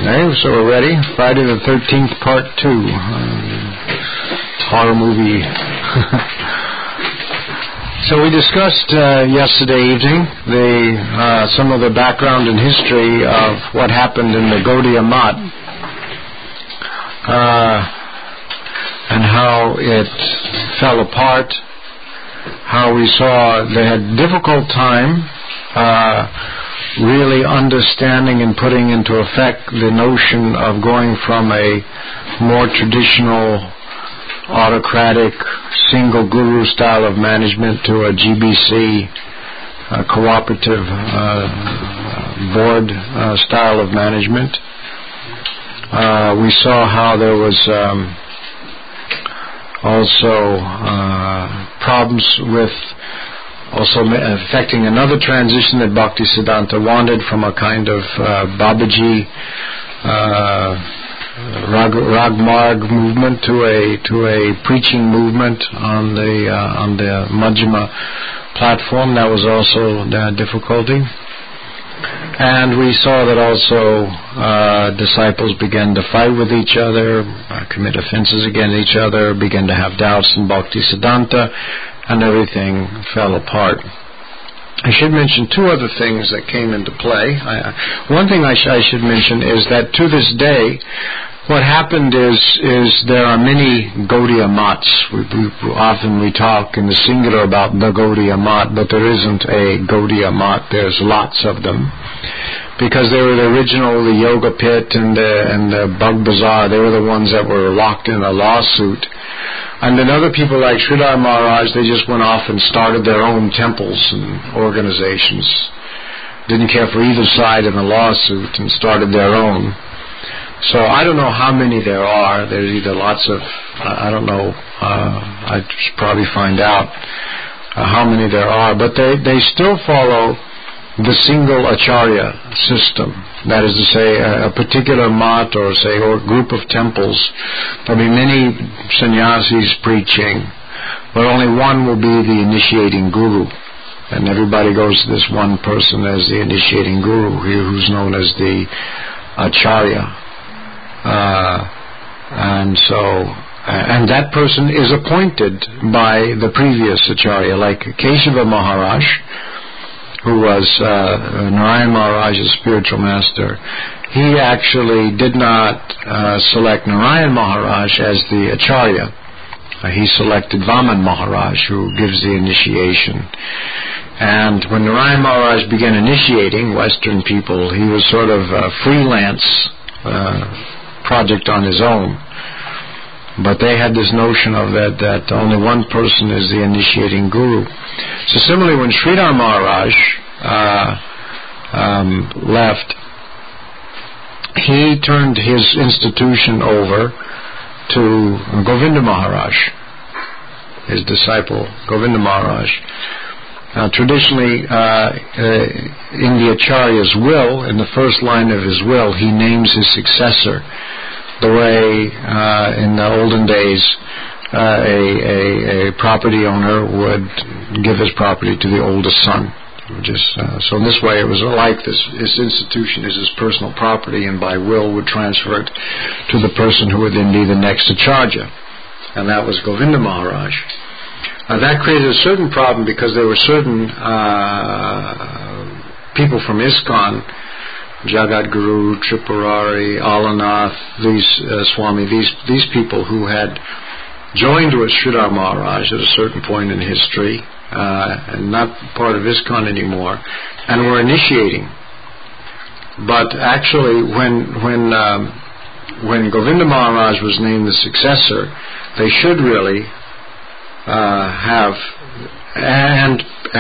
Okay, so we're ready. Friday the 13th, Part 2. Horror movie. So we discussed yesterday evening some of the background and history of what happened in the Gaudiya Math and how it fell apart, how we saw they had difficult time really understanding and putting into effect the notion of going from a more traditional autocratic single guru style of management to a GBC cooperative board style of management. We saw how there was also problems with also affecting another transition that Bhaktisiddhanta wanted from a kind of Babaji Ragmarg movement to a preaching movement on the Majjhima platform. That was also the difficulty. And we saw that also disciples began to fight with each other, commit offenses against each other, began to have doubts in Bhaktisiddhanta, and everything fell apart. I should mention two other things that came into play. One thing I should mention is that to this day, what happened is there are many Gaudiya Maths. Often we talk in the singular about the Gaudiya Math, but there isn't a Gaudiya Math. There's lots of them. Because they were the original, the Yoga Pit and the Bug Bazaar, they were the ones that were locked in a lawsuit. And then other people like Sridhar Maharaj, they just went off and started their own temples and organizations. Didn't care for either side in the lawsuit and started their own. So I don't know how many there are. There's either lots of, I don't know, I should probably find out how many there are. But they still follow the single acharya system. That is to say, a particular math or group of temples. There'll be many sannyasis preaching, but only one will be the initiating guru. And everybody goes to this one person as the initiating guru, who's known as the acharya. And that person is appointed by the previous acharya, like Keshava Maharaj, who was Narayan Maharaj's spiritual master. He actually did not select Narayan Maharaj as the acharya. He selected Vaman Maharaj, who gives the initiation. And when Narayan Maharaj began initiating Western people, he was sort of a freelance project on his own. But they had this notion of that only one person is the initiating guru. So similarly, when Sridhar Maharaj left, he turned his institution over to Govinda Maharaj, his disciple, Govinda Maharaj. Traditionally, in the Acharya's will, in the first line of his will, he names his successor. The way in the olden days a property owner would give his property to the oldest son. So in this way it was like this institution is his personal property, and by will would transfer it to the person who would then be the next acharya. And that was Govinda Maharaj. That created a certain problem because there were certain people from ISKCON, Jagat Guru, Tripurari, Alanath, these people who had joined with Sridhar Maharaj at a certain point in history, and not part of ISKCON anymore, and were initiating. But actually, when Govinda Maharaj was named the successor, they should really have, and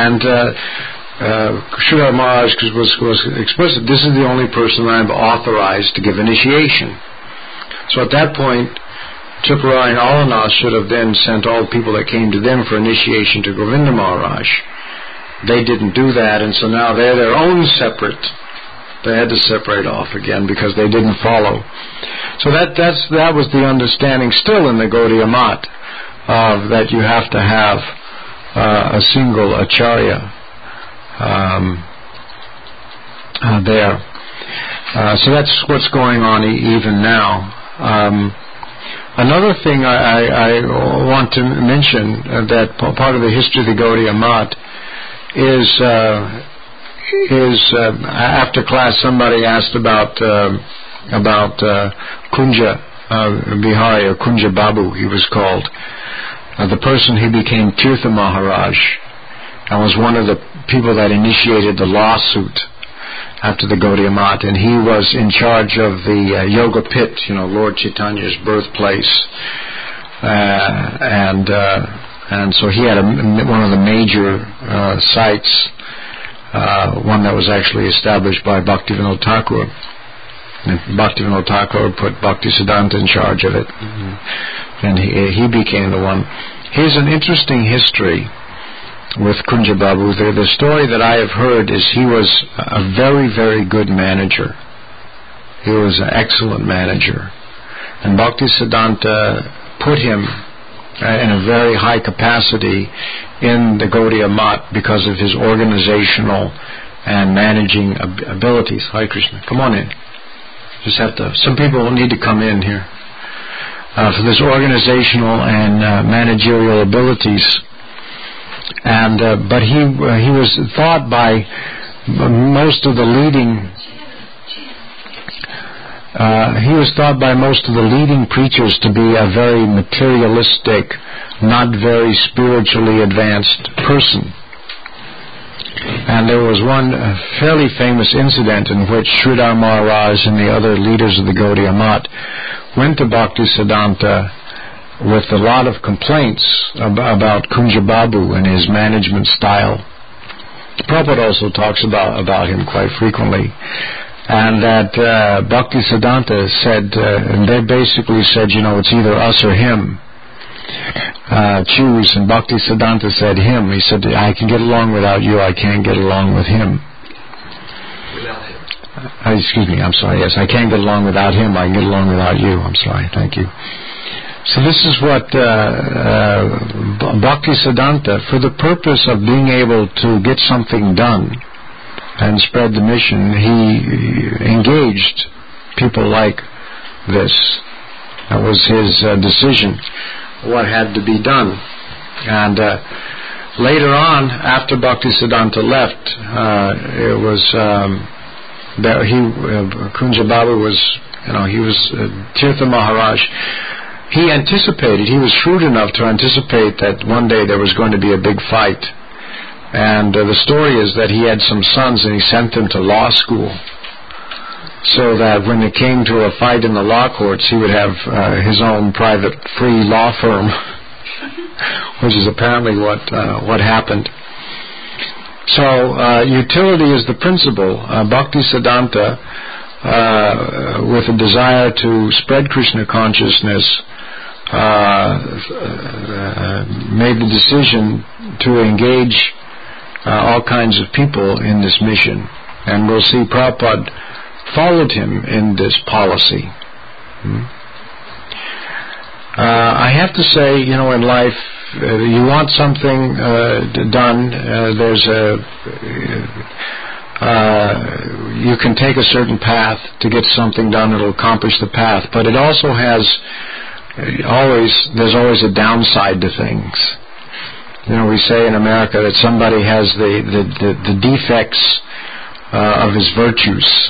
Sridhar Maharaj was explicit, this is the only person I'm authorized to give initiation. So at that point, Tripurari and Alanath should have then sent all the people that came to them for initiation to Govinda Maharaj. They didn't do that, and so now they're their own separate. They had to separate off again because they didn't follow. So that was the understanding still in the Gaudiya Math, that you have to have a single acharya there. So that's what's going on even now. Another thing I want to mention that part of the history of the Gaudiya Math is after class somebody asked about Kunja Bihari, or Kunja Babu he was called, the person who became Tirtha Maharaj and was one of the people that initiated the lawsuit after the Gaudiya Math, and he was in charge of the Yoga Pit, Lord Chaitanya's birthplace, and so he had one of the major sites, one that was actually established by Bhaktivinoda Thakur. And Bhaktivinoda Thakur put Bhaktisiddhanta in charge of it, and he became the one. Here's an interesting history with Kunja Babu. The story that I have heard is he was a very, very good manager. He was an excellent manager. And Bhaktisiddhanta put him in a very high capacity in the Gaudiya Math because of his organizational and managing abilities. Hare Krishna. Come on in. Just have to. Some people will need to come in here. For this organizational and managerial abilities. And but he was thought by most of the leading preachers to be a very materialistic, not very spiritually advanced person. And there was one fairly famous incident in which Sridhar Maharaj and the other leaders of the Gaudiya Math went to Bhaktisiddhanta with a lot of complaints about Kunja Babu and his management style. Prabhupada also talks about him quite frequently. And that Bhaktisiddhanta said, and they basically said, it's either us or him. Choose. And Bhaktisiddhanta said him. He said, I can get along without you, I can't get along with him. Without him. Excuse me, I'm sorry. Yes, I can't get along without him, I can get along without you. I'm sorry, thank you. So this is what Bhaktisiddhanta, for the purpose of being able to get something done and spread the mission, he engaged people like this. That was his decision, what had to be done. And later on, after Bhaktisiddhanta left, it was that Kunja Babu was, he was Tirtha Maharaj. He anticipated, he was shrewd enough to anticipate that one day there was going to be a big fight. And the story is that he had some sons and he sent them to law school so that when it came to a fight in the law courts, he would have his own private free law firm, which is apparently what happened. So utility is the principle. Bhaktisiddhanta, with a desire to spread Krishna consciousness, made the decision to engage all kinds of people in this mission. And we'll see Prabhupada followed him in this policy. I have to say, in life, you want something done, you can take a certain path to get something done, it'll accomplish the path, but it also there's always a downside to things. We say in America that somebody has the defects of his virtues.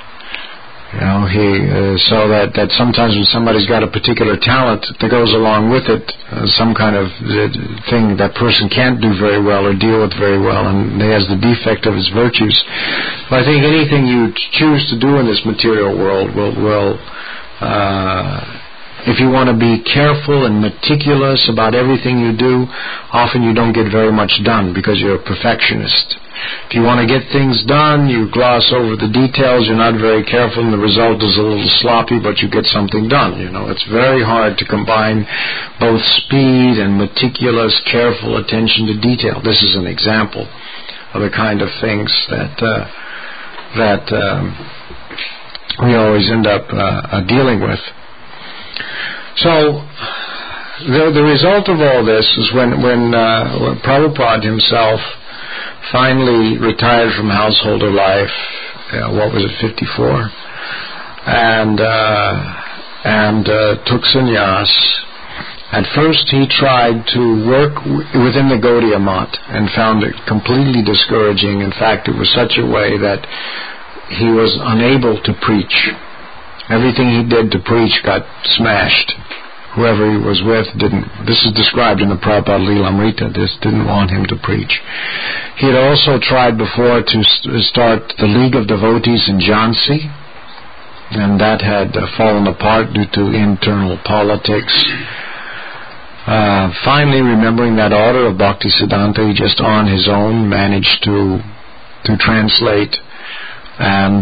So that sometimes when somebody's got a particular talent that goes along with it, some kind of thing that person can't do very well or deal with very well, and he has the defect of his virtues. But I think anything you choose to do in this material world will if you want to be careful and meticulous about everything you do, often you don't get very much done because you're a perfectionist. If you want to get things done, you gloss over the details, you're not very careful, and the result is a little sloppy, but you get something done. It's very hard to combine both speed and meticulous, careful attention to detail. This is an example of the kind of things that we always end up dealing with. So the result of all this is when Prabhupada himself finally retired from householder life, 54, and took sannyas. At first he tried to work within the Gaudiya Math and found it completely discouraging. In fact, it was such a way that he was unable to preach. Everything he did to preach got smashed. Whoever he was with didn't. This is described in the Prabhupada Leelamrita. This didn't want him to preach. He had also tried before to start the League of Devotees in Jhansi, and that had fallen apart due to internal politics. Finally, remembering that order of Bhaktisiddhanta, he just on his own managed to translate and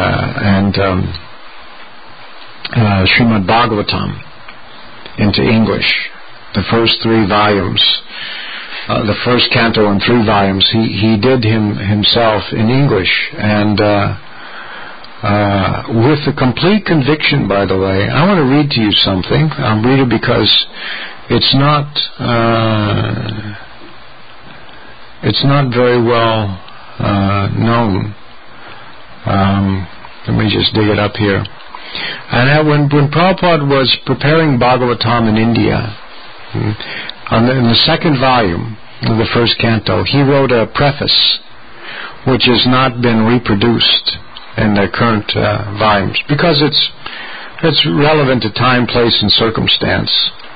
Srimad Bhagavatam into English. The first 3 volumes, the first canto in 3 volumes, he did himself in English, and with a complete conviction, by the way. I want to read to you something. I'll read it because it's not very well known. Let me just dig it up here. And when Prabhupada was preparing Bhagavatam in India, in the 2nd volume of the first canto, he wrote a preface which has not been reproduced in the current volumes because it's relevant to time, place, and circumstance.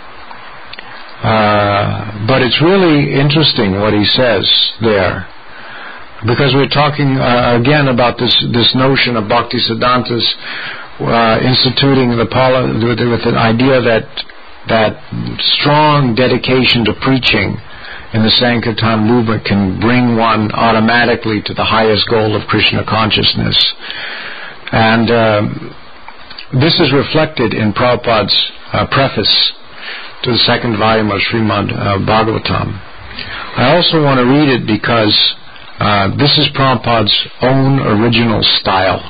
But it's really interesting what he says there, because we're talking again about this notion of Bhaktisiddhanta's instituting with the idea that strong dedication to preaching in the Sankirtan movement can bring one automatically to the highest goal of Krishna consciousness. And this is reflected in Prabhupada's preface to the 2nd volume of Srimad Bhagavatam. I also want to read it because this is Prabhupada's own original style.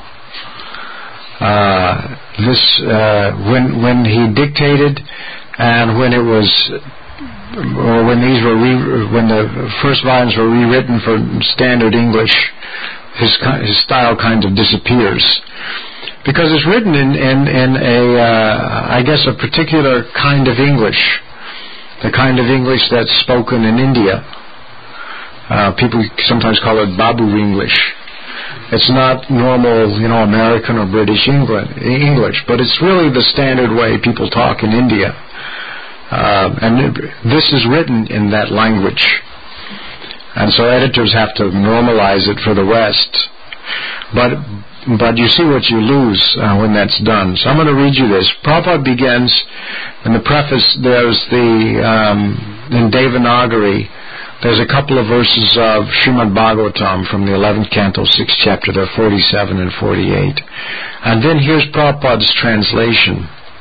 When he dictated, and when the first volumes were rewritten for standard English, his style kind of disappears, because it's written in a a particular kind of English, the kind of English that's spoken in India. People sometimes call it Babu English. It's not normal, American or British English, but it's really the standard way people talk in India. And this is written in that language. And so editors have to normalize it for the West. But you see what you lose when that's done. So I'm going to read you this. Prabhupada begins, in the preface, there's in Devanagari, there's a couple of verses of Srimad Bhagavatam from the 11th canto, 6th chapter. They're 47 and 48. And then here's Prabhupada's translation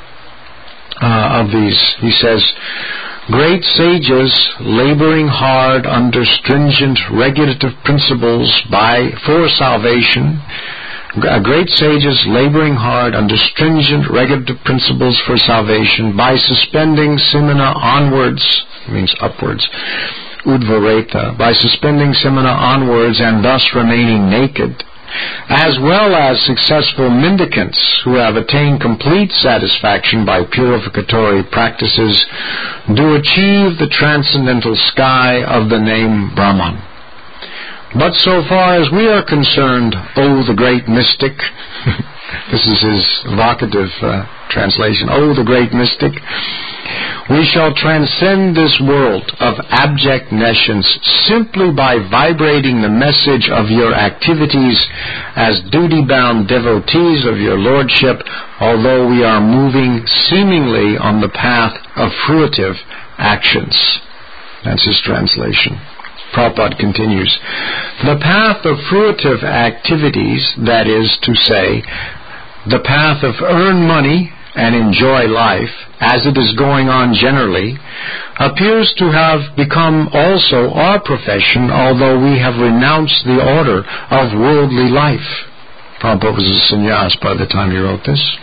of these. He says, "Great sages laboring hard under stringent regulative principles for salvation, great sages laboring hard under stringent regulative principles for salvation by suspending simana onwards," means upwards, udvareta, by suspending simana onwards and thus remaining naked, as well as successful mendicants who have attained complete satisfaction by purificatory practices, do achieve the transcendental sky of the name Brahman. But so far as we are concerned, O the great mystic, this is his evocative translation, O the great mystic, we shall transcend this world of abject nescience simply by vibrating the message of your activities as duty-bound devotees of your Lordship, although we are moving seemingly on the path of fruitive actions. That's his translation. Prabhupada continues, the path of fruitive activities, that is to say, the path of earn money and enjoy life, as it is going on generally, appears to have become also our profession, although we have renounced the order of worldly life. Prabhupada was a sannyas by the time he wrote this.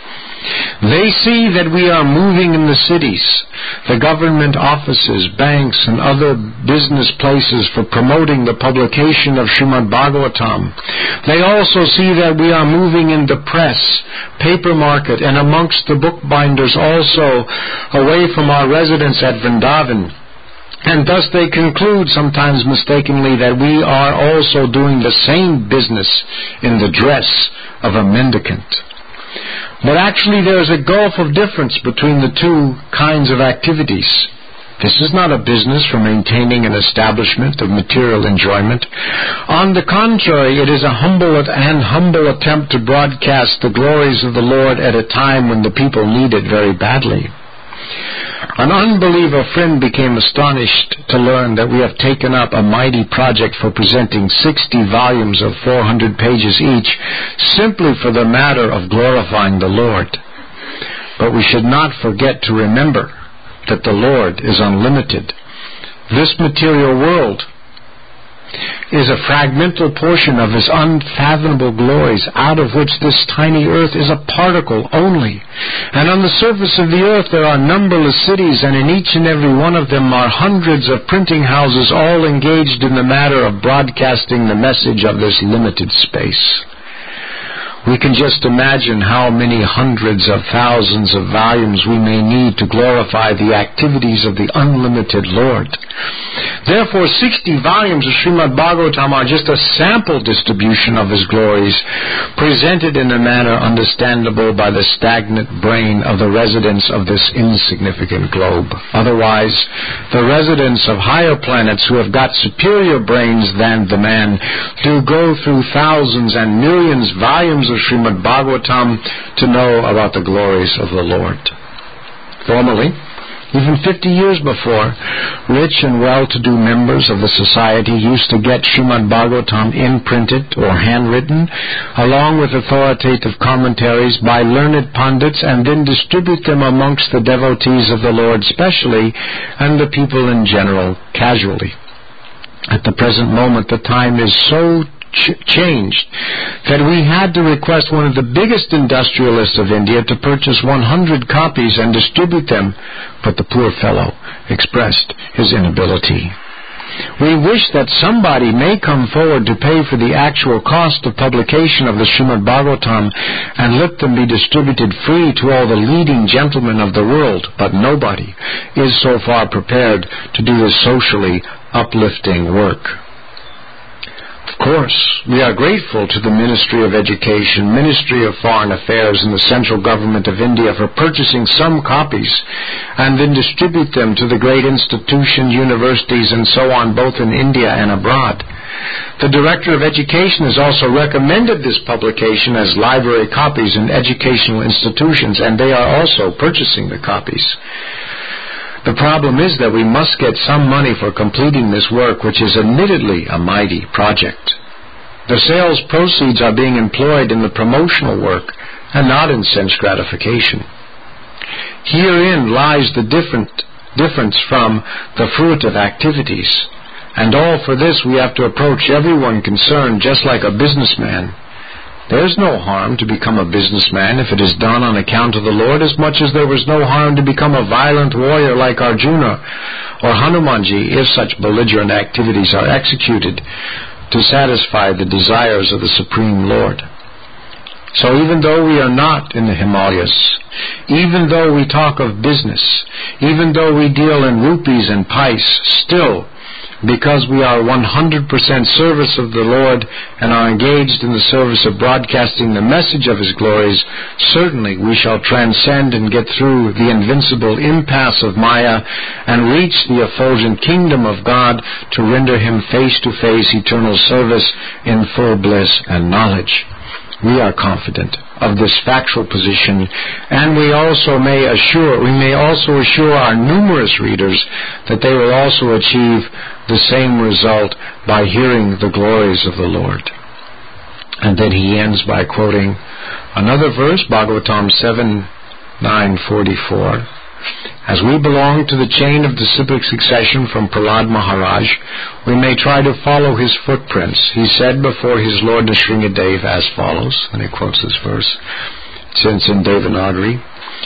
They see that we are moving in the cities, the government offices, banks, and other business places for promoting the publication of Srimad Bhagavatam. They also see that we are moving in the press, paper market, and amongst the bookbinders also, away from our residence at Vrindavan. And thus they conclude, sometimes mistakenly, that we are also doing the same business in the dress of a mendicant. But actually there is a gulf of difference between the two kinds of activities. This is not a business for maintaining an establishment of material enjoyment. On the contrary, it is a humble attempt to broadcast the glories of the Lord at a time when the people need it very badly. An unbeliever friend became astonished to learn that we have taken up a mighty project for presenting 60 volumes of 400 pages each, simply for the matter of glorifying the Lord. But we should not forget to remember that the Lord is unlimited. This material world is a fragmental portion of His unfathomable glories, out of which this tiny earth is a particle only. And on the surface of the earth there are numberless cities, and in each and every one of them are hundreds of printing houses, all engaged in the matter of broadcasting the message of this limited space. We can just imagine how many hundreds of thousands of volumes we may need to glorify the activities of the unlimited Lord. Therefore, 60 volumes of Srimad Bhagavatam are just a sample distribution of His glories, presented in a manner understandable by the stagnant brain of the residents of this insignificant globe. Otherwise, the residents of higher planets who have got superior brains than the man do go through thousands and millions volumes of Srimad Bhagavatam to know about the glories of the Lord. Formerly, even 50 years before, rich and well-to-do members of the society used to get Srimad Bhagavatam imprinted or handwritten, along with authoritative commentaries by learned pundits, and then distribute them amongst the devotees of the Lord specially, and the people in general casually. At the present moment, the time is so changed that we had to request one of the biggest industrialists of India to purchase 100 copies and distribute them, but the poor fellow expressed his inability. We wish that somebody may come forward to pay for the actual cost of publication of the Srimad Bhagavatam and let them be distributed free to all the leading gentlemen of the world, but nobody is so far prepared to do this socially uplifting work. Of course, we are grateful to the Ministry of Education, Ministry of Foreign Affairs, and the Central Government of India for purchasing some copies and then distribute them to the great institutions, universities, and so on, both in India and abroad. The Director of Education has also recommended this publication as library copies in educational institutions, and they are also purchasing the copies. The problem is that we must get some money for completing this work, which is admittedly a mighty project. The sales proceeds are being employed in the promotional work and not in sense gratification. Herein lies the difference from the fruitive activities. And all for this we have to approach everyone concerned just like a businessman. There's no harm to become a businessman if it is done on account of the Lord, as much as there was no harm to become a violent warrior like Arjuna or Hanumanji if such belligerent activities are executed to satisfy the desires of the Supreme Lord. So even though we are not in the Himalayas, even though we talk of business, even though we deal in rupees and pice, still, because we are 100% service of the Lord and are engaged in the service of broadcasting the message of His glories, certainly we shall transcend and get through the invincible impasse of Maya and reach the effulgent kingdom of God to render Him face-to-face eternal service in full bliss and knowledge. We are confident of this factual position, and we may also assure our numerous readers that they will also achieve the same result by hearing the glories of the Lord. And then he ends by quoting another verse, Bhagavatam 7:9-44. As we belong to the chain of disciplic succession from Prahlad Maharaj, we may try to follow his footprints. He said before his Lord Nrsingadev as follows, and he quotes this verse, since in Devanagari.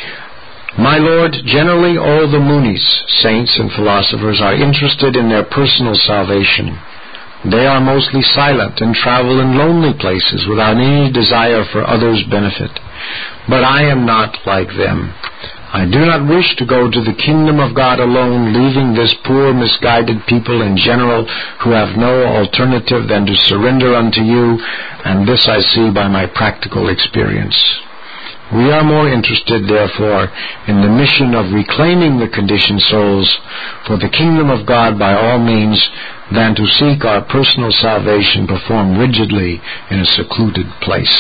My Lord, generally all the Munis, saints and philosophers, are interested in their personal salvation. They are mostly silent and travel in lonely places without any desire for others' benefit. But I am not like them. I do not wish to go to the kingdom of God alone, leaving this poor, misguided people in general who have no alternative than to surrender unto you, and this I see by my practical experience. We are more interested, therefore, in the mission of reclaiming the conditioned souls for the kingdom of God by all means than to seek our personal salvation performed rigidly in a secluded place.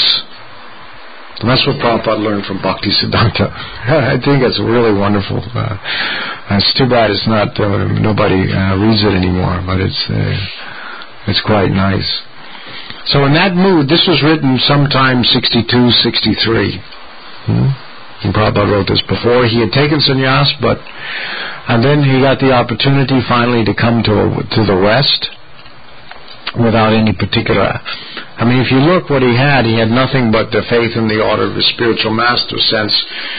And that's what Prabhupada learned from Bhaktisiddhanta. I think it's really wonderful. It's too bad it's not nobody reads it anymore, but it's quite nice. So in that mood, this was written sometime 62, 63. And Prabhupada wrote this before he had taken sannyas, and then he got the opportunity finally to come to the West without any particular. I mean, if you look what he had nothing but the faith in the order of his spiritual master. Since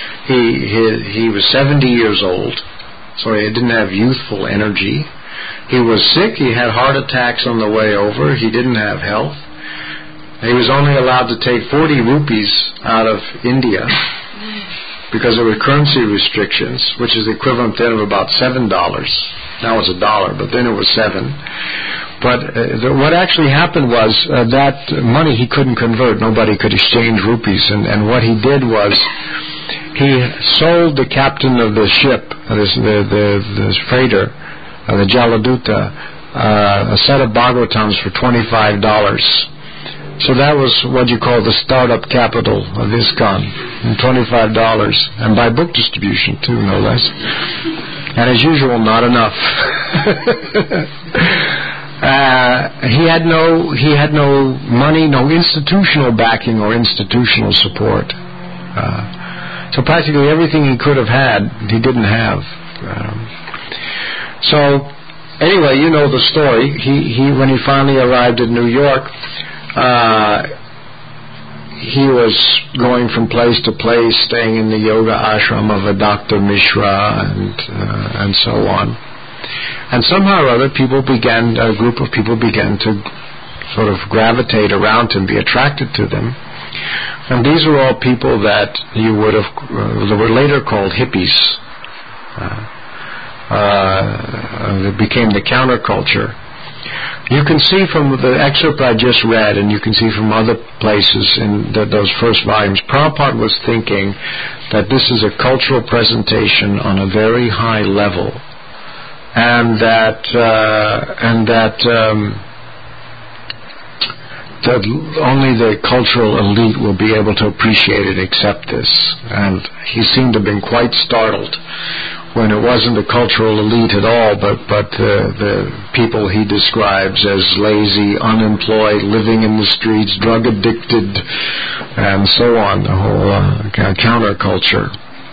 he was 70 years old, so he didn't have youthful energy. He was sick. He had heart attacks on the way over. He didn't have health. He was only allowed to take 40 rupees out of India because there were currency restrictions, which is the equivalent then of about $7. Now it's $1, but then it was 7. But what actually happened was that money he couldn't convert. Nobody could exchange rupees. And what he did was he sold the captain of the ship, this freighter, the Jaladuta, a set of Bhagavatams for $25. So that was what you call the startup capital of ISKCON, $25, and by book distribution too, no less. And as usual, not enough. He had no money, no institutional backing or institutional support. So practically everything he could have had, he didn't have. So anyway, you know the story. He when he finally arrived in New York. He was going from place to place, staying in the yoga ashram of a Dr. Mishra and so on. And somehow or other, a group of people began to sort of gravitate around him, be attracted to them. And these were all people that you would have, that were later called hippies. That became the counterculture. You can see from the excerpt I just read, and you can see from other places in those first volumes, Prabhupada was thinking that this is a cultural presentation on a very high level, and that only the cultural elite will be able to appreciate and accept this. And he seemed to have been quite startled when it wasn't the cultural elite at all, but the people he describes as lazy, unemployed, living in the streets, drug addicted, and so on, the whole counterculture.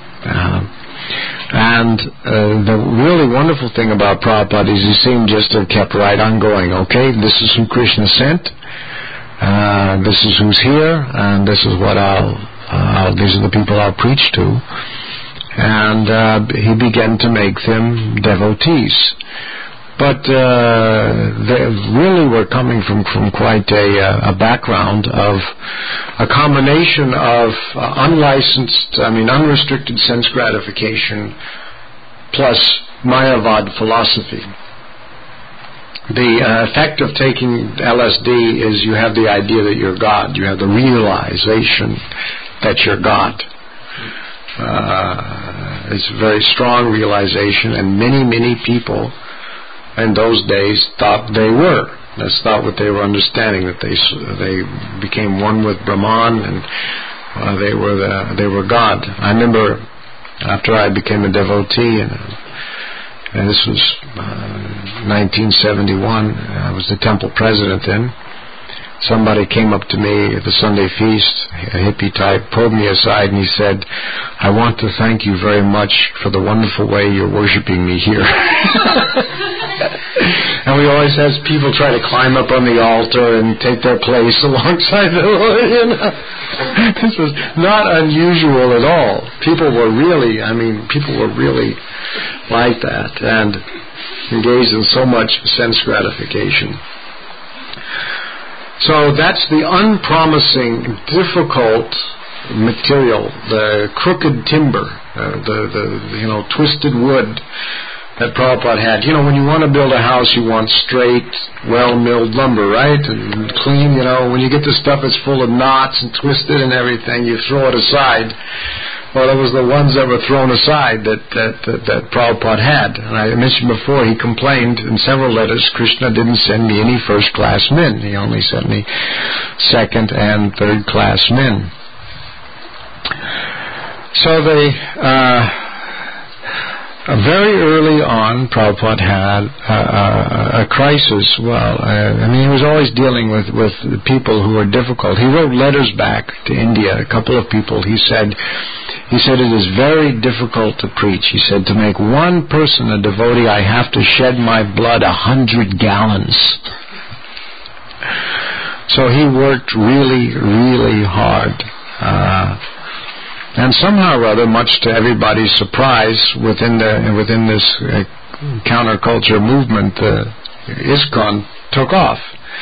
And the really wonderful thing about Prabhupada is he seemed just to have kept right on going. Okay, this is who Krishna sent, this is who's here, and this is what these are the people I'll preach to. And he began to make them devotees. But they really were coming from quite a background of a combination of unrestricted sense gratification plus Mayavad philosophy. The effect of taking LSD is you have the idea that you're God. You have the realization that you're God. It's a very strong realization, and many people in those days thought they were. That's not what they were understanding, that they became one with Brahman, and they were God. I remember after I became a devotee, and this was 1971, I was the temple president then. Somebody came up to me at the Sunday feast, a hippie type, pulled me aside and he said, "I want to thank you very much for the wonderful way you're worshiping me here." And we always had people try to climb up on the altar and take their place alongside the Lord. This was not unusual at all. People were really like that and engaged in so much sense gratification. So that's the unpromising, difficult material, the crooked timber, the twisted wood that Prabhupada had. When you want to build a house, you want straight, well-milled lumber, right? And clean, when you get the stuff that's full of knots and twisted and everything, you throw it aside. Well, it was the ones that were thrown aside that Prabhupada had. And I mentioned before, he complained in several letters, Krishna didn't send me any first-class men. He only sent me second- and third-class men. So very early on, Prabhupada had a crisis. Well, he was always dealing with people who were difficult. He wrote letters back to India, a couple of people. He said it is very difficult to preach. He said, to make one person a devotee, I have to shed my blood 100 gallons. So he worked really, really hard. And somehow or other, much to everybody's surprise, within this counterculture movement, ISKCON took off.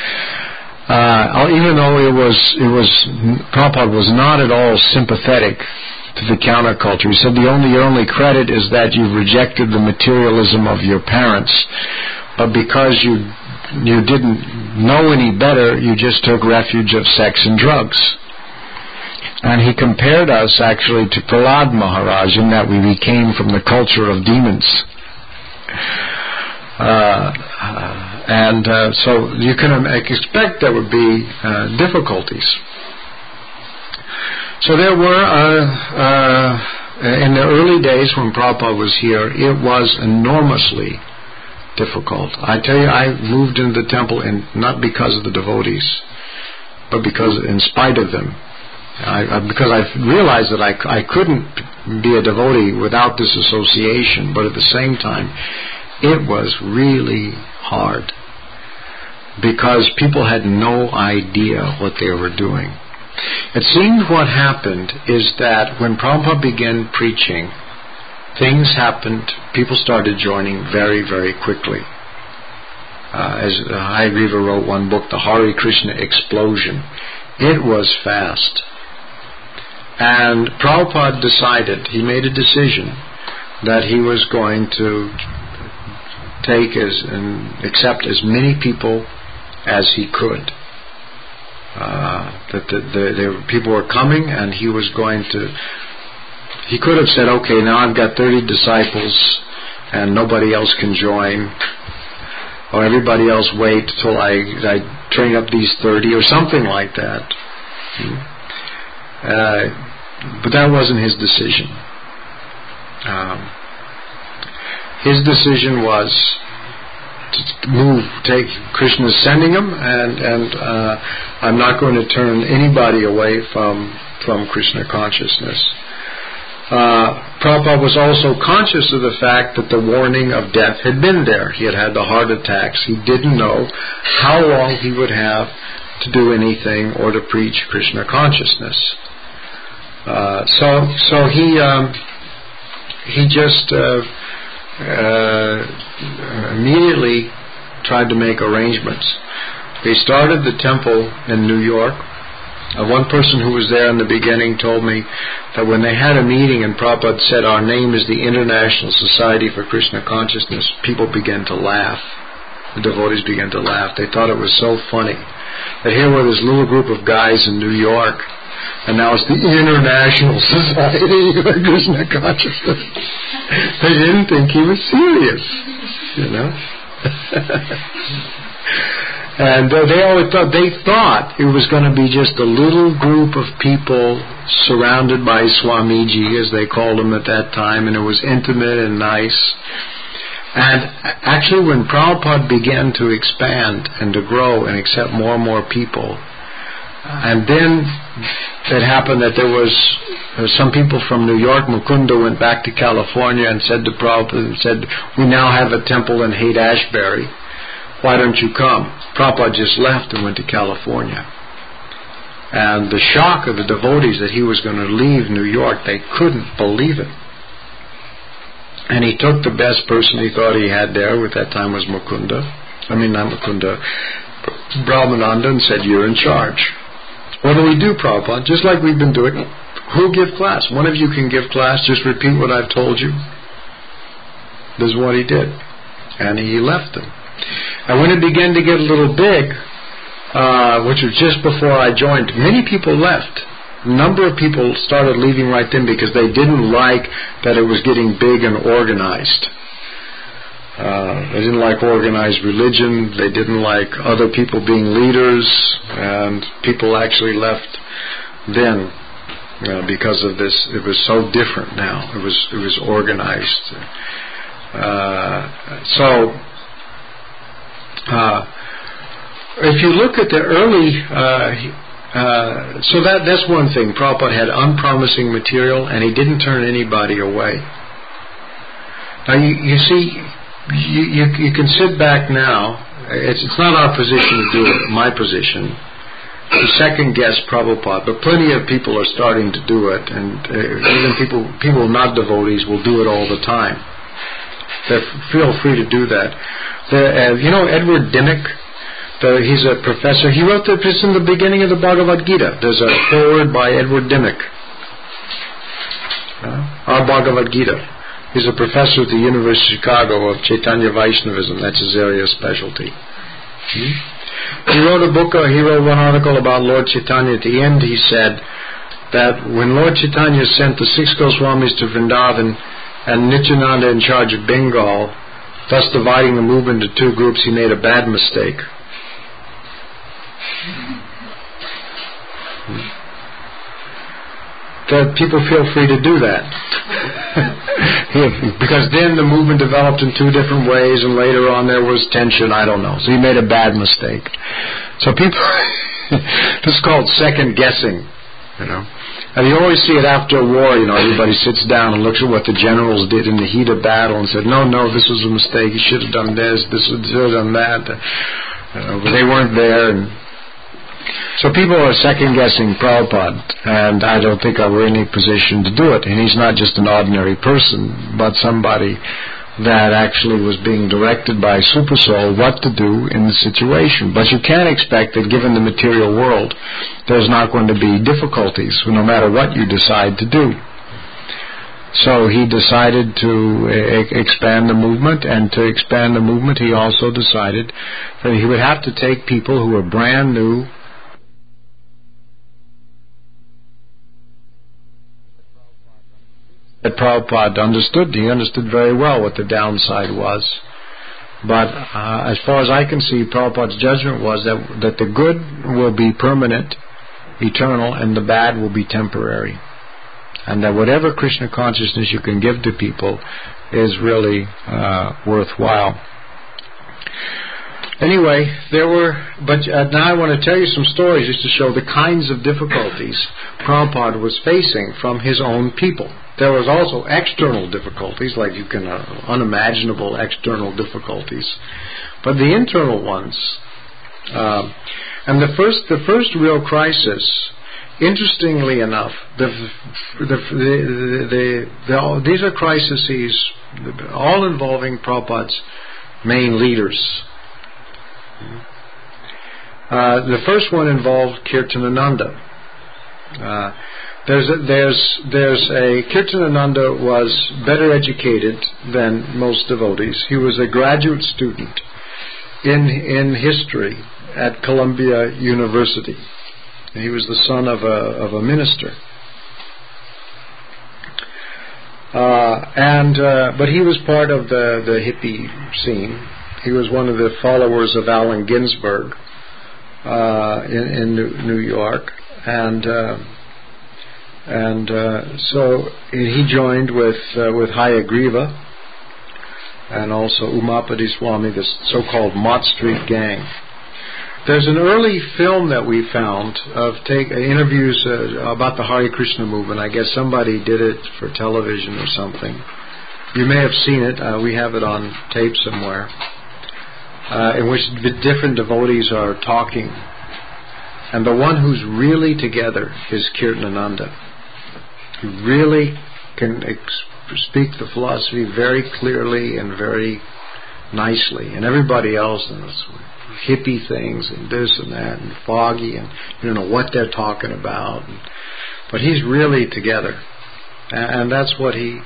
Even though Prabhupada was not at all sympathetic to the counterculture. He said your only credit is that you've rejected the materialism of your parents, but because you didn't know any better, you just took refuge of sex and drugs. And he compared us actually to Prahlad Maharaj in that we came from the culture of demons. So you can expect there would be difficulties. So there were, in the early days when Prabhupada was here, it was enormously difficult. I tell you, I moved into the temple not because of the devotees, but because in spite of them. Because I realized that I couldn't be a devotee without this association, but at the same time, it was really hard because people had no idea what they were doing. It seemed what happened is that when Prabhupada began preaching, things happened, people started joining very, very quickly. As Hayagriva wrote one book, The Hare Krishna Explosion. It was fast. And Prabhupada he made a decision that he was going to accept as many people as he could. People were coming, and he was going to. He could have said, "Okay, now I've got 30 disciples, and nobody else can join, or everybody else wait till I train up these 30, or something like that." But that wasn't his decision. His decision was to Krishna's sending him, and I'm not going to turn anybody away from Krishna consciousness. Prabhupada was also conscious of the fact that the warning of death had been there. He had the heart attacks. He didn't know how long he would have to do anything or to preach Krishna consciousness. So he just immediately tried to make arrangements. They started the temple in New York. One person who was there in the beginning told me that when they had a meeting and Prabhupada said, "Our name is the International Society for Krishna Consciousness," people began to laugh. The devotees began to laugh. They thought it was so funny that here were this little group of guys in New York, and now it's the International Society for Krishna Consciousness. They didn't think he was serious, And they thought it was going to be just a little group of people surrounded by Swamiji, as they called him at that time, and it was intimate and nice. And actually, when Prabhupada began to expand and to grow and accept more and more people, and then it happened that there was some people from New York. Mukunda went back to California and said to Prabhupada, "We now have a temple in Haight-Ashbury. Why don't you come?" Prabhupada just left and went to California. And the shock of the devotees that he was going to leave New York, they couldn't believe it. And he took the best person he thought he had there, at that time was Mukunda. I mean, not Mukunda, Brahmananda, and said, "You're in charge." "What do we do, Prabhupada?" "Just like we've been doing. Who'll give class? One of you can give class. Just repeat what I've told you." This is what he did. And he left them. And when it began to get a little big, which was just before I joined, many people left. A number of people started leaving right then because they didn't like that it was getting big and organized. They didn't like organized religion. They didn't like other people being leaders, and people actually left then because of this. It was so different now. It was organized. If you look at the early, that's one thing. Prabhupada had unpromising material, and he didn't turn anybody away. Now you see. You can sit back now. It's not our position to do it, my position, to second guess Prabhupada, but plenty of people are starting to do it, and even people not devotees will do it all the time. Feel free to do that. Edward Dimmock, he's a professor. He wrote this in the beginning of the Bhagavad Gita. There's a foreword by Edward Dimmock. Our Bhagavad Gita. He's a professor at the University of Chicago of Chaitanya Vaishnavism. That's his area of specialty. He wrote one article about Lord Chaitanya. At the end, he said that when Lord Chaitanya sent the 6 Goswamis to Vrindavan and Nityananda in charge of Bengal, thus dividing the movement into 2 groups, he made a bad mistake. That people feel free to do that. Because then the movement developed in 2 different ways, and later on there was tension, I don't know. So he made a bad mistake. So people, this is called second guessing, And you always see it after a war, everybody sits down and looks at what the generals did in the heat of battle and said, no, this was a mistake, you should have done this should have done that. But they weren't there, so people are second-guessing Prabhupada, and I don't think I were in any position to do it. And he's not just an ordinary person, but somebody that actually was being directed by Super Soul what to do in the situation. But you can't expect that given the material world, there's not going to be difficulties, no matter what you decide to do. So he decided to expand the movement, and to expand the movement, he also decided that he would have to take people who were brand new, that Prabhupada understood. He understood very well what the downside was. But as far as I can see, Prabhupada's judgment was that the good will be permanent, eternal, and the bad will be temporary. And that whatever Krishna consciousness you can give to people is really worthwhile. Anyway, now I want to tell you some stories just to show the kinds of difficulties Prabhupada was facing from his own people. There was also external difficulties, like unimaginable external difficulties, but the internal ones. And the first real crisis, interestingly enough, these are crises all involving Prabhupada's main leaders. The first one involved Kirtanananda. Kirtanananda was better educated than most devotees. He was a graduate student in history at Columbia University. He was the son of a minister. But he was part of the hippie scene. He was one of the followers of Allen Ginsberg in New York, so he joined with Hayagriva and also Umapati Swami, this so-called Mott Street gang. There's an early film that we found of interviews about the Hare Krishna movement. I guess somebody did it for television or something. You may have seen it. We have it on tape somewhere, in which different devotees are talking. And the one who's really together is Kirtanananda. He really can speak the philosophy very clearly and very nicely. And everybody else is hippie things and this and that and foggy and you don't know what they're talking about. But he's really together. And that's what he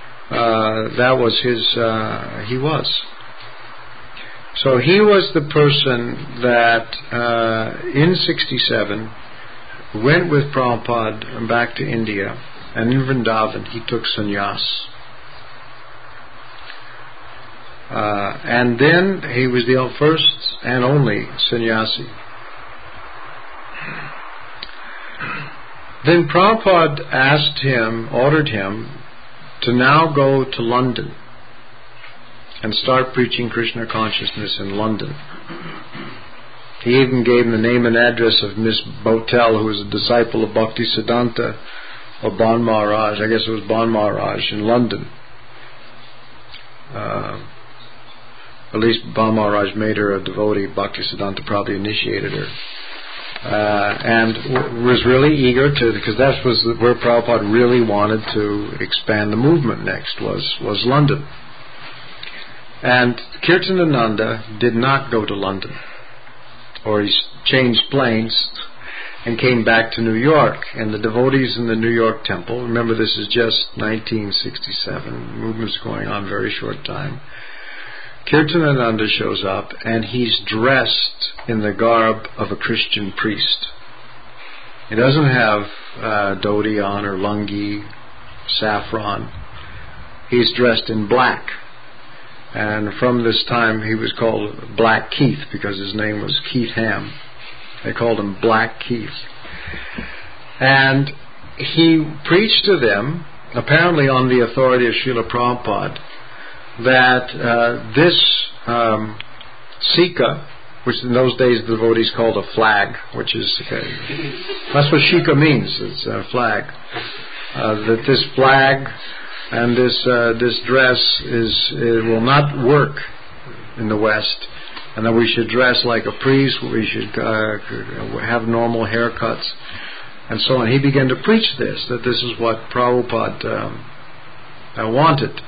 was. So he was the person that in 1967 went with Prabhupada back to India, and in Vrindavan he took sannyas. And then he was the first and only sannyasi. Then Prabhupada ordered him to now go to London and start preaching Krishna consciousness in London. He even gave him the name and address of Miss Botel, who was a disciple of Bhaktisiddhanta or Ban Maharaj. I guess it was Ban Maharaj in London. At least Ban Maharaj made her a devotee. Bhaktisiddhanta probably initiated her. And was really eager to, because that was where Prabhupada really wanted to expand the movement next, was London. And Kirtanananda did not go to London, or he changed planes and came back to New York. And the devotees in the New York temple, remember this is just 1967, the movement's going on a very short time. Kirtanananda shows up and he's dressed in the garb of a Christian priest. He doesn't have dhoti on or lungi, saffron. He's dressed in black. And from this time he was called Black Keith because his name was Keith Ham. They called him Black Keith. And he preached to them, apparently on the authority of Srila Prabhupada, that this Sika, which in those days the devotees called a flag, which is, that's what Shika means, it's a flag. That this flag and this dress will not work in the West, and that we should dress like a priest, we should have normal haircuts, and so on. He began to preach this, that this is what Prabhupada wanted.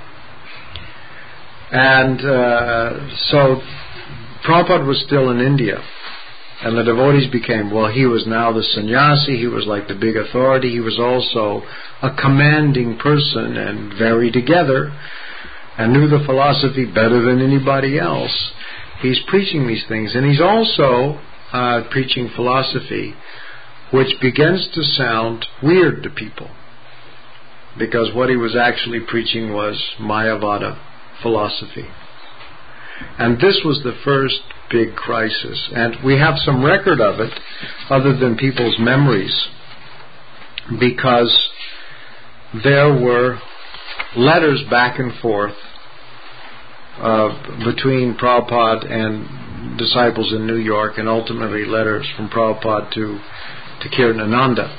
And so Prabhupada was still in India, and the devotees became, he was now the sannyasi, he was like the big authority, he was also a commanding person and very together and knew the philosophy better than anybody else. He's preaching these things, and he's also preaching philosophy which begins to sound weird to people, because what he was actually preaching was Mayavada philosophy. And this was the first big crisis, and we have some record of it other than people's memories, because there were letters back and forth between Prabhupada and disciples in New York, and ultimately letters from Prabhupada to Kirtanananda.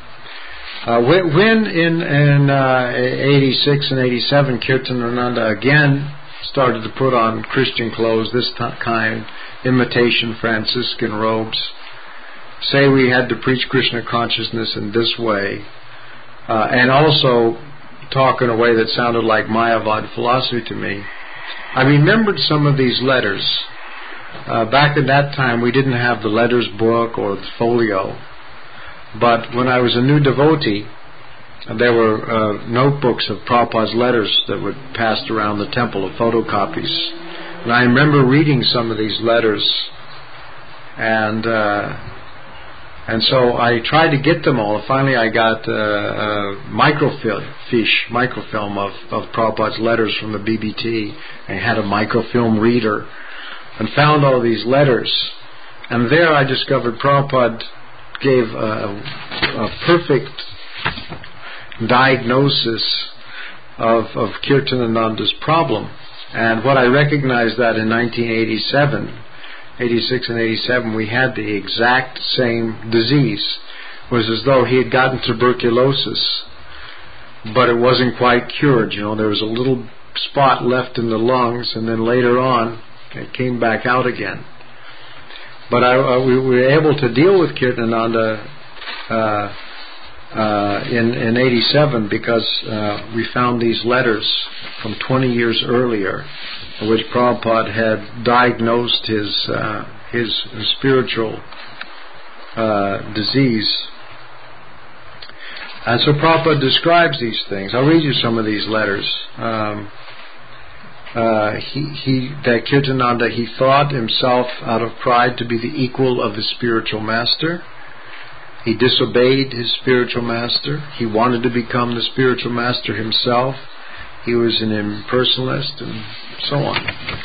When in 86 and 87, Kirtanananda again started to put on Christian clothes, this kind, imitation Franciscan robes, say we had to preach Krishna consciousness in this way, and also talk in a way that sounded like Mayavad philosophy to me. I remembered some of these letters. Back in that time, we didn't have the letters book or the folio. But when I was a new devotee, there were notebooks of Prabhupada's letters that were passed around the temple, of photocopies. And I remember reading some of these letters, and so I tried to get them all. Finally, I got a microfilm of Prabhupada's letters from the BBT, and had a microfilm reader, and found all these letters. And there I discovered Prabhupada gave a perfect diagnosis of Kirtanananda's problem. And what I recognized that in 1987 86 and 87, we had the exact same disease. It was as though he had gotten tuberculosis, but it wasn't quite cured. There was a little spot left in the lungs, and then later on, it came back out again. But we were able to deal with Kirtananda in 87 because we found these letters from 20 years earlier, in which Prabhupada had diagnosed his spiritual disease. And so Prabhupada describes these things. I'll read you some of these letters. That Kirtananda, he thought himself out of pride to be the equal of his spiritual master. He disobeyed his spiritual master. He wanted to become the spiritual master himself. He was an impersonalist, and so on.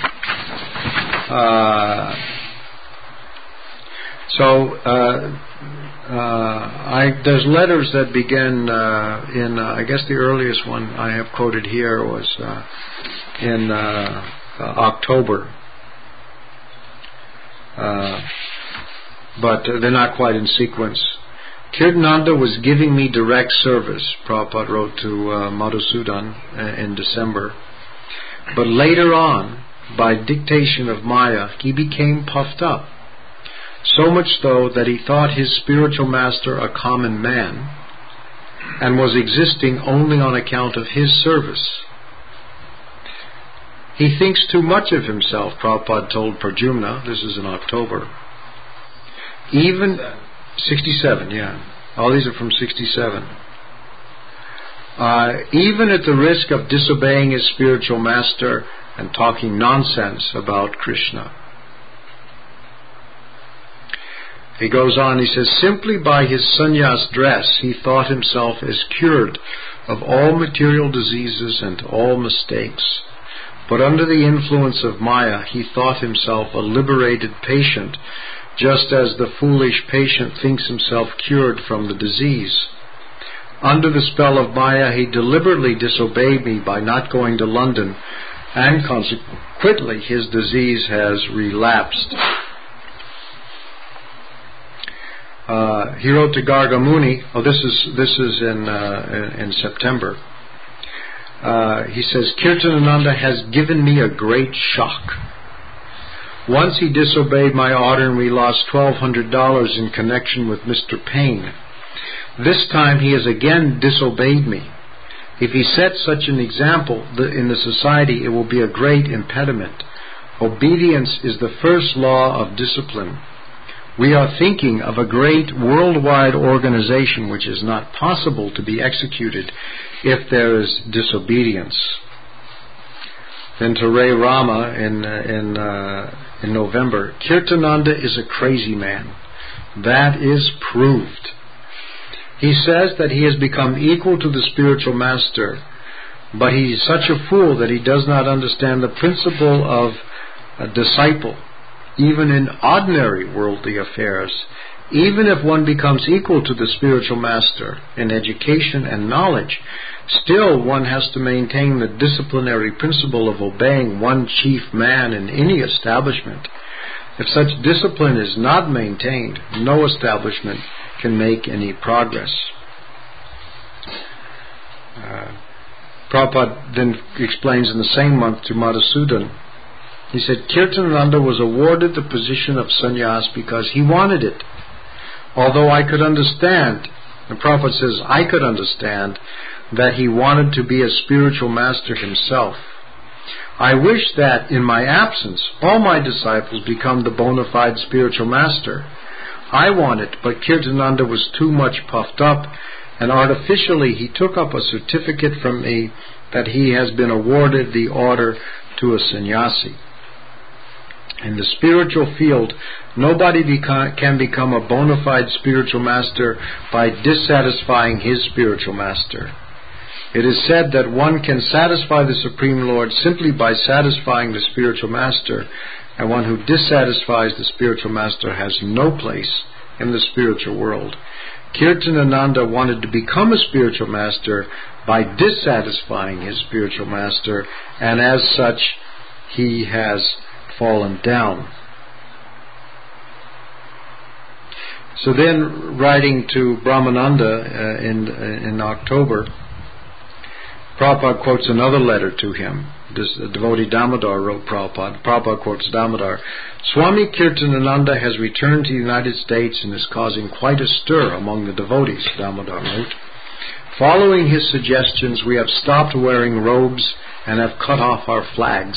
There's letters that begin in, I guess the earliest one I have quoted here was in October. But they're not quite in sequence. Kirtananda was giving me direct service, Prabhupada wrote to Madhusudan in December. But later on, by dictation of Maya, he became puffed up, so much so that he thought his spiritual master a common man, and was existing only on account of his service. He thinks too much of himself, Prabhupada told Pradyumna. This is in October. Even 67, yeah. All these are from 67. Even at the risk of disobeying his spiritual master and talking nonsense about Krishna. He goes on, he says, simply by his sannyas dress, he thought himself as cured of all material diseases and all mistakes. But under the influence of Maya, he thought himself a liberated patient, just as the foolish patient thinks himself cured from the disease. Under the spell of Maya, he deliberately disobeyed me by not going to London, and consequently his disease has relapsed. He wrote to Gargamuni. This is in September. He says, Kirtananda has given me a great shock. Once he disobeyed my order and we lost $1,200 in connection with Mr. Payne. This time he has again disobeyed me. If he sets such an example in the society, it will be a great impediment. Obedience is the first law of discipline. We are thinking of a great worldwide organization which is not possible to be executed if there is disobedience. Then to Ray Rama in November, Kirtananda is a crazy man. That is proved. He says that he has become equal to the spiritual master, but he is such a fool that he does not understand the principle of a disciple. Even in ordinary worldly affairs, even if one becomes equal to the spiritual master in education and knowledge, still one has to maintain the disciplinary principle of obeying one chief man in any establishment. If such discipline is not maintained, no establishment can make any progress. Prabhupada then explains in the same month to Madhusudan. He said, Kirtananda was awarded the position of sannyas because he wanted it. Although I could understand, the Prabhupada says, I could understand that he wanted to be a spiritual master himself. I wish that, in my absence, all my disciples become the bona fide spiritual master. I want it, but Kirtananda was too much puffed up, and artificially he took up a certificate from me that he has been awarded the order to a sannyasi. In the spiritual field, nobody can become a bona fide spiritual master by dissatisfying his spiritual master. It is said that one can satisfy the Supreme Lord simply by satisfying the spiritual master, and one who dissatisfies the spiritual master has no place in the spiritual world. Kirtananda wanted to become a spiritual master by dissatisfying his spiritual master, and as such, he has fallen down. So then, writing to Brahmananda in October, Prabhupada quotes another letter to him. This devotee Damodar wrote Prabhupada. Prabhupada quotes Damodar. Swami Kirtanananda has returned to the United States and is causing quite a stir among the devotees, Damodar wrote. Following his suggestions, we have stopped wearing robes and have cut off our flags.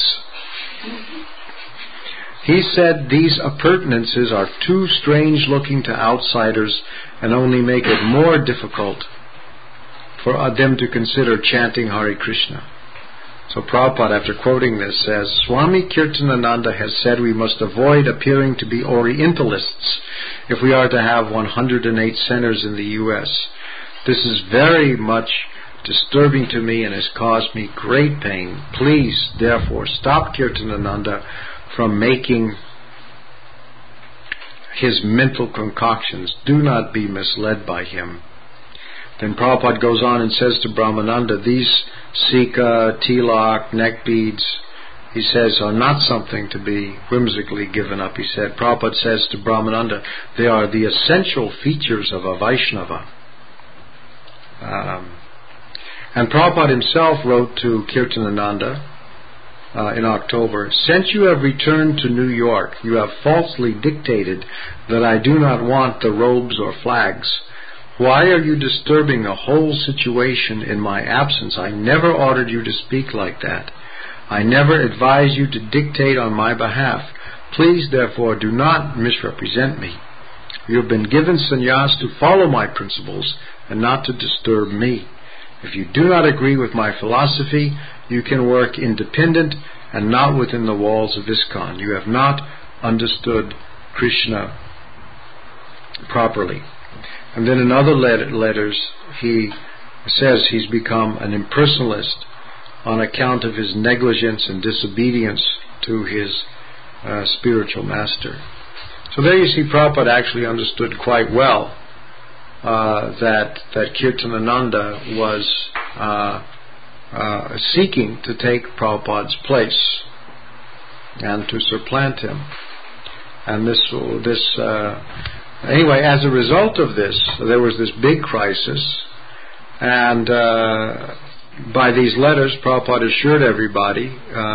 He said these appurtenances are too strange looking to outsiders and only make it more difficult for them to consider chanting Hare Krishna. So Prabhupada, after quoting this, says, Swami Kirtanananda has said we must avoid appearing to be Orientalists if we are to have 108 centers in the U.S. This is very much disturbing to me and has caused me great pain. Please, therefore, stop Kirtanananda from making his mental concoctions. Do not be misled by him. Then Prabhupada goes on and says to Brahmananda, these Sika, tilak, neck beads, he says, are not something to be whimsically given up. He said, Prabhupada says to Brahmananda, they are the essential features of a Vaishnava. And Prabhupada himself wrote to Kirtanananda in October, since you have returned to New York, you have falsely dictated that I do not want the robes or flags. Why are you disturbing the whole situation in my absence? I never ordered you to speak like that. I never advised you to dictate on my behalf. Please, therefore, do not misrepresent me. You have been given sannyas to follow my principles and not to disturb me. If you do not agree with my philosophy, you can work independent and not within the walls of ISKCON. You have not understood Krishna properly. And then in other letters, he says he's become an impersonalist on account of his negligence and disobedience to his spiritual master. So there you see Prabhupada actually understood quite well that Kirtanananda was seeking to take Prabhupada's place and to supplant him. And anyway, as a result of this, there was this big crisis, and by these letters, Prabhupada assured everybody.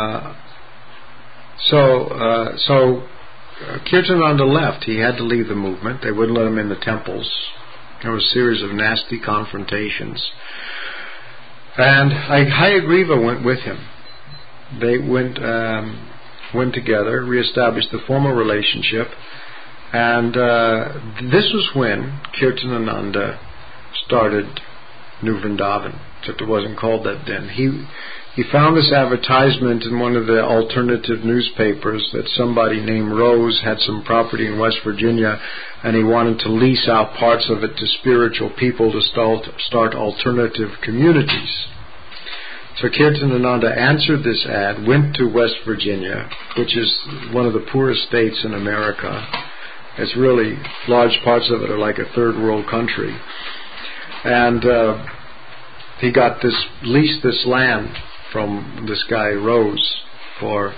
So Kirtanananda left. He had to leave the movement. They wouldn't let him in the temples. There was a series of nasty confrontations. And Hayagriva went with him. They went together, reestablished the former relationship, and this was when Kirtanananda started New Vrindavan, except it wasn't called that then. He found this advertisement in one of the alternative newspapers that somebody named Rose had some property in West Virginia, and he wanted to lease out parts of it to spiritual people to start alternative communities. So Kirtanananda answered this ad, went to West Virginia, which is one of the poorest states in America. It's really, large parts of it are like a third world country. And he leased this land from this guy Rose for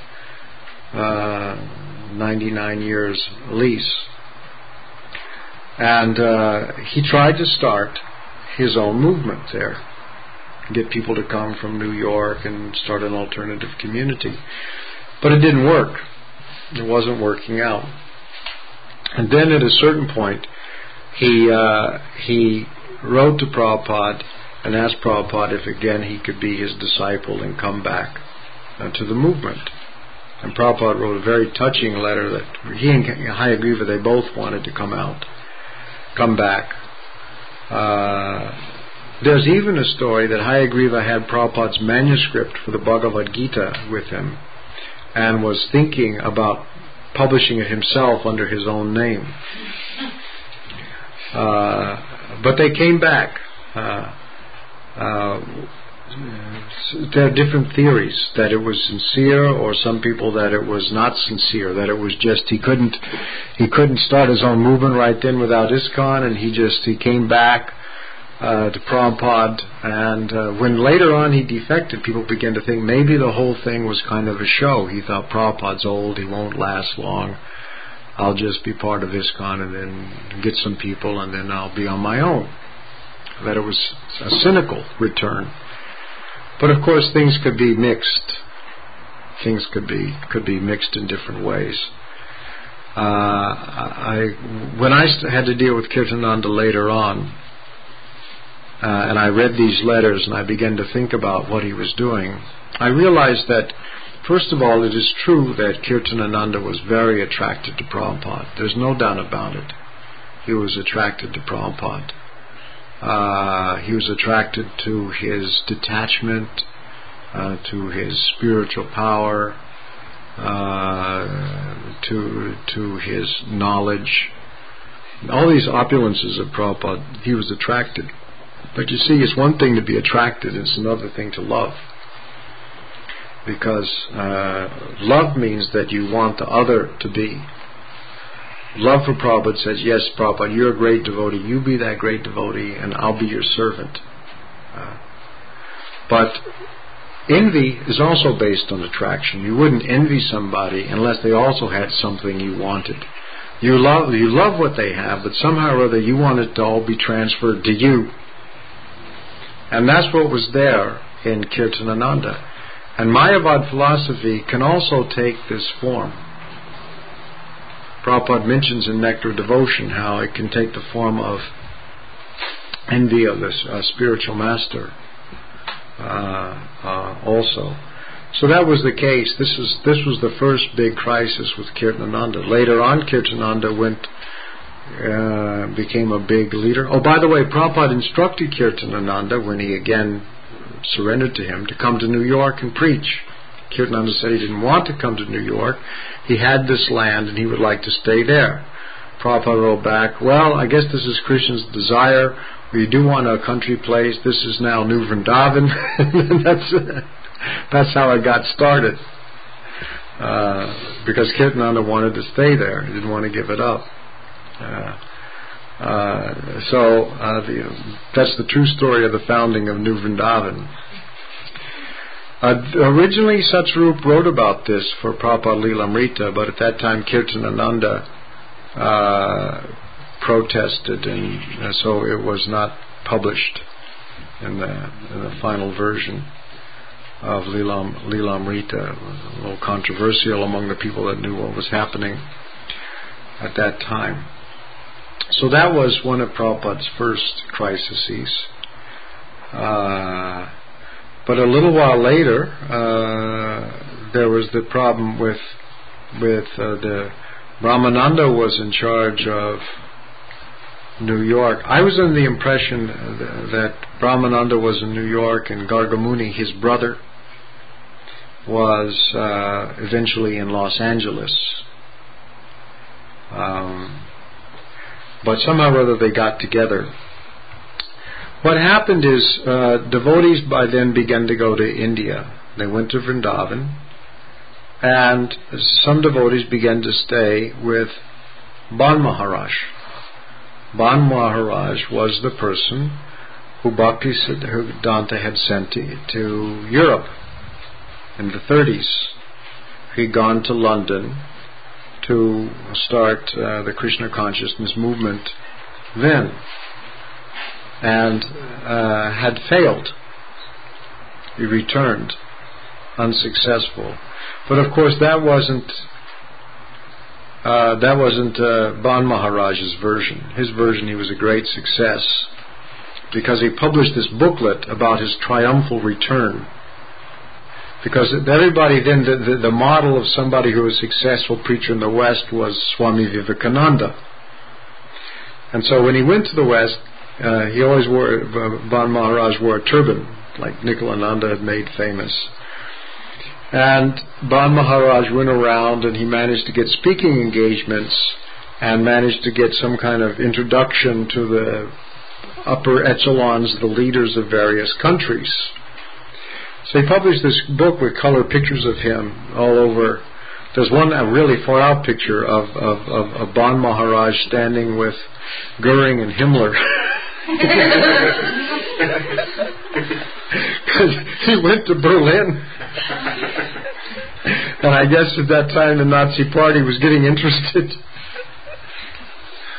99 years lease. And he tried to start his own movement there, get people to come from New York and start an alternative community. But it didn't work. It wasn't working out. And then at a certain point, he wrote to Prabhupada and asked Prabhupada if again he could be his disciple and come back to the movement. And Prabhupada wrote a very touching letter that he and Hayagriva, they both wanted to come back. There's even a story that Hayagriva had Prabhupada's manuscript for the Bhagavad Gita with him and was thinking about publishing it himself under his own name. But they came back. There are different theories, that it was sincere, or some people that it was not sincere, that it was just he couldn't start his own movement right then without ISKCON, and he came back to Prabhupada, and when later on he defected, people began to think maybe the whole thing was kind of a show. He thought Prabhupada's old, he won't last long, I'll just be part of ISKCON and then get some people and then I'll be on my own. That it was a cynical return. But of course things could be mixed. Things could be mixed in different ways. When I had to deal with Kirtananda later on, and I read these letters and I began to think about what he was doing, I realized that, first of all, it is true that Kirtananda was very attracted to Prabhupada. There's no doubt about it. He was attracted to Prabhupada. He was attracted to his detachment, to his spiritual power, to his knowledge. All these opulences of Prabhupada, he was attracted. But you see, it's one thing to be attracted, it's another thing to love. Because love means that you want the other to be. Love for Prabhupada says, yes, Prabhupada, you're a great devotee, you be that great devotee, and I'll be your servant. But envy is also based on attraction. You wouldn't envy somebody unless they also had something you wanted. You love what they have, but somehow or other you want it to all be transferred to you. And that's what was there in Kirtanananda. And Mayavad philosophy can also take this form. Prabhupada mentions in Nectar of Devotion how it can take the form of envy of this spiritual master also. So that was the case. This was the first big crisis with Kirtananda. Later on, Kirtananda became a big leader. Oh, by the way, Prabhupada instructed Kirtananda, when he again surrendered to him, to come to New York and preach. Kirtananda said he didn't want to come to New York. He had this land and he would like to stay there. Prabhupada wrote back, well, I guess this is Krishna's desire. We do want a country place. This is now New Vrindavan. That's how it got started. Because Kirtananda wanted to stay there. He didn't want to give it up. That's the true story of the founding of New Vrindavan. Originally, Satsvarup wrote about this for Prabhupada Lilamrita, but at that time Kirtanananda protested, and so it was not published in the final version of Lilamrita. A little controversial among the people that knew what was happening at that time. So that was one of Prabhupada's first crises. But a little while later, there was the problem with the Brahmananda was in charge of New York. I was under the impression that Brahmananda was in New York and Gargamuni, his brother, was eventually in Los Angeles. But somehow or other they got together. What happened is devotees by then began to go to India. They went to Vrindavan, and some devotees began to stay with Ban Maharaj. Ban Maharaj was the person who Bhaktisiddhanta had sent to Europe in the 30s. He'd gone to London to start the Krishna consciousness movement then, and had failed. He returned unsuccessful. But of course that wasn't Ban Maharaj's version. His version, he was a great success because he published this booklet about his triumphal return. Because everybody then, the model of somebody who was a successful preacher in the West was Swami Vivekananda. And so when he went to the West, he always Ban Maharaj wore a turban, like Nikhilananda had made famous. And Ban Maharaj went around and he managed to get speaking engagements and managed to get some kind of introduction to the upper echelons, the leaders of various countries. So he published this book with color pictures of him all over. There's one really far out picture of Ban Maharaj standing with Goering and Himmler. Because he went to Berlin. And I guess at that time the Nazi Party was getting interested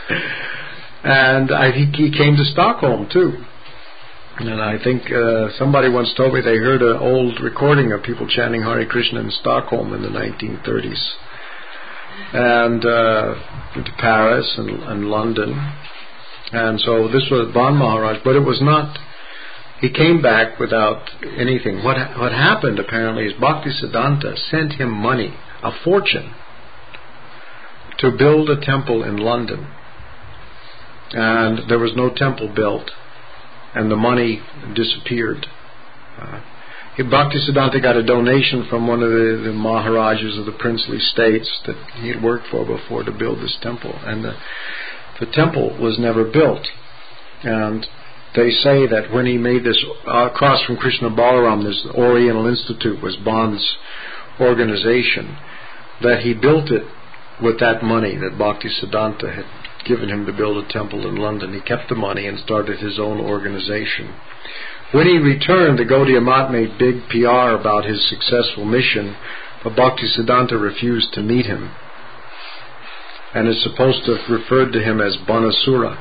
And he came to Stockholm too. And I think somebody once told me they heard an old recording of people chanting Hare Krishna in Stockholm in the 1930s. And to Paris and London. And so this was Ban Maharaj, but it was not, he came back without anything. What happened apparently is Bhaktisiddhanta sent him money, a fortune, to build a temple in London. And there was no temple built, and the money disappeared. Bhaktisiddhanta got a donation from one of the Maharajas of the princely states that he had worked for before to build this temple, and the temple was never built. And they say that when he made this, across from Krishna Balaram, this Oriental Institute was Bond's organization, that he built it with that money that Bhaktisiddhanta had given him to build a temple in London. He kept the money and started his own organization. When he returned, the Gaudiya Math made big PR about his successful mission, but Bhaktisiddhanta refused to meet him, and is supposed to have referred to him as Banasura,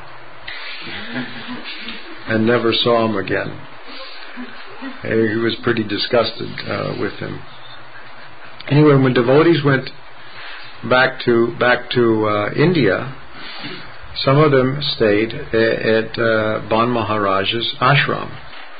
and never saw him again. He was pretty disgusted with him. Anyway, when devotees went back to India, some of them stayed at Ban Maharaj's ashram.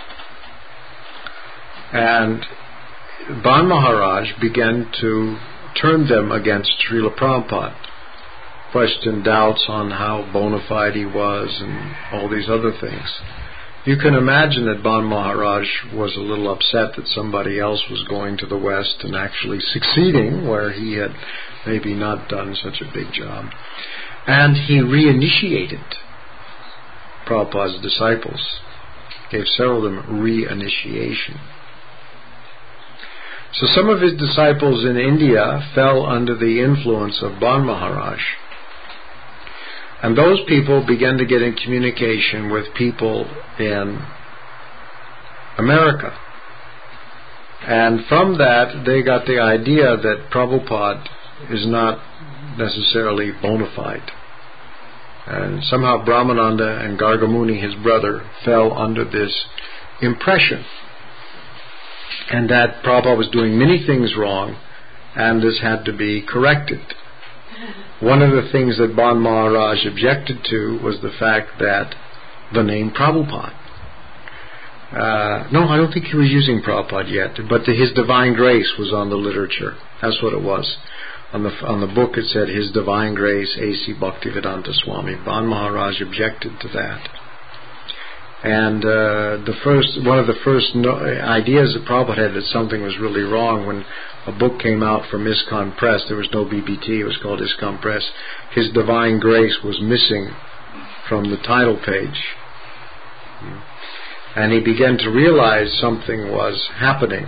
And Ban Maharaj began to turn them against Srila Prabhupada, questioned doubts on how bona fide he was and all these other things. You can imagine that Ban Maharaj was a little upset that somebody else was going to the West and actually succeeding where he had maybe not done such a big job. And he reinitiated Prabhupada's disciples, gave several of them reinitiation. So some of his disciples in India fell under the influence of Ban Maharaj. And those people began to get in communication with people in America. And from that, they got the idea that Prabhupada is not necessarily bona fide. And somehow Brahmananda and Gargamuni, his brother, fell under this impression. And that Prabhupada was doing many things wrong, and this had to be corrected. One of the things that Ban Maharaj objected to was the fact that the name Prabhupada. No, I don't think he was using Prabhupada yet, but his Divine Grace was on the literature. That's what it was. On the book it said His Divine Grace, A.C. Bhaktivedanta Swami. Ban Maharaj objected to that. And one of the first ideas that Prabhupada had that something was really wrong, when a book came out from ISKCON Press, there was no BBT, it was called ISKCON Press, His Divine Grace was missing from the title page. And he began to realize something was happening.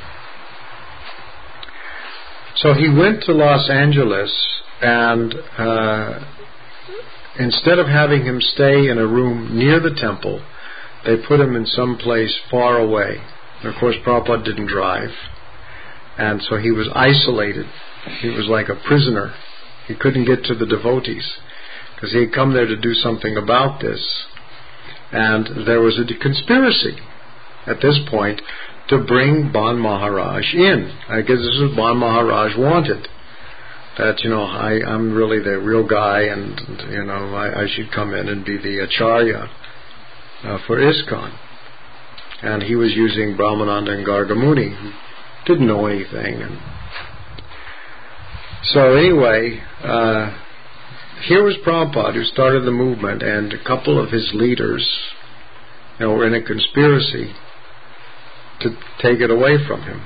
So he went to Los Angeles, and instead of having him stay in a room near the temple, they put him in some place far away. And of course, Prabhupada didn't drive, and so he was isolated. He was like a prisoner. He couldn't get to the devotees, because he had come there to do something about this. And there was a conspiracy at this point to bring Ban Maharaj in. I guess this is what Ban Maharaj wanted. That, I'm really the real guy, and, I should come in and be the Acharya for ISKCON. And he was using Brahmananda and Gargamuni, who didn't know anything. And so anyway, here was Prabhupada, who started the movement, and a couple of his leaders were in a conspiracy to take it away from him.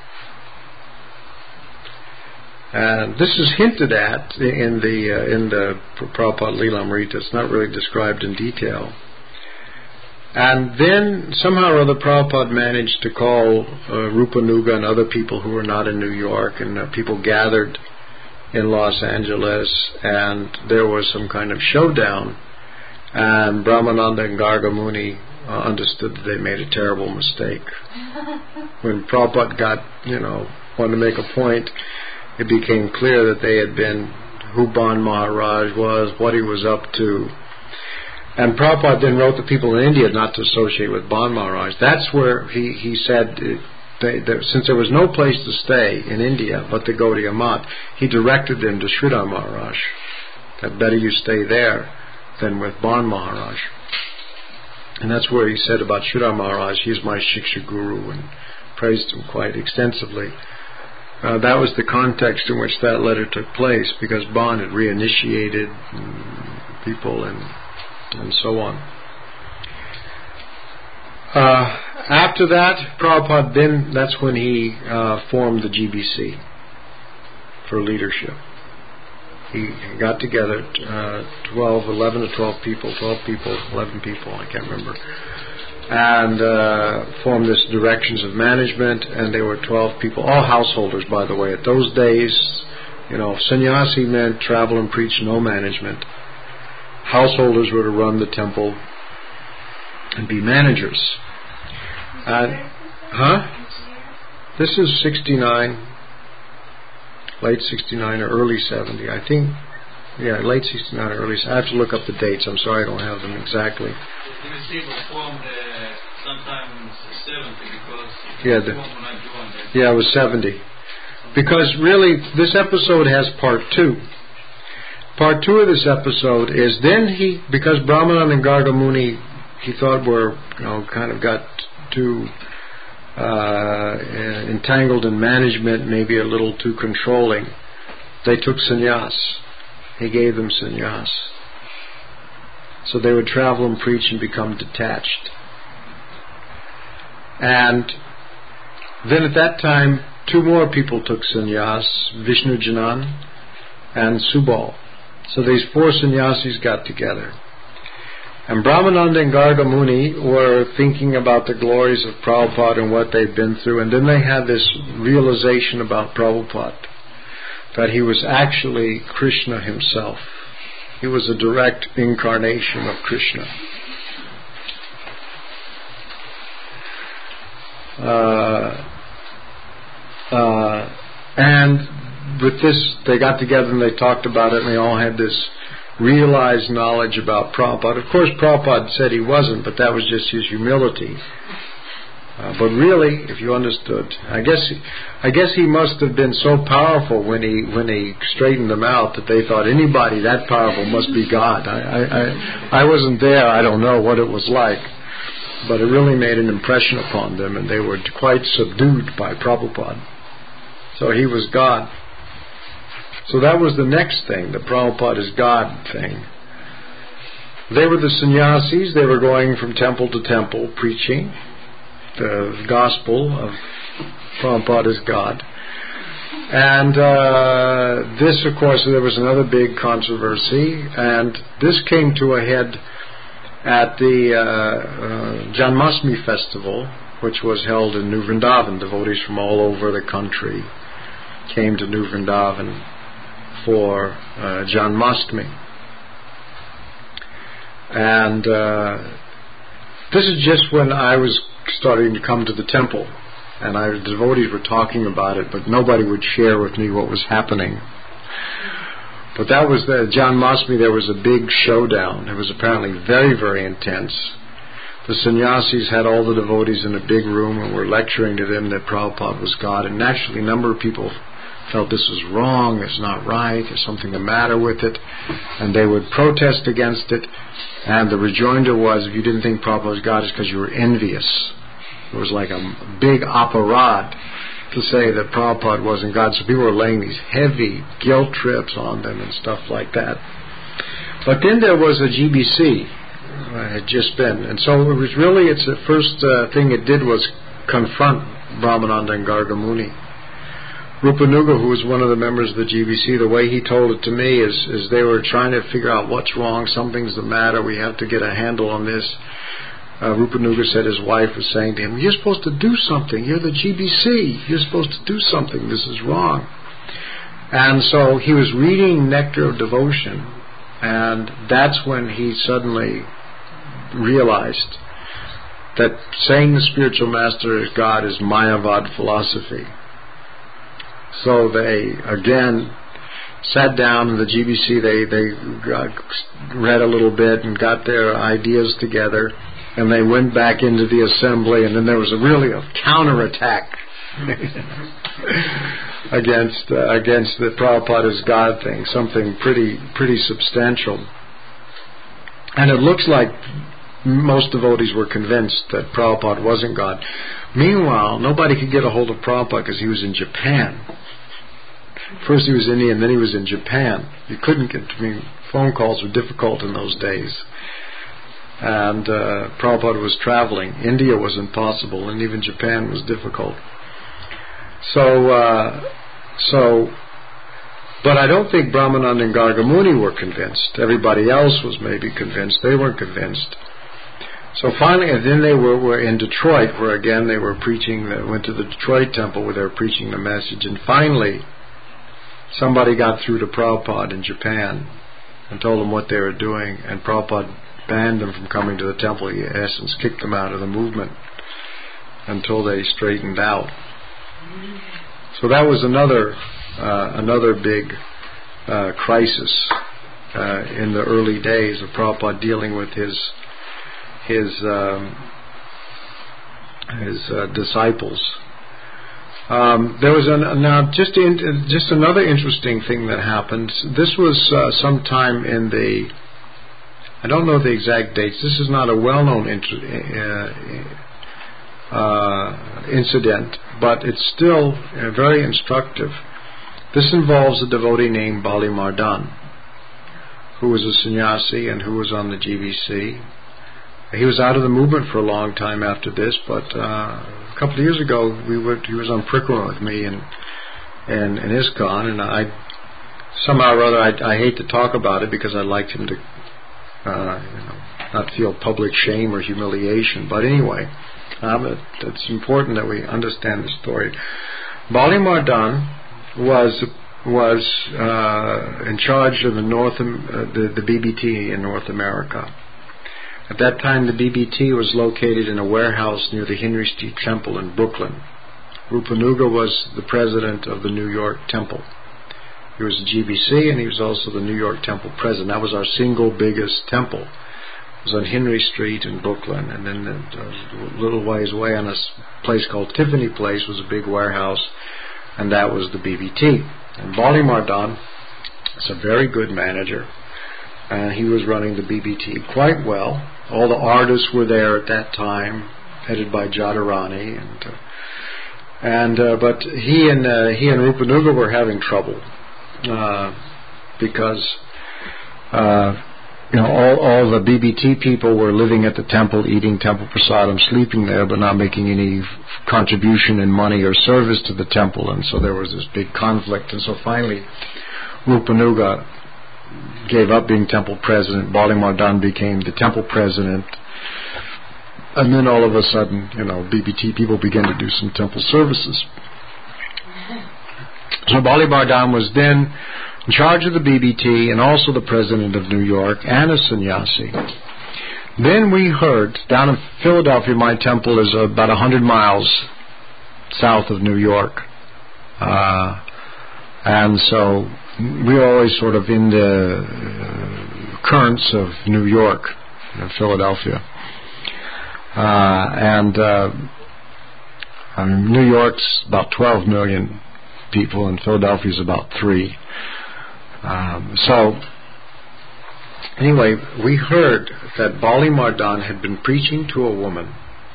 And this is hinted at in the Prabhupada Lilamrita. It's not really described in detail. And then somehow or other Prabhupada managed to call Rupanuga and other people who were not in New York, and people gathered in Los Angeles, and there was some kind of showdown, and Brahmananda and Gargamuni understood that they made a terrible mistake. When Prabhupada wanted to make a point, it became clear that they had been who Ban Maharaj was, what he was up to. And Prabhupada then wrote the people in India not to associate with Ban Maharaj. That's where he said, since there was no place to stay in India but the Gaudiya Math, he directed them to Sridhar Maharaj. That better you stay there than with Ban Maharaj. And that's where he said about Sridhar Maharaj, he's my Shiksha Guru, and praised him quite extensively. That was the context in which that letter took place, because Ban had reinitiated people and so on. After that, Prabhupada then, that's when he formed the GBC for leadership. He got together 11 or 12 people, 11 people, I can't remember, and formed this Directions of Management, and there were 12 people, all householders, by the way. At those days, sannyasi meant travel and preach, no management. Householders were to run the temple and be managers. This is 69, late 69 or early 70, I think. Yeah, late 69 or early 70. I have to look up the dates. I'm sorry I don't have them exactly. The was formed sometime 70 because it was 70. Because really, this episode has part 2. Part 2 of this episode is then because Brahmananda and Garga Muni, he thought were, kind of got too entangled in management, maybe a little too controlling, they took sannyas. He gave them sannyas. So they would travel and preach and become detached. And then at that time, 2 more people took sannyas, Vishnu Janan and Subal. So these 4 sannyasis got together. And Brahmananda and Garga Muni were thinking about the glories of Prabhupada and what they'd been through, and then they had this realization about Prabhupada, that he was actually Krishna himself. He was a direct incarnation of Krishna. And with this, they got together and they talked about it, and they all had this realized knowledge about Prabhupada. Of course, Prabhupada said he wasn't, but that was just his humility. But really, if you understood, I guess he must have been so powerful when he straightened them out that they thought anybody that powerful must be God. I wasn't there. I don't know what it was like, but it really made an impression upon them, and they were quite subdued by Prabhupada. So he was God. So that was the next thing, the Prabhupada is God thing. They were the sannyasis. They were going from temple to temple preaching the gospel of Prabhupada is God. And this, of course, there was another big controversy, and this came to a head at the Janmashtami festival, which was held in New Vrindavan. Devotees from all over the country came to New Vrindavan for Janmashtami. And this is just when I was starting to come to the temple, and the devotees were talking about it, but nobody would share with me what was happening. But that was the Janmashtami. There was a big showdown. It was apparently very, very intense. The sannyasis had all the devotees in a big room and were lecturing to them that Prabhupada was God, and naturally a number of people felt this is wrong, it's not right, there's something the matter with it, and they would protest against it, and the rejoinder was, if you didn't think Prabhupada was God, it's because you were envious. It was like a big aparad to say that Prabhupada wasn't God, so people were laying these heavy guilt trips on them and stuff like that. But then there was a GBC, had just been, and so it was really, it's the first thing it did was confront Brahmananda and Garga Muni. Rupanuga, who was one of the members of the GBC, the way he told it to me is they were trying to figure out what's wrong, something's the matter, we have to get a handle on this. Rupanuga said his wife was saying to him, you're supposed to do something, you're the GBC, you're supposed to do something, this is wrong. And so he was reading Nectar of Devotion, and that's when he suddenly realized that saying the spiritual master is God is Mayavad philosophy. So they, again, sat down in the GBC. They read a little bit and got their ideas together, and they went back into the assembly. And then there was really a counterattack against the Prabhupada is God thing, something pretty substantial. And it looks like most devotees were convinced that Prabhupada wasn't God. Meanwhile, nobody could get a hold of Prabhupada because he was in Japan. First he was in India, and then he was in Japan. You couldn't get, phone calls were difficult in those days. And Prabhupada was traveling. India was impossible, and even Japan was difficult. But I don't think Brahmananda and Gargamuni were convinced. Everybody else was maybe convinced. They weren't convinced. So finally, and then they were in Detroit, where again they were preaching. They went to the Detroit temple where they were preaching the message. And finally, somebody got through to Prabhupada in Japan and told them what they were doing. And Prabhupada banned them from coming to the temple. He, in essence, kicked them out of the movement until they straightened out. So that was another big crisis in the early days of Prabhupada dealing with his disciples. There was just another interesting thing that happened. This was sometime in the, I don't know the exact dates. This is not a well-known incident, but it's still very instructive. This involves a devotee named Bali Mardan, who was a sannyasi and who was on the GBC. He was out of the movement for a long time after this, but a couple of years ago he was on Prikrama with me in ISKCON, and I somehow or other I hate to talk about it because I liked him to not feel public shame or humiliation. But anyway, it's important that we understand the story. Bali Mardan was in charge of the BBT in North America. At that time, the BBT was located in a warehouse near the Henry Street Temple in Brooklyn. Rupanuga was the president of the New York Temple. He was a GBC, and he was also the New York Temple president. That was our single biggest temple. It was on Henry Street in Brooklyn, and then a little ways away on a place called Tiffany Place was a big warehouse, and that was the BBT. And Bali Mardan is a very good manager, and he was running the BBT quite well. All the artists were there at that time, headed by Jadharani, but he and Rupanuga were having trouble because all the BBT people were living at the temple, eating temple prasadam, sleeping there, but not making any contribution in money or service to the temple, and so there was this big conflict. And so finally, Rupanuga gave up being temple president. Bali Mardan became the temple president, and then all of a sudden, BBT people began to do some temple services. So Bali Mardan was then in charge of the BBT and also the president of New York and a sannyasi. Then we heard, down in Philadelphia, my temple is about 100 miles south of New York. And so we were always sort of in the currents of New York and Philadelphia. New York's about 12 million people, and Philadelphia's about 3. So anyway, we heard that Bali Mardan had been preaching to a woman,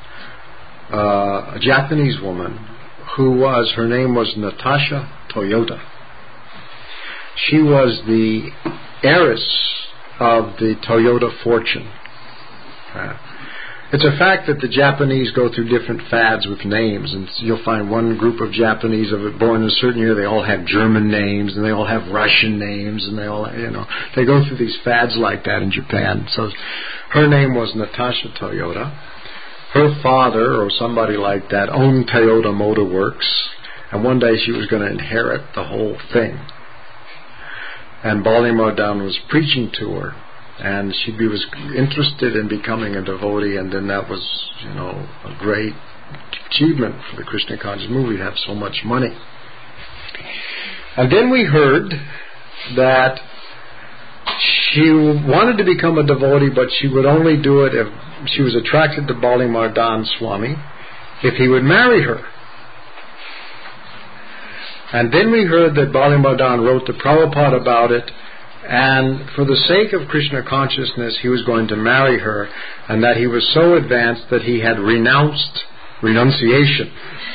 a Japanese woman, her name was Natasha Toyota. She was the heiress of the Toyota fortune. It's a fact that the Japanese go through different fads with names, and you'll find one group of Japanese born in a certain year, they all have German names, and they all have Russian names, and they all, they go through these fads like that in Japan. So her name was Natasha Toyota. Her father, or somebody like that, owned Toyota Motor Works, and one day she was going to inherit the whole thing. And Bali Mardan was preaching to her, and she was interested in becoming a devotee, and then that was, a great achievement for the Krishna conscious movement. We have so much money. And then we heard that she wanted to become a devotee, but she would only do it if she was attracted to Bali Mardan Swami, if he would marry her. And then we heard that Bali Mardan wrote to Prabhupada about it, and for the sake of Krishna consciousness, he was going to marry her, and that he was so advanced that he had renounced renunciation.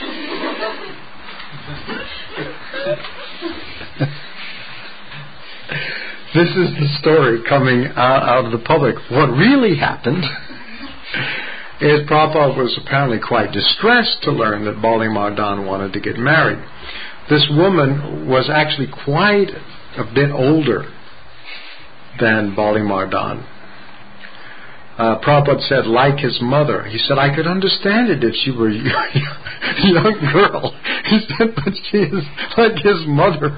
This is the story coming out of the public. What really happened is Prabhupada was apparently quite distressed to learn that Bali Mardan wanted to get married. This woman was actually quite a bit older than Bali Mardan. Prabhupada said, like his mother. He said, I could understand it if she were a young girl. He said, but she is like his mother.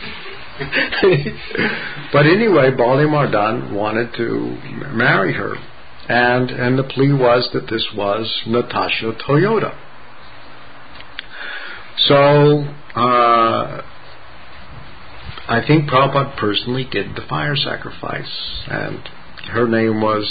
But anyway, Bali Mardan wanted to marry her. And the plea was that this was Natasha Toyota. So, I think Prabhupada personally did the fire sacrifice. And her name was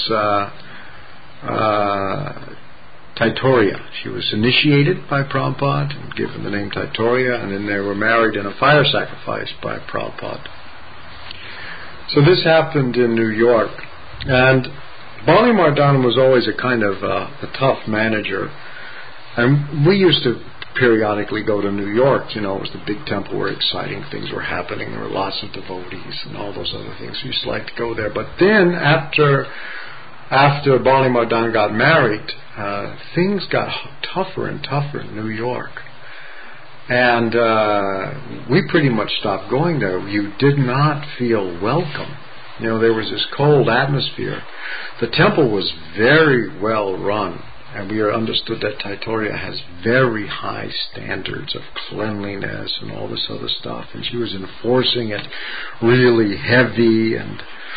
Taitoria. She was initiated by Prabhupada and given the name Taitoria, and then they were married in a fire sacrifice by Prabhupada. So this happened in New York. And Bali Mardan was always a kind of a tough manager. And we used to periodically go to New York. You know, it was the big temple where exciting things were happening. There were lots of devotees and all those other things. We used to like to go there. But then after Bali Mardan got married, things got tougher and tougher in New York. And we pretty much stopped going there. You did not feel welcome. You know, there was this cold atmosphere. The temple was very well run, and we understood that Taitoria has very high standards of cleanliness and all this other stuff, and she was enforcing it really heavy, and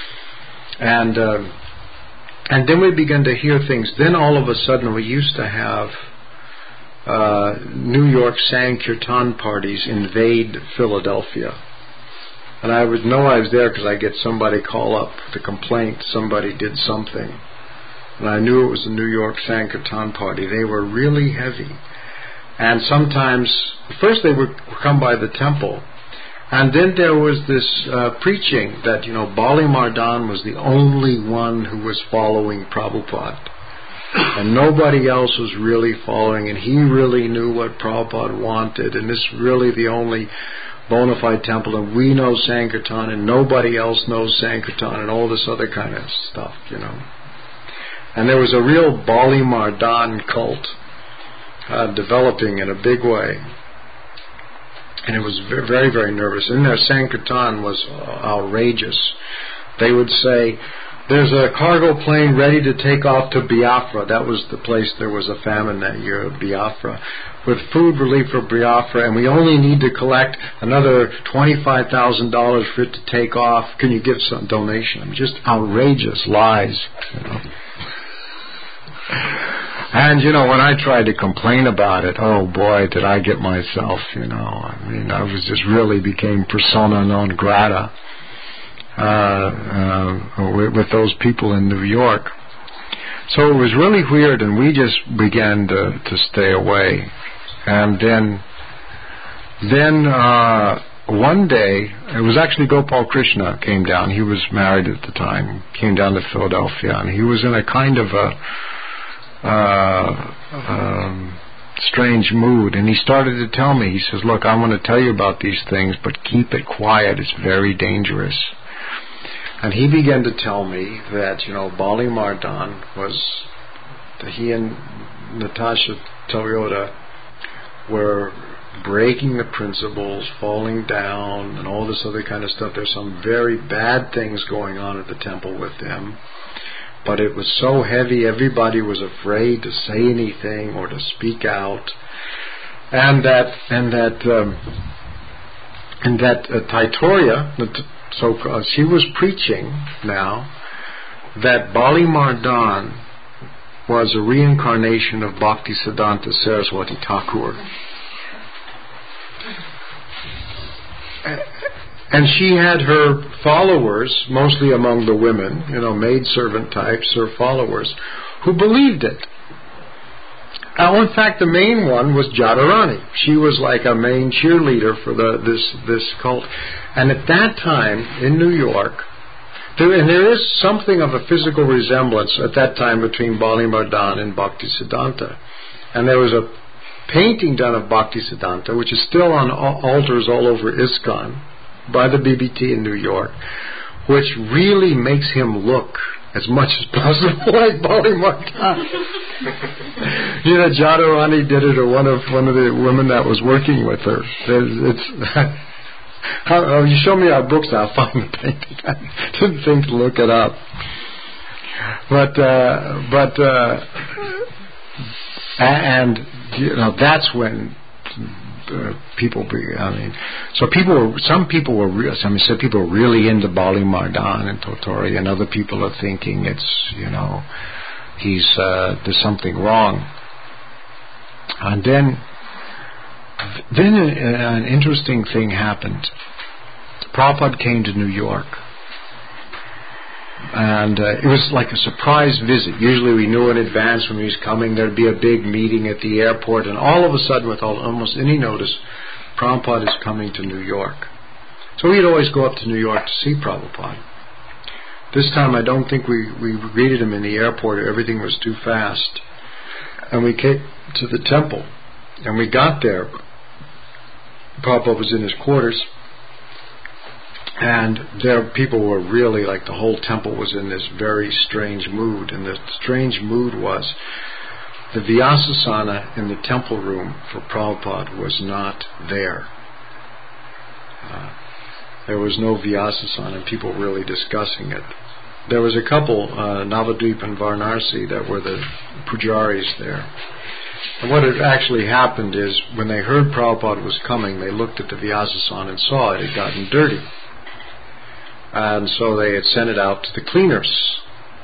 then we began to hear things. Then all of a sudden we used to have New York Sankirtan parties invade Philadelphia. And I would know I was there because I get somebody call up with a complaint, somebody did something. And I knew it was a New York Sankirtan party. They were really heavy. And sometimes, first they would come by the temple. And then there was this preaching that, you know, Bali Mardan was the only one who was following Prabhupada. And nobody else was really following, and he really knew what Prabhupada wanted, and this is really the only bona fide temple, and we know Sankirtan, and nobody else knows Sankirtan, and all this other kind of stuff, you know. And there was a real Bali Mardan cult developing in a big way. And it was very, very, very nervous. And their Sankirtan was outrageous. They would say, there's a cargo plane ready to take off to Biafra. That was the place there was a famine that year, Biafra, with food relief for Biafra, and we only need to collect another $25,000 for it to take off. Can you give some donation? I mean, just outrageous lies, you know. And, you know, when I tried to complain about it, oh boy, did I get myself, you know. I mean, I was just really became persona non grata with those people in New York. So it was really weird, and we just began to stay away. And then one day, it was actually Gopal Krishna came down. He was married at the time, came down to Philadelphia, and he was in a kind of a strange mood, and he started to tell me, he says, look, I want to tell you about these things, but keep it quiet, it's very dangerous. And he began to tell me that, you know, Bali Mardan he and Natasha Toyota were breaking the principles, falling down, and all this other kind of stuff. There's some very bad things going on at the temple with them. But it was so heavy, everybody was afraid to say anything or to speak out, and that Taitoria, so she was preaching now that Bali Mardan was a reincarnation of Bhaktisiddhanta Saraswati Thakur. And she had her followers, mostly among the women, maidservant types, her followers, who believed it. In fact, the main one was Jadharani. She was like a main cheerleader for this cult. And at that time, in New York, there is something of a physical resemblance at that time between Bali-Mardan and Bhaktisiddhanta. And there was a painting done of Bhaktisiddhanta, which is still on altars all over ISKCON, by the BBT in New York, which really makes him look as much as possible like Bali-Mardan. Jadharani did it, or one of the women that was working with her. You show me our books, I'll find the painting. I didn't think to look it up. That's when some people were really into Bali-Mardan and Totori, and other people are thinking there's something wrong. And then an interesting thing happened. Prabhupada came to New York, and it was like a surprise visit. Usually we knew in advance when he was coming. There'd be a big meeting at the airport, and all of a sudden, without almost any notice, Prabhupada is coming to New York. So we'd always go up to New York to see Prabhupada. This time I don't think we greeted him in the airport. Everything was too fast. And we came to the temple, and we got there. Prabhupada was in his quarters, and there people were really, like, the whole temple was in this very strange mood. And the strange mood was the Vyasasana in the temple room for Prabhupada was not there. There was no Vyasasana, and people were really discussing it. There was a couple, Navadvip and Varanasi, that were the pujaris there. And what had actually happened is, when they heard Prabhupada was coming, they looked at the Vyasasana and saw it had gotten dirty. And so they had sent it out to the cleaners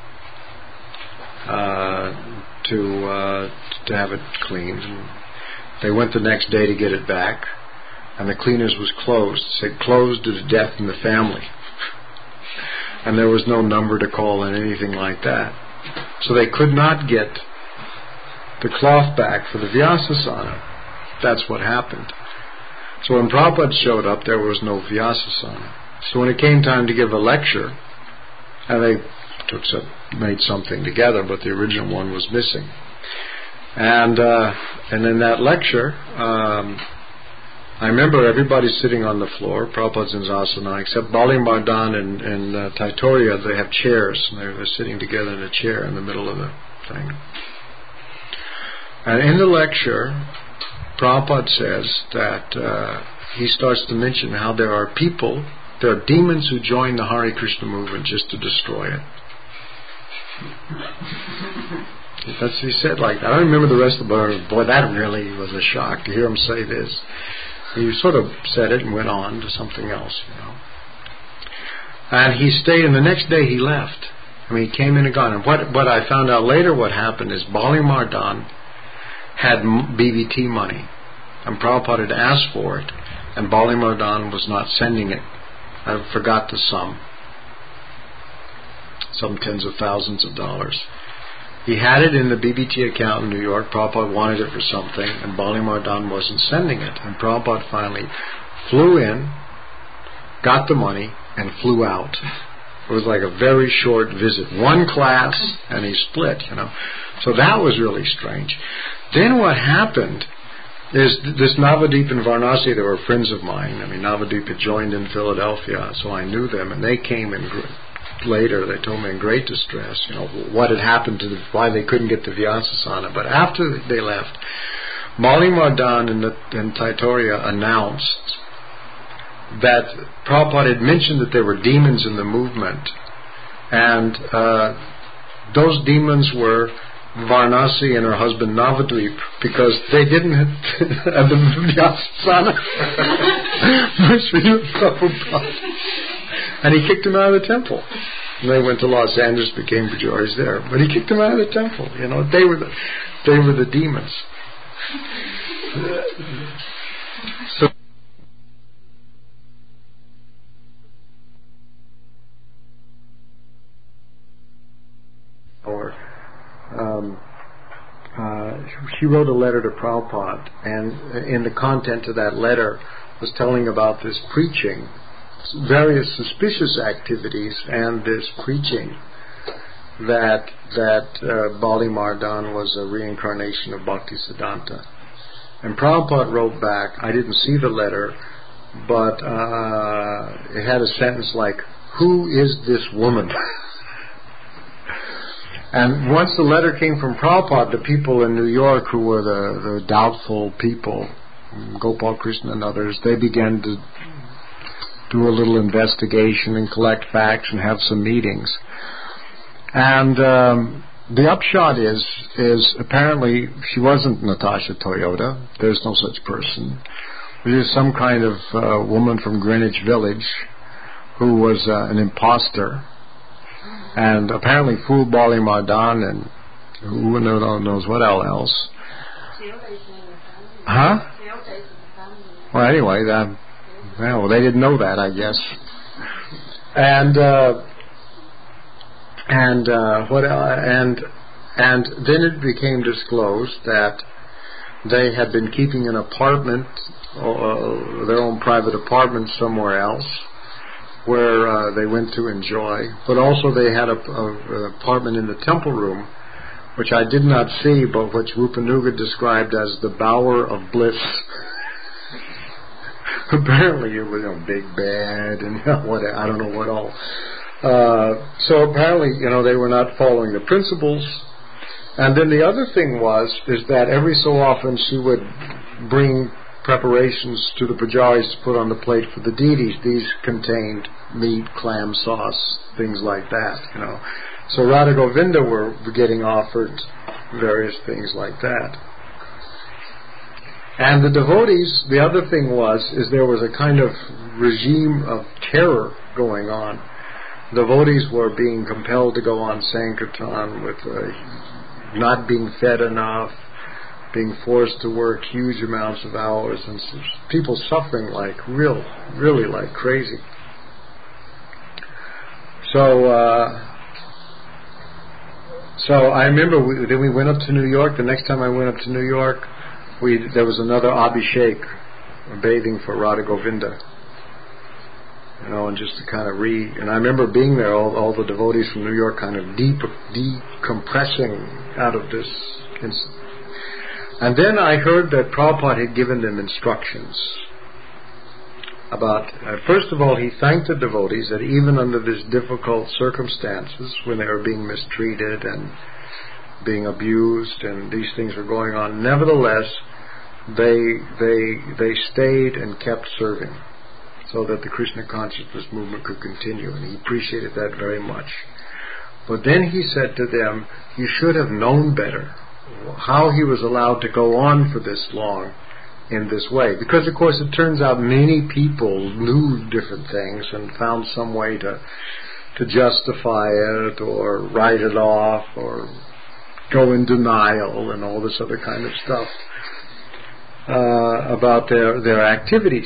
to have it cleaned. And they went the next day to get it back, and the cleaners was closed. It said closed due to death in the family. And there was no number to call and anything like that. So they could not get the cloth back for the Vyasasana. That's what happened. So when Prabhupada showed up, there was no Vyasasana. So when it came time to give a lecture, and they made something together, but the original one was missing. And in that lecture, I remember everybody sitting on the floor. Prabhupada's in asana, except Bali-Mardan and Taitoria. They have chairs, and they're sitting together in a chair in the middle of the thing. And in the lecture, Prabhupada says that he starts to mention how there are demons who join the Hare Krishna movement just to destroy it. That's he said like that. I don't remember the rest of it, but boy, that really was a shock to hear him say this. He sort of said it and went on to something else, And he stayed, and the next day he left. He came in and gone. And what I found out later what happened is Bali-Mardan had BBT money, and Prabhupada had asked for it, and Bali-Mardan was not sending it. I forgot the sum. Some tens of thousands of dollars. He had it in the BBT account in New York. Prabhupada wanted it for something, and Bali-Mardan wasn't sending it. And Prabhupada finally flew in, got the money, and flew out. It was like a very short visit. One class, and he split, So that was really strange. Then what happened is this Navadvip and Varanasi, they were friends of mine. Navadvip had joined in Philadelphia, so I knew them, and they came in later. They told me in great distress, what had happened to why they couldn't get the Vyasasana. But after they left, Bali-Mardan and Taitoria announced that Prabhupada had mentioned that there were demons in the movement, and those demons were Varanasi and her husband Navadvip, because they didn't have the Vyasasana. And he kicked them out of the temple. And they went to Los Angeles, became pujaris there. But he kicked them out of the temple. They were the demons. So she wrote a letter to Prabhupada, and in the content of that letter was telling about this preaching, various suspicious activities, and this preaching that Bali Mardan was a reincarnation of Bhaktisiddhanta. And Prabhupada wrote back, I didn't see the letter, but it had a sentence like, "Who is this woman?" And once the letter came from Prabhupada, the people in New York who were the doubtful people, Gopal Krishna and others, they began to do a little investigation and collect facts and have some meetings. And the upshot is apparently she wasn't Natasha Toyota. There's no such person. It was some kind of woman from Greenwich Village who was an imposter, and apparently fooled Bali Mardan and who knows what else. Huh? Well, anyway, they didn't know that, I guess. And then it became disclosed that they had been keeping an apartment, their own private apartment somewhere else, where they went to enjoy. But also they had an apartment in the temple room, which I did not see, but which Rupanuga described as the bower of bliss. Apparently it was a big bed and what, I don't know what all. So apparently, they were not following the principles. And then the other thing is that every so often she would bring preparations to the pujaris to put on the plate for the deities. These contained meat, clam sauce, things like that, So Radha Govinda were getting offered various things like that. And the devotees, the other thing is there was a kind of regime of terror going on. Devotees were being compelled to go on Sankirtan with not being fed enough, being forced to work huge amounts of hours, and people suffering like really like crazy. So I remember we went up to New York. The next time I went up to New York, there was another Abhishek, bathing for Radha Govinda. And just to kind of and I remember being there, all the devotees from New York kind of decompressing out of this. And then I heard that Prabhupada had given them instructions about, first of all, he thanked the devotees that even under these difficult circumstances, when they were being mistreated and being abused and these things were going on, nevertheless, they stayed and kept serving, so that the Krishna consciousness movement could continue, and he appreciated that very much. But then he said to them, you should have known better how he was allowed to go on for this long in this way. Because, of course, it turns out many people knew different things and found some way to justify it or write it off or go in denial and all this other kind of stuff about their activities.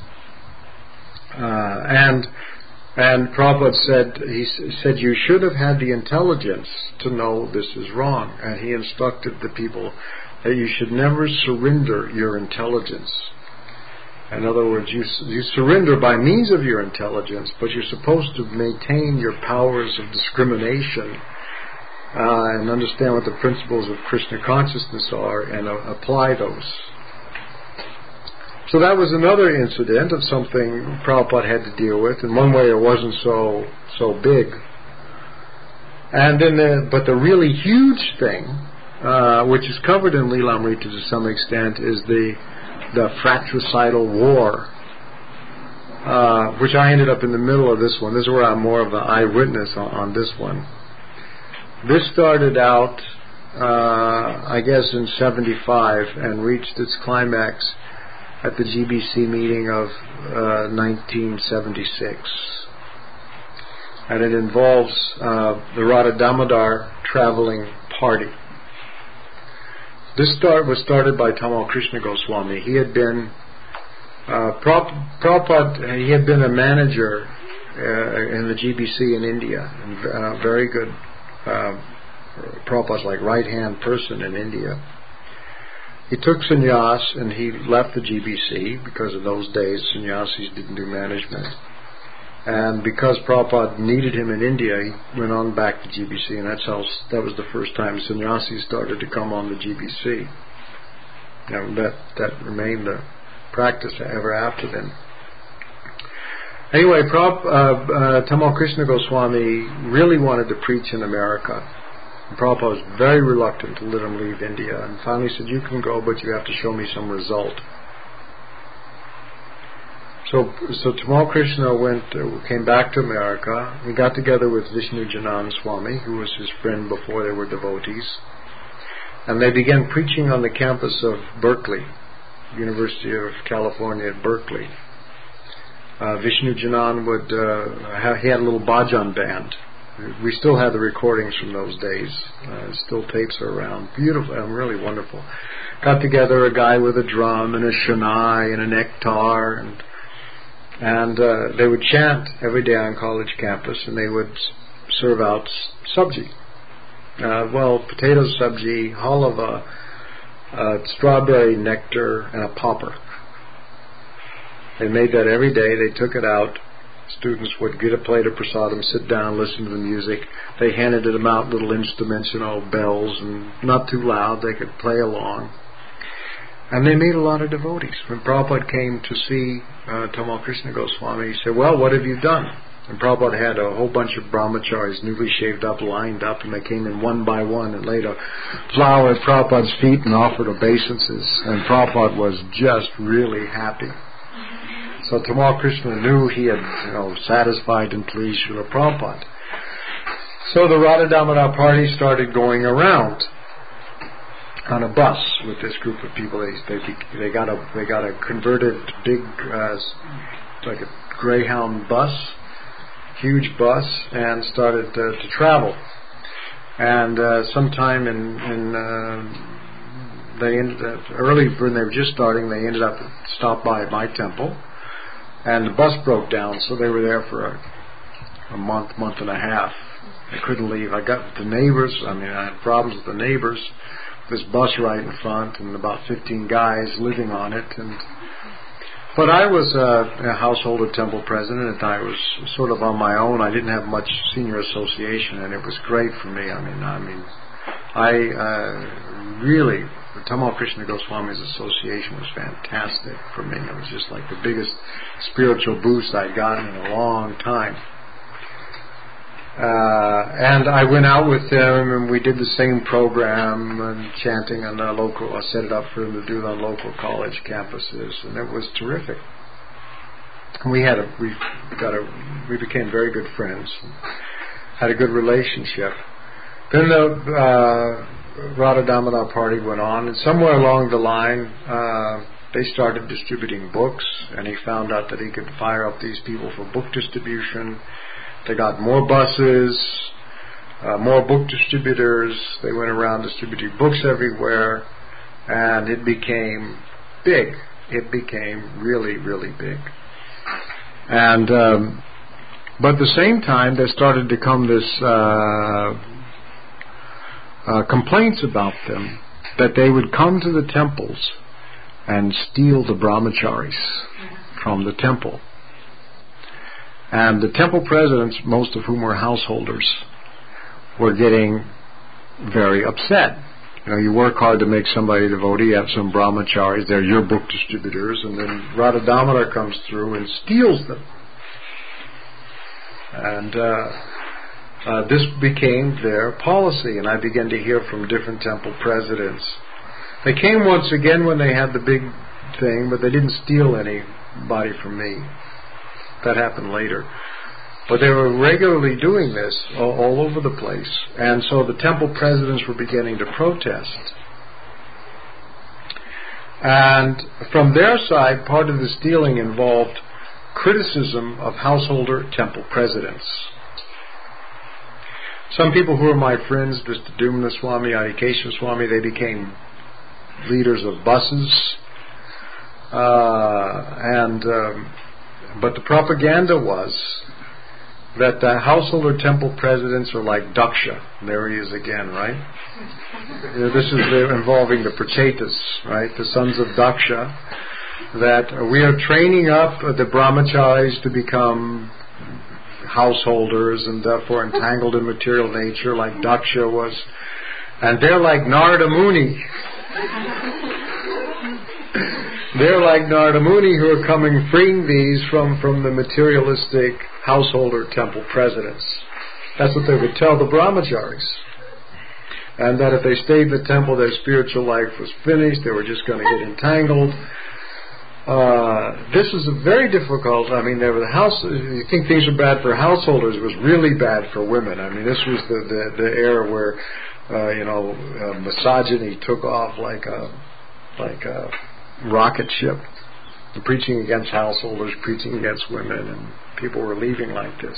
And Prabhupada said, you should have had the intelligence to know this is wrong. And he instructed the people that you should never surrender your intelligence. In other words, you surrender by means of your intelligence, but you're supposed to maintain your powers of discrimination and understand what the principles of Krishna consciousness are and apply those. So that was another incident of something Prabhupada had to deal with. In one way, it wasn't so big. And then, but the really huge thing, which is covered in Leelamrita to some extent, is the fratricidal war, which I ended up in the middle of this one. This is where I'm more of an eyewitness on this one. This started out, I guess, in 75 and reached its climax at the GBC meeting of 1976. And it involves the Radha Damodar traveling party. This was started by Tamal Krishna Goswami. He had been Prabhupada, he had been a manager in the GBC in India, and very good Prabhupada's like right-hand person in India. He took sannyas and he left the GBC because in those days sannyasis didn't do management. And because Prabhupada needed him in India, he went on back to GBC, and that was the first time sannyasis started to come on the GBC. And that remained the practice ever after then. Anyway, Tamal Krishna Goswami really wanted to preach in America. And Prabhupada was very reluctant to let him leave India, and finally said, "You can go, but you have to show me some result." So Tamal Krishna came back to America. He got together with Vishnu Janand Swami, who was his friend before they were devotees, and they began preaching on the campus of Berkeley, University of California at Berkeley. Vishnu Janand he had a little bhajan band. We still have the recordings from those days. Still tapes are around. Beautiful and really wonderful. Got together a guy with a drum and a shanai and a nectar, and they would chant every day on college campus, and they would serve out sabji. Potato sabji, halava, strawberry nectar, and a popper. They made that every day. They took it out. Students would get a plate of prasadam, sit down, listen to the music. They handed them out little instruments, bells, and not too loud. They could play along. And they made a lot of devotees. When Prabhupada came to see Tamal Krishna Goswami, he said, "Well, what have you done?" And Prabhupada had a whole bunch of brahmacharis, newly shaved up, lined up, and they came in one by one and laid a flower at Prabhupada's feet and offered obeisances. And Prabhupada was just really happy. So Tamal Krishna knew he had, satisfied and pleased Srila Prabhupada. So the Radha Damodar party started going around on a bus with this group of people. They got a converted big, like a Greyhound bus, huge bus, and started to travel. And sometime they ended up, early when they were just starting, they ended up stopped by my temple. And the bus broke down, so they were there for a month and a half. They couldn't leave. I got the neighbors. I had problems with the neighbors. This bus right in front, and about 15 guys living on it. But I was a householder temple president, and I was sort of on my own. I didn't have much senior association, and it was great for me. Really, the Tamal Krishna Goswami's association was fantastic for me. It was just like the biggest spiritual boost I'd gotten in a long time. And I went out with them, and we did the same program and chanting on the local. I set it up for them to do it on local college campuses, and it was terrific. And we became very good friends, and had a good relationship. Then the Radha Damodar party went on, and somewhere along the line, they started distributing books, and he found out that he could fire up these people for book distribution. They got more buses, more book distributors. They went around distributing books everywhere, and it became big. It became really, really big. And but at the same time, there started to come this complaints about them that they would come to the temples and steal the brahmacharis from the temple. And the temple presidents, most of whom were householders, were getting very upset. You work hard to make somebody a devotee, you have some brahmacharis, they're your book distributors, and then Radha Damodar comes through and steals them. And this became their policy, and I began to hear from different temple presidents. They came once again when they had the big thing, but they didn't steal anybody from me. That happened later. But they were regularly doing this all over the place. And so the temple presidents were beginning to protest. And from their side, part of the stealing involved criticism of householder temple presidents. Some people who were my friends, Mr. Dumna Swami, Adhikeshwar Swami, they became leaders of buses. But the propaganda was that householder temple presidents are like Daksha. There he is again, right? This is involving the Prachetas, right? The sons of Daksha. That we are training up the brahmacharis to become householders and therefore entangled in material nature like Daksha was. And they're like Narada Muni. They're like Narada Muni who are coming freeing these from the materialistic householder temple presidents. That's what they would tell the brahmacharis. And that if they stayed in the temple, their spiritual life was finished, they were just going to get entangled. This is a very difficult, I mean, you think things are bad for householders, it was really bad for women. I mean, this was the era where, misogyny took off like a rocket ship. Preaching against householders, preaching against women, and people were leaving like this.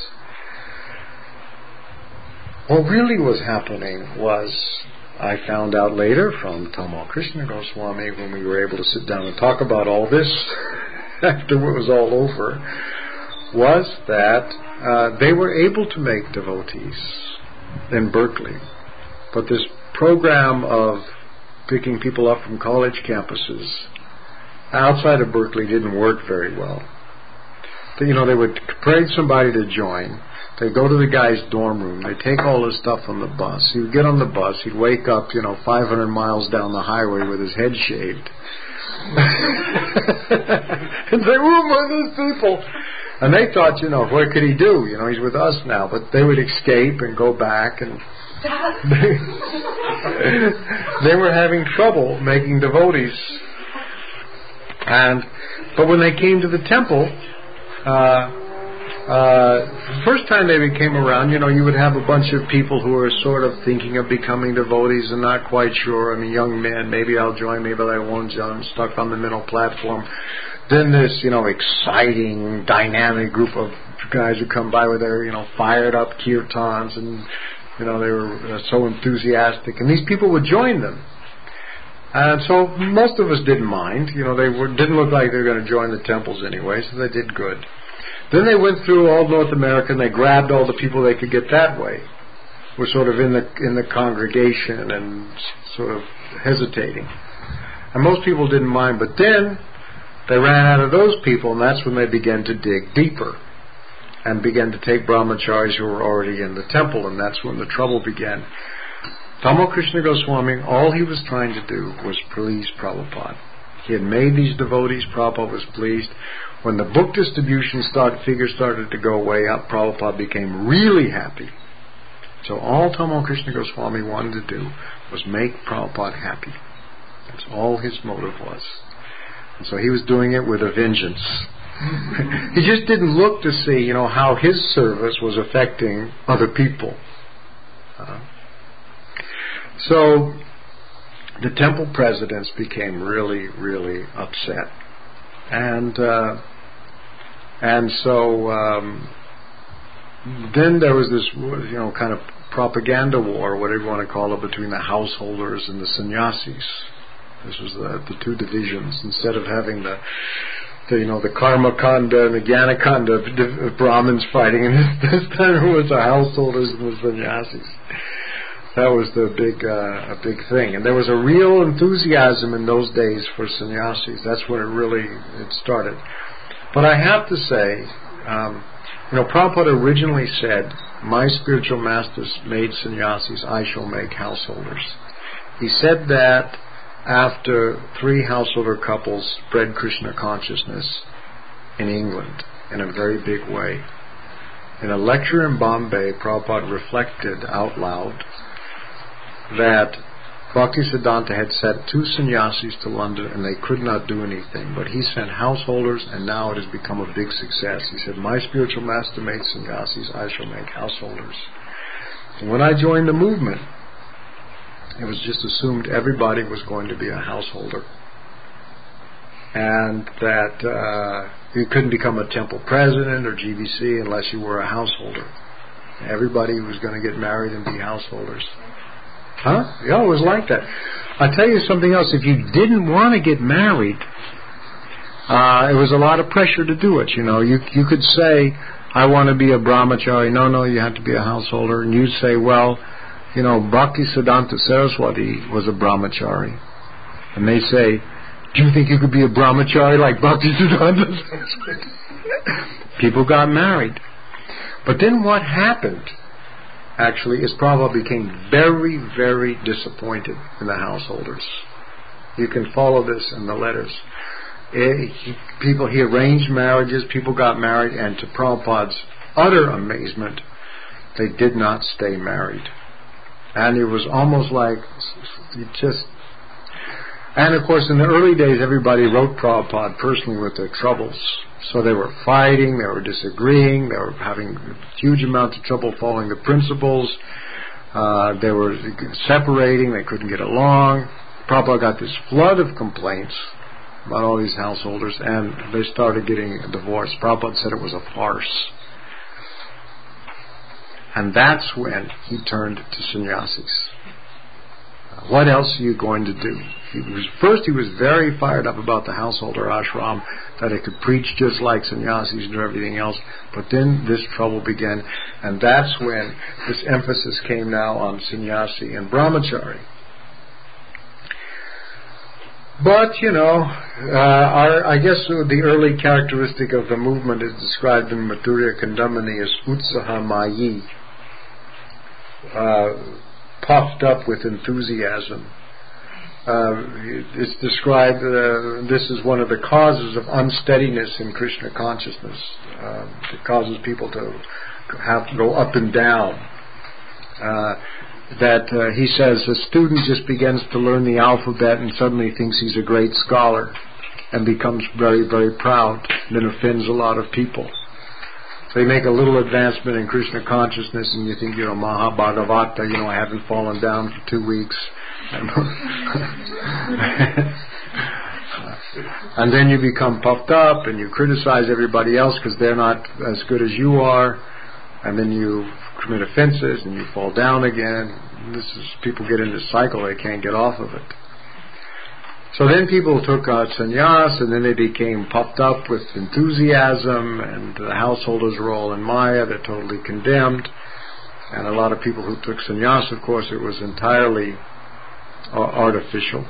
What really was happening was, I found out later from Tamal Krishna Goswami, when we were able to sit down and talk about all this after it was all over, was that they were able to make devotees in Berkeley. But this program of picking people up from college campuses outside of Berkeley didn't work very well. They would pray somebody to join. They'd go to the guy's dorm room. They'd take all his stuff on the bus. He would get on the bus. He'd wake up, 500 miles down the highway with his head shaved. And say, who are these people? And they thought, what could he do? He's with us now. But they would escape and go back, and they were having trouble making devotees. But when they came to the temple, the first time they came around, you would have a bunch of people who were sort of thinking of becoming devotees and not quite sure. I mean, young men, maybe I'll join, maybe I won't join, stuck on the middle platform. Then this, exciting, dynamic group of guys who come by with their, fired up kirtans, and, they were so enthusiastic. And these people would join them. And so most of us didn't mind. They didn't look like they were going to join the temples anyway, so they did good. Then they went through all North America and they grabbed all the people they could get that way. Were sort of in the congregation and sort of hesitating. And most people didn't mind, but then they ran out of those people, and that's when they began to dig deeper and began to take brahmacharis who were already in the temple, and that's when the trouble began. Tamal Krishna Goswami, all he was trying to do was please Prabhupada. He had made these devotees, Prabhupada was pleased. When the book distribution figures started to go way up, Prabhupada became really happy. So all Tamal Krishna Goswami wanted to do was make Prabhupada happy. That's all his motive was. And so he was doing it with a vengeance. He just didn't look to see, how his service was affecting other people. So the temple presidents became really, really upset. And so then there was this, kind of propaganda war, whatever you want to call it, between the householders and the sannyasis. This was the two divisions. Instead of having the karma kanda and the jnana kanda of Brahmins fighting, and this time it was the householders and the sannyasis. That was a big thing. And there was a real enthusiasm in those days for sannyasis. That's when it started. But I have to say, Prabhupada originally said, my spiritual masters made sannyasis, I shall make householders. He said that after 3 householder couples spread Krishna consciousness in England in a very big way. In a lecture in Bombay, Prabhupada reflected out loud that Bhaktisiddhanta had sent 2 sannyasis to London and they could not do anything, but he sent householders and now it has become a big success. He said, my spiritual master made sannyasis, I shall make householders. And when I joined the movement, it was just assumed everybody was going to be a householder. And that you couldn't become a temple president or GBC unless you were a householder. Everybody was going to get married and be householders. Huh? Yeah, it was like that. I'll tell you something else. If you didn't want to get married, it was a lot of pressure to do it. You could say, I want to be a brahmachari. No, you have to be a householder. And you say, well, Bhaktisiddhanta Saraswati was a brahmachari. And they say, do you think you could be a brahmachari like Bhaktisiddhanta Saraswati? People got married. But then what happened, actually, is Prabhupada became very, very disappointed in the householders. You can follow this in the letters. He arranged marriages, people got married, and to Prabhupada's utter amazement, they did not stay married. And it was almost like, and of course in the early days everybody wrote Prabhupada personally with their troubles. So they were fighting, they were disagreeing, they were having huge amounts of trouble following the principles, they were separating, they couldn't get along. Prabhupada got this flood of complaints about all these householders, and they started getting a divorce. Prabhupada said it was a farce. And that's when he turned to sannyasis. What else are you going to do? First he was very fired up about the householder ashram, that it could preach just like sannyasis and everything else, but then this trouble began, and that's when this emphasis came now on sannyasi and brahmachari. But, I guess the early characteristic of the movement is described in Madhurya Kandamani as utsaha mayi, puffed up with enthusiasm. It's described, this is one of the causes of unsteadiness in Krishna consciousness. It causes people to go up and down. He says a student just begins to learn the alphabet and suddenly thinks he's a great scholar and becomes very, very proud, and then offends a lot of people. So you make a little advancement in Krishna consciousness and you think, Mahabhagavata, I haven't fallen down for 2 weeks. And then you become puffed up and you criticize everybody else because they're not as good as you are. And then you commit offenses and you fall down again. People get in this cycle, they can't get off of it. So then people took sannyas, and then they became puffed up with enthusiasm, and the householders were all in Maya, they're totally condemned. And a lot of people who took sannyas, of course, it was entirely artificial.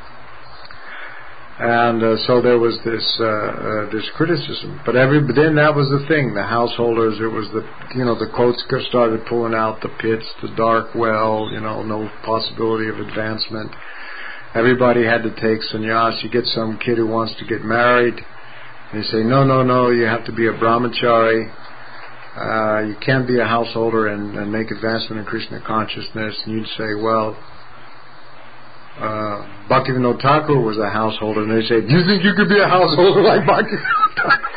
And so there was this criticism. But then that was the thing. The householders, it was the quotes started pulling out the pits, the dark well, no possibility of advancement. Everybody had to take sannyas. You get some kid who wants to get married, and you say, no, you have to be a brahmachari. You can't be a householder and make advancement in Krishna consciousness. And you'd say, well, Bhaktivinoda Thakur was a householder, and they say, do you think you could be a householder like Bhaktivinoda Thakur?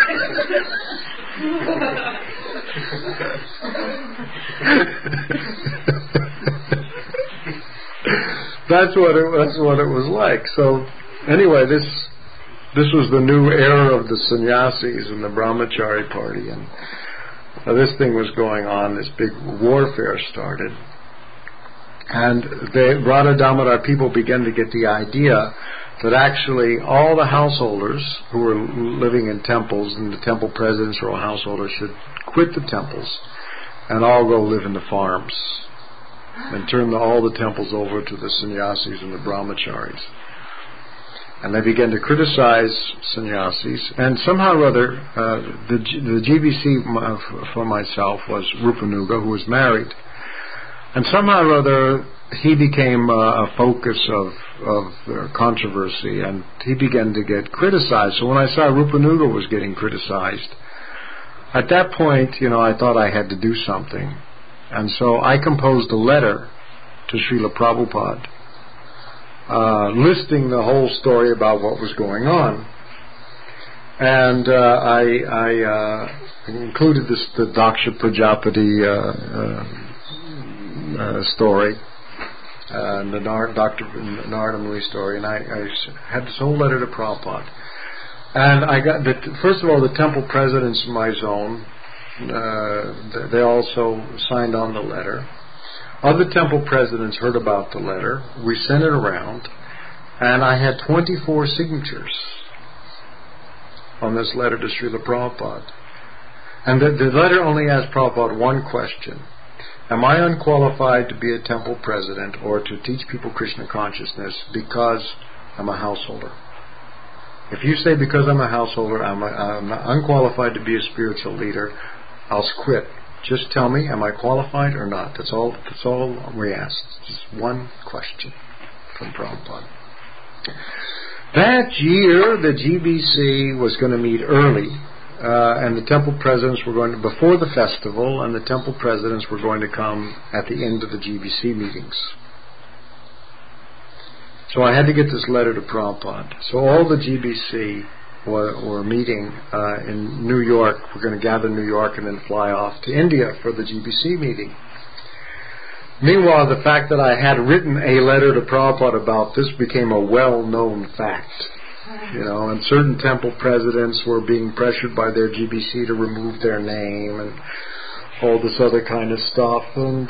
That's what it was like. So anyway, this was the new era of the sannyasis and the brahmachari party, and this thing was going on. This big warfare started. And the Radha Damodar people began to get the idea that actually all the householders who were living in temples, and the temple presidents or all householders, should quit the temples and all go live in the farms and turn all the temples over to the sannyasis and the brahmacharis. And they began to criticize sannyasis, and somehow or other, the GBC for myself was Rupanuga, who was married. And somehow or other, he became a focus of controversy, and he began to get criticized. So when I saw Rupanuga was getting criticized, at that point, I thought I had to do something. And so I composed a letter to Srila Prabhupada, listing the whole story about what was going on. And I included the Daksha Prajapati story, the Dr. Narada Muni story, and I had this whole letter to Prabhupada. And I got first of all, the temple presidents in my zone, they also signed on the letter. Other temple presidents heard about the letter. We sent it around, and I had 24 signatures on this letter to Srila Prabhupada. And the letter only asked Prabhupada one question. Am I unqualified to be a temple president or to teach people Krishna consciousness because I'm a householder? If you say because I'm a householder, I'm unqualified to be a spiritual leader, I'll quit. Just tell me, am I qualified or not? That's all we asked. Just one question from Prabhupada. That year, the GBC was going to meet early, and the temple presidents were going to, before the festival, and the temple presidents were going to come at the end of the GBC meetings. So I had to get this letter to Prabhupada. So all the GBC were meeting in New York. We're going to gather in New York and then fly off to India for the GBC meeting. Meanwhile, the fact that I had written a letter to Prabhupada about this became a well-known fact. And certain temple presidents were being pressured by their GBC to remove their name and all this other kind of stuff. And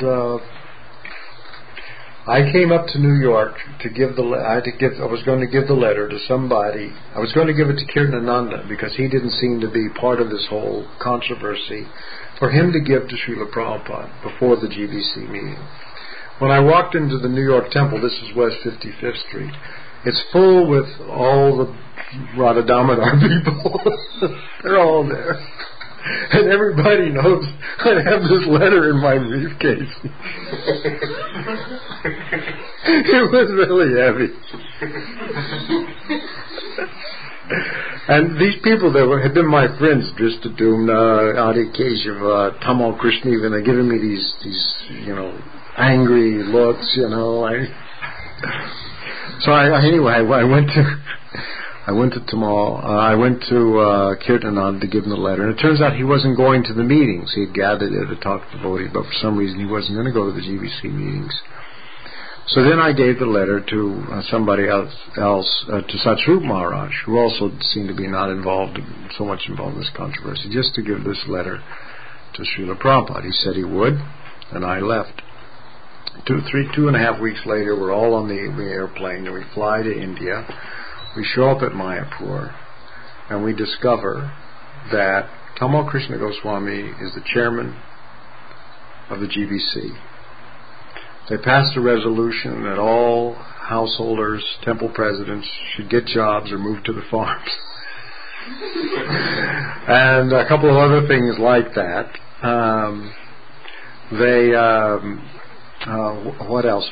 I came up to New York to give I was going to give the letter to somebody. I was going to give it to Kirtanananda because he didn't seem to be part of this whole controversy, for him to give to Srila Prabhupada before the GBC meeting. When I walked into the New York Temple, this is West 55th Street, it's full with all the Radha Damodar people. They're all there. And everybody knows I have this letter in my briefcase. It was really heavy. And these people that had been my friends, Dristadumna, Adi Keshava, Tamal Krishna, even, they're giving me these angry looks, So anyway, I went to Tamal. I went to Kirtanananda to give him the letter, and it turns out he wasn't going to the meetings. He had gathered there to talk to devotees, but for some reason he wasn't going to go to the GBC meetings. So then I gave the letter to somebody else, to Satsvarup Maharaj, who also seemed to be not so much involved in this controversy, just to give this letter to Srila Prabhupada. He said he would, and I left. 2.5 weeks later, we're all on the airplane, and we fly to India. We show up at Mayapur, and we discover that Tamal Krishna Goswami is the chairman of the GBC. They passed a resolution that all householders, temple presidents, should get jobs or move to the farms. And a couple of other things like that. What else?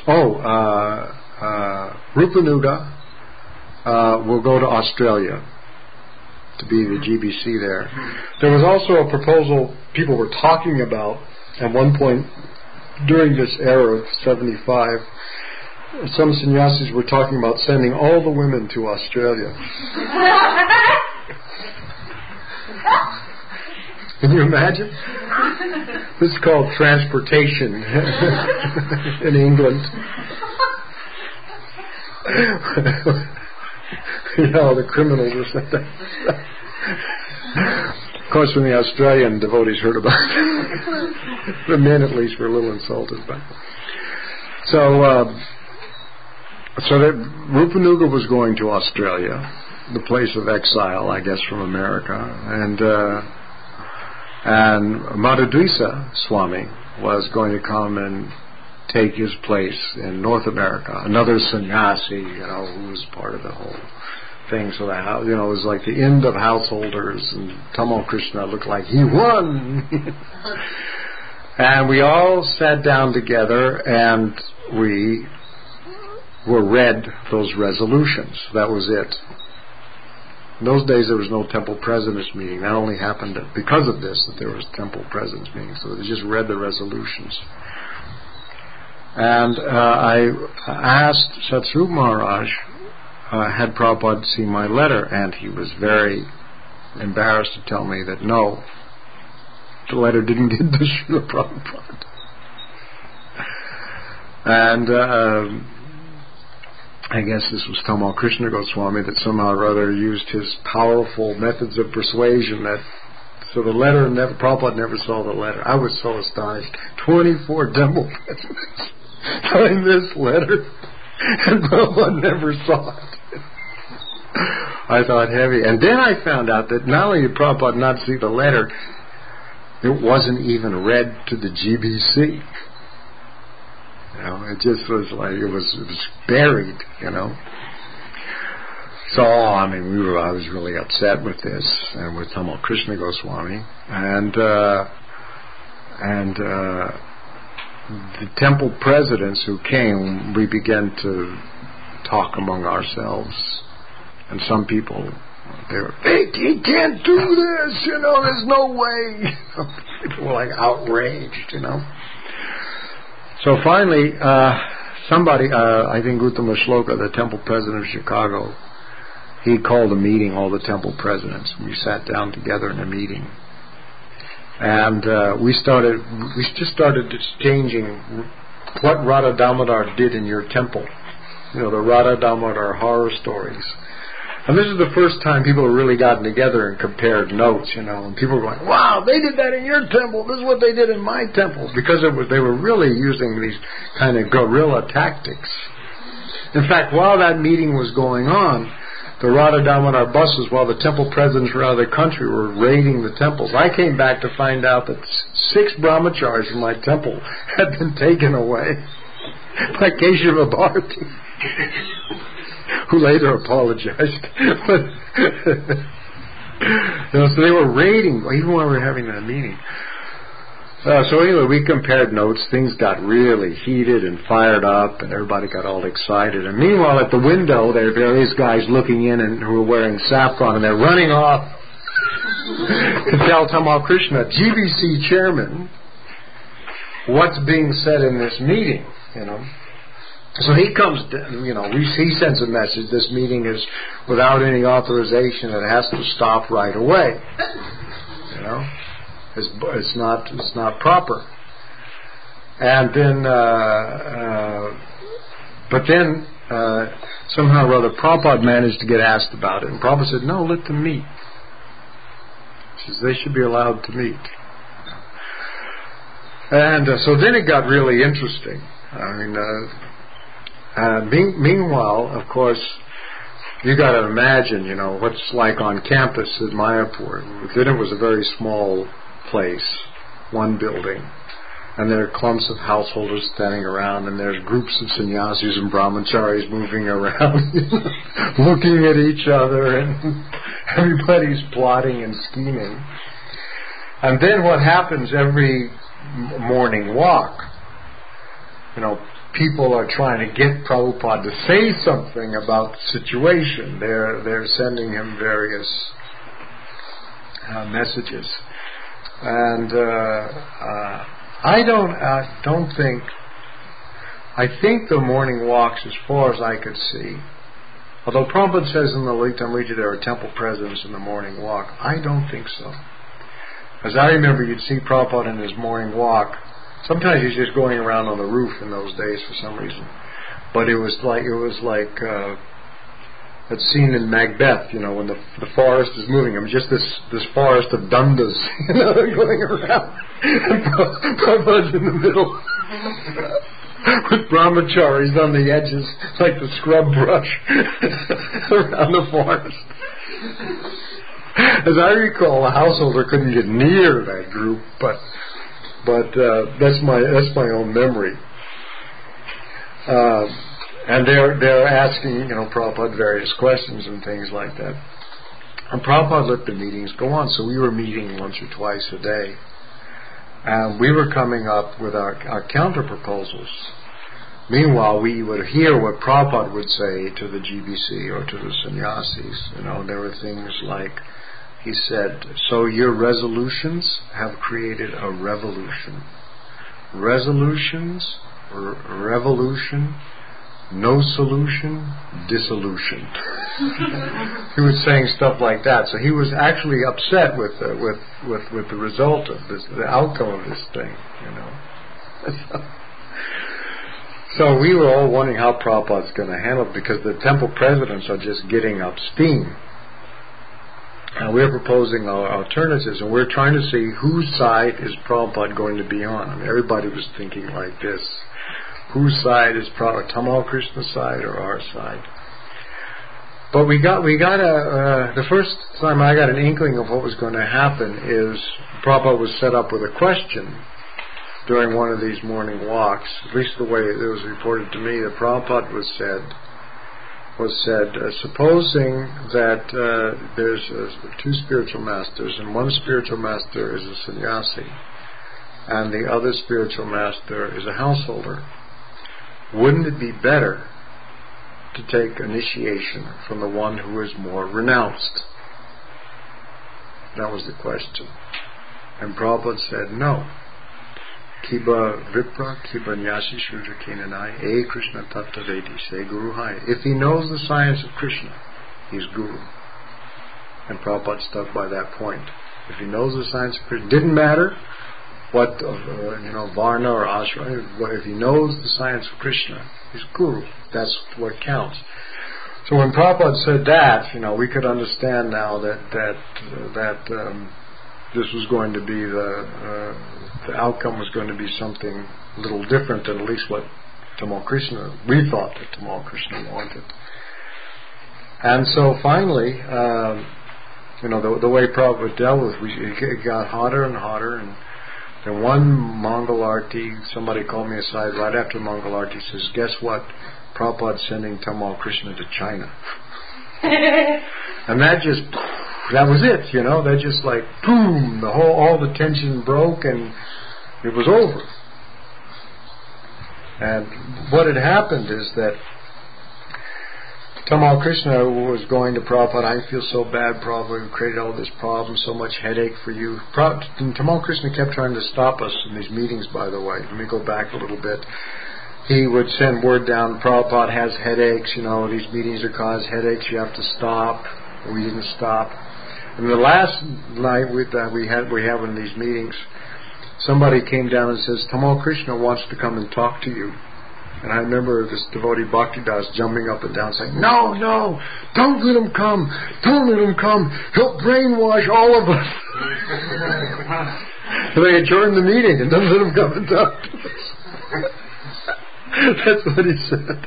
Rupanuga will go to Australia to be the GBC there. There was also a proposal people were talking about at one point during this era of 75. Some sannyasis were talking about sending all the women to Australia. Can you imagine? This is called transportation in England. The criminals were sent there. Of course, when the Australian devotees heard about it, the men at least were a little insulted. But so that Rupanuga was going to Australia, the place of exile, I guess, from America, and Madhudvisa Swami was going to come and take his place in North America. Another sannyasi, who was part of the whole thing. So that, it was like the end of householders, and Tamal Krishna looked like he won. And we all sat down together and we were read those resolutions. That was it. In those days there was no temple presidents meeting. That only happened because of this, that there was temple presidents meeting. So they just read the resolutions. And I asked Satsvarup Maharaj, had Prabhupada seen my letter, and he was very embarrassed to tell me that no, the letter didn't get to Srila Prabhupada. And I guess this was Tamal Krishna Goswami that somehow or other used his powerful methods of persuasion so the letter Prabhupada never saw the letter. I was so astonished. 24 temple presidents signed this letter, and Prabhupada never saw it. I thought heavy. And then I found out that not only did Prabhupada not see the letter, It wasn't even read to the GBC. It just was like it was buried. So I was really upset with this and with Tamal Krishna Goswami and the temple presidents who came. We began to talk among ourselves, and some people. He can't do this, there's no way. People were like outraged, So finally, somebody, I think Gautama Shloka, the temple president of Chicago, he called a meeting, all the temple presidents. We sat down together in a meeting. And we just started exchanging what Radha Damodar did in your temple. The Radha Damodar horror stories. And this is the first time people have really gotten together and compared notes, and people were going, wow, they did that in your temple, this is what they did in my temple, because they were really using these kind of guerrilla tactics. In fact, while that meeting was going on, the Radha Damodar buses, while the temple presidents from around the country were raiding the temples, I came back to find out that 6 brahmacharis from my temple had been taken away by Keshava Bharati. Who later apologized. But so they were raiding, even when we were having that meeting. So anyway, we compared notes. Things got really heated and fired up, and everybody got all excited. And meanwhile, at the window, there are various guys looking in and who are wearing saffron, and they're running off to tell Tamal Krishna, GBC chairman, what's being said in this meeting, So he comes, he sends a message. This meeting is without any authorization. It has to stop right away. It's not proper. And then, but then somehow or other, Prabhupada managed to get asked about it, and Prabhupada said, "No, let them meet." He says they should be allowed to meet. And so then it got really interesting. Meanwhile, of course, you got to imagine, what's like on campus at Mayapur. Then it was a very small place, one building, and there are clumps of householders standing around, and there's groups of sannyasis and brahmacharis moving around, looking at each other, and everybody's plotting and scheming. And then what happens every morning walk, people are trying to get Prabhupada to say something about the situation. They're sending him various messages, and I think the morning walks, as far as I could see, although Prabhupada says in the Lalitamrita there are temple presidents in the morning walk, I don't think so. As I remember, you'd see Prabhupada in his morning walk. Sometimes he's just going around on the roof in those days for some reason. But it was like that scene in Macbeth, when the forest is moving. Just this forest of dundas, going around. And Prabhupada's in the middle with brahmacharis on the edges, like the scrub brush around the forest. As I recall, a householder couldn't get near that group, but that's my own memory. And they're asking, Prabhupada various questions and things like that. And Prabhupada let the meetings go on, so we were meeting once or twice a day. And we were coming up with our counter proposals. Meanwhile, we would hear what Prabhupada would say to the GBC or to the sannyasis. There were things like, he said, so your resolutions have created a revolution. Resolutions, revolution, no solution, dissolution. He was saying stuff like that. So he was actually upset with the result of this, the outcome of this thing, So we were all wondering how Prabhupada's going to handle it, because the temple presidents are just getting up steam. And we're proposing our alternatives, and we're trying to see whose side is Prabhupada going to be on. Everybody was thinking like this. Whose side is Prabhupada? Tamal Krishna's side or our side? But the first time I got an inkling of what was going to happen is Prabhupada was set up with a question during one of these morning walks, at least the way it was reported to me, that Prabhupada was said, supposing that there's two spiritual masters, and one spiritual master is a sannyasi, and the other spiritual master is a householder, wouldn't it be better to take initiation from the one who is more renounced? That was the question. And Prabhupada said, no. Kiba Vipra, Kiba Nyasi Shudra Kinanai, E Krishna Tattva Vedi, say Guru Hai. If he knows the science of Krishna, he's Guru. And Prabhupada stuck by that point. If he knows the science of Krishna, didn't matter what, Varna or Ashra, if he knows the science of Krishna, he's Guru. That's what counts. So when Prabhupada said that, we could understand now that this was going to be the outcome was going to be something a little different than at least what Tamal Krishna, we thought that Tamal Krishna wanted. And so finally, the way Prabhupada dealt with it got hotter and hotter, and then one Mangalarti, somebody called me aside right after Mangalarti, says, guess what? Prabhupada's sending Tamal Krishna to China. And that was it, that just like, boom, all the tension broke and it was over. And what had happened is that Tamal Krishna was going to Prabhupada, I feel so bad, Prabhupada, we created all this problem, so much headache for you. And Tamal Krishna kept trying to stop us in these meetings, by the way. Let me go back a little bit. He would send word down, Prabhupada has headaches, these meetings are causing headaches, you have to stop. We didn't stop. And the last night we have in these meetings, somebody came down and says, Tamal Krishna wants to come and talk to you. And I remember this devotee Bhaktidas jumping up and down saying, no, don't let him come. Don't let him come. He'll brainwash all of us. And they adjourned the meeting and don't let him come and talk to us. That's what he said.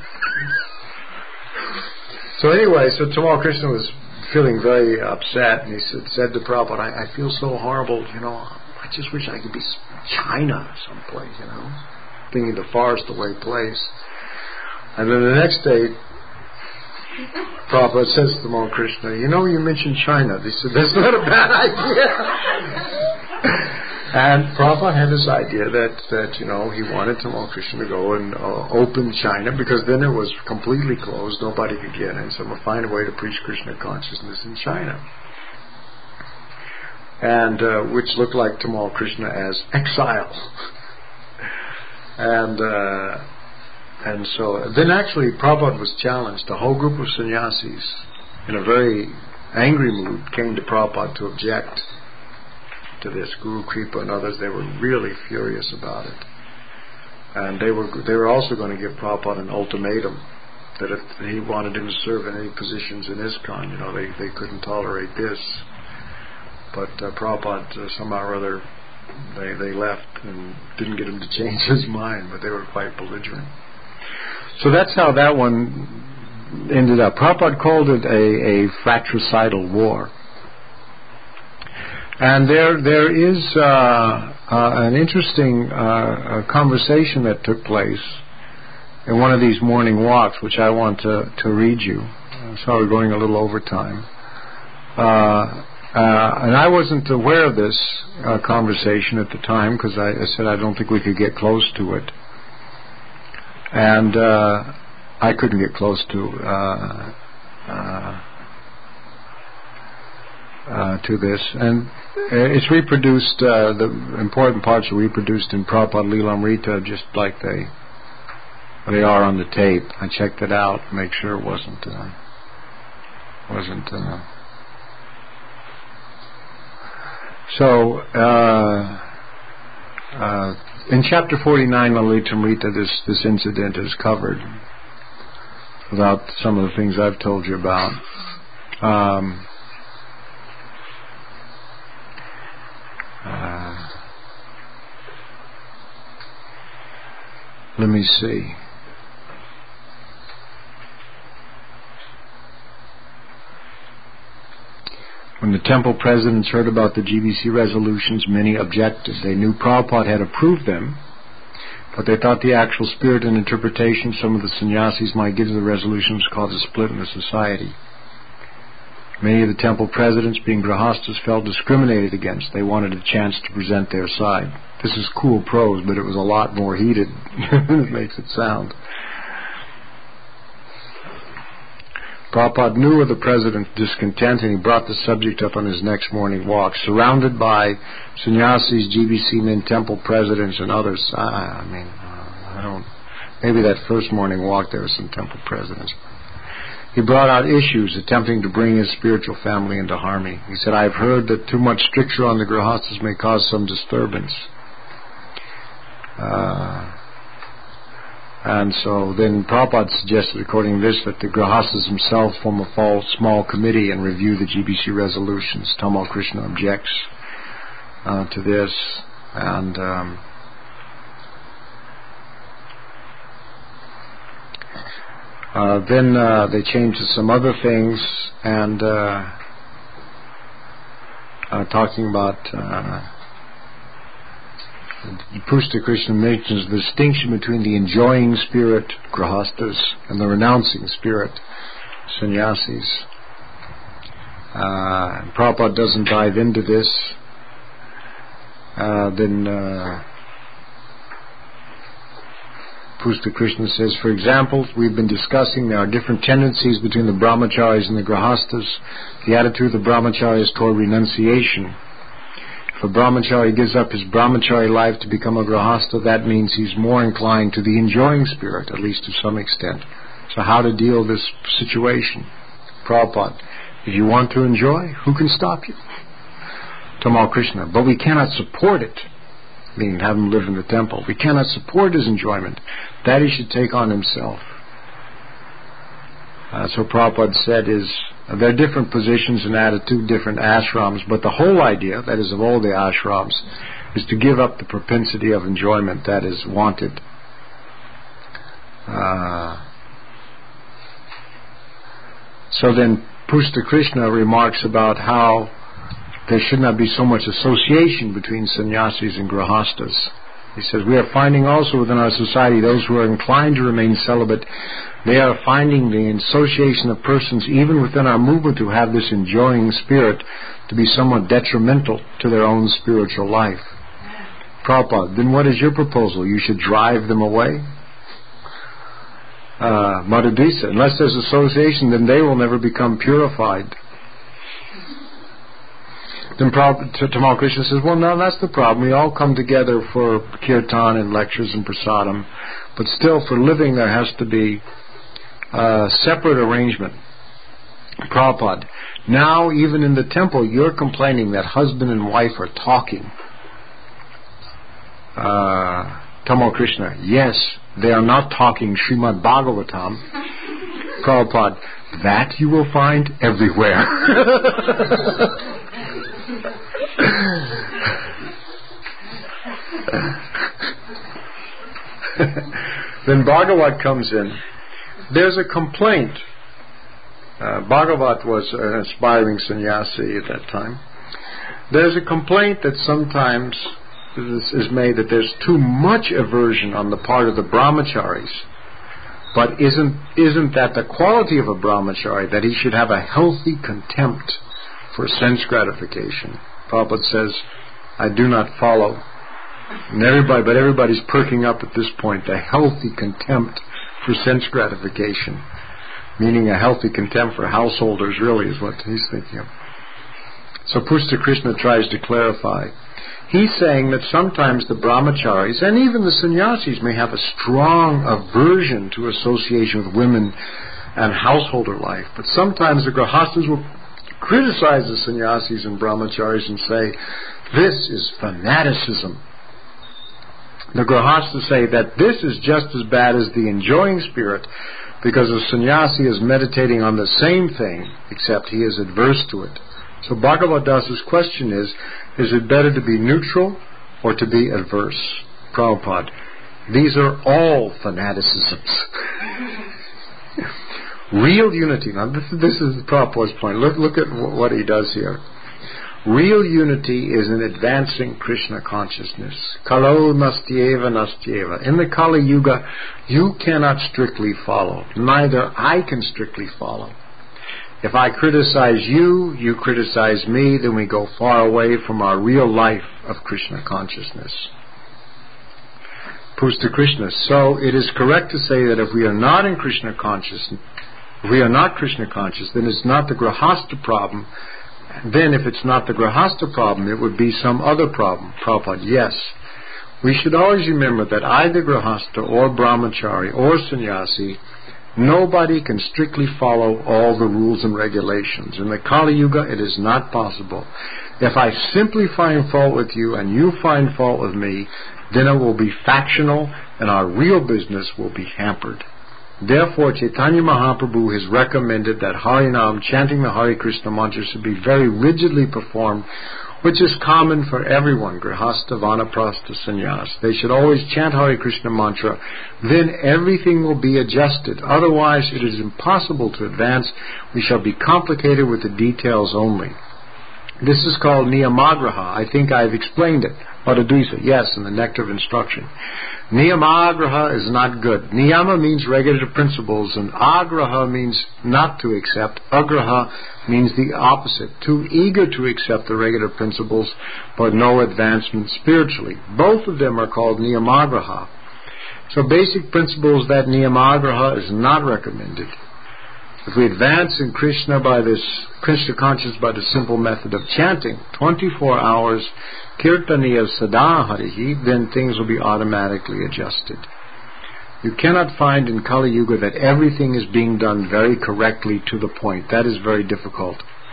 So anyway, Tamal Krishna was feeling very upset, and he said to Prabhupada, I feel so horrible, I just wish I could be China someplace, thinking the faraway away place. And then the next day, Prabhupada says to Tamal Krishna, you mentioned China. He said, that's not a bad idea. And Prabhupada had this idea that he wanted Tamal Krishna to go and open China, because then it was completely closed, nobody could get in, so we'll find a way to preach Krishna consciousness in China. And which looked like Tamal Krishna as exile. And so then actually Prabhupada was challenged. The whole group of sannyasis, in a very angry mood, came to Prabhupada to object to this. Guru Kripa and others, they were really furious about it. And they were also going to give Prabhupada an ultimatum that if he wanted him to serve in any positions in ISKCON, they couldn't tolerate this. But Prabhupada, somehow or other, they left and didn't get him to change his mind, but they were quite belligerent. So that's how that one ended up. Prabhupada called it a fratricidal war. And there is an interesting conversation that took place in one of these morning walks, which I want to read you. Sorry, we're going a little over time. And I wasn't aware of this conversation at the time, because I said I don't think we could get close to it. And I couldn't get close to this. And it's reproduced, the important parts are reproduced in Prabhupada Lilamrita, just like they are on the tape. I checked it out, make sure it wasn't So, in chapter 49 of Lilamrita, this incident is covered, without some of the things I've told you about. Let me see. When the temple presidents heard about the GBC resolutions, many objected. They knew Prabhupada had approved them, but they thought the actual spirit and interpretation some of the sannyasis might give to the resolutions caused a split in the society. Many of the temple presidents, being grihastas, felt discriminated against. They wanted a chance to present their side. This is cool prose, but it was a lot more heated than it makes it sound. Prabhupada knew of the president's discontent, and he brought the subject up on his next morning walk, surrounded by sannyasis, GBC men, temple presidents, and others. Maybe that first morning walk there were some temple presidents. He brought out issues attempting to bring his spiritual family into harmony. He said, "I've heard that too much stricture on the grihastas may cause some disturbance." And so then Prabhupada suggested, according to this, that the grihastas themselves form a small committee and review the GBC resolutions. Tamal Krishna objects to this, and then they changed to some other things, and talking about Pushta Krishna mentions the distinction between the enjoying spirit, grihastas, and the renouncing spirit, sannyasis. Prabhupada doesn't dive into this. Then Pushta Krishna says, for example, we've been discussing there are different tendencies between the brahmacharis and the grihastas. The attitude of the brahmachari is toward renunciation. If a brahmachari gives up his brahmachari life to become a grihasta, that means he's more inclined to the enjoying spirit, at least to some extent. So how to deal with this situation? Prabhupada, if you want to enjoy, who can stop you? Tamal Krishna, but we cannot support it, meaning have him live in the temple. We cannot support his enjoyment. That he should take on himself. So Prabhupada said there are different positions and attitude, different ashrams, but the whole idea, that is of all the ashrams, is to give up the propensity of enjoyment that is wanted. So then Pushta Krishna remarks about how there should not be so much association between sannyasis and grihastas. He says, we are finding also within our society those who are inclined to remain celibate. They are finding the association of persons even within our movement who have this enjoying spirit to be somewhat detrimental to their own spiritual life. Prabhupada, then what is your proposal? You should drive them away? Madhudisa, unless there's association, then they will never become purified. Then Tamal Krishna says, well, no, that's the problem. We all come together for kirtan and lectures and prasadam, but still for living there has to be a separate arrangement. Prabhupada, now even in the temple you're complaining that husband and wife are talking. Tamal Krishna, yes, they are not talking Srimad Bhagavatam. Prabhupada, that you will find everywhere. Then Bhagavat comes in. There's a complaint. Bhagavat was an aspiring sannyasi at that time. There's a complaint that sometimes is made that there's too much aversion on the part of the brahmacharis. But isn't that the quality of a brahmachari, that he should have a healthy contempt for sense gratification? Prabhupada says, I do not follow. And everybody's perking up at this point. A healthy contempt for sense gratification, meaning a healthy contempt for householders, really is what he's thinking of. So Pushta Krishna tries to clarify. He's saying that sometimes the brahmacharis and even the sannyasis may have a strong aversion to association with women and householder life, but sometimes the grihastas will criticize the sannyasis and brahmacharis and say, this is fanaticism. The grihastas say that this is just as bad as the enjoying spirit, because the sannyasi is meditating on the same thing, except he is adverse to it. So Bhagavad Dasa's question is it better to be neutral or to be adverse? Prabhupada, these are all fanaticisms. Real unity. Now this is Prabhupada's point. Look at what he does here. Real unity is in advancing Krishna consciousness. Kalo nastyeva nastyeva. In the Kali Yuga, you cannot strictly follow. Neither I can strictly follow. If I criticize you, you criticize me, then we go far away from our real life of Krishna consciousness. Pusta Krishna. So it is correct to say that if we are not in Krishna consciousness, if we are not Krishna conscious, then it's not the Grahastha problem. Then if it's not the Grahastha problem, it would be some other problem. Prabhupada, yes. We should always remember that either Grahastha or Brahmachari or Sannyasi, nobody can strictly follow all the rules and regulations. In the Kali Yuga, it is not possible. If I simply find fault with you and you find fault with me, then it will be factional and our real business will be hampered. Therefore, Chaitanya Mahaprabhu has recommended that Harinam, chanting the Hare Krishna mantra, should be very rigidly performed, which is common for everyone, Grihastha, Vanaprastha, Sannyas. They should always chant Hare Krishna mantra, then everything will be adjusted. Otherwise, it is impossible to advance. We shall be complicated with the details only. This is called Niyamagraha. I think I've explained it. Padadvisa, yes, in the Nectar of Instruction. Niyamagraha is not good. Niyama means regular principles, and agraha means not to accept. Agraha means the opposite, too eager to accept the regular principles, but no advancement spiritually. Both of them are called niyamagraha. So basic principles that niyamagraha is not recommended. If we advance in Krishna consciousness by the simple method of chanting 24 hours, Kirtaniya Sada Harihi, then things will be automatically adjusted. You cannot find in Kali Yuga that everything is being done very correctly to the point. That is very difficult.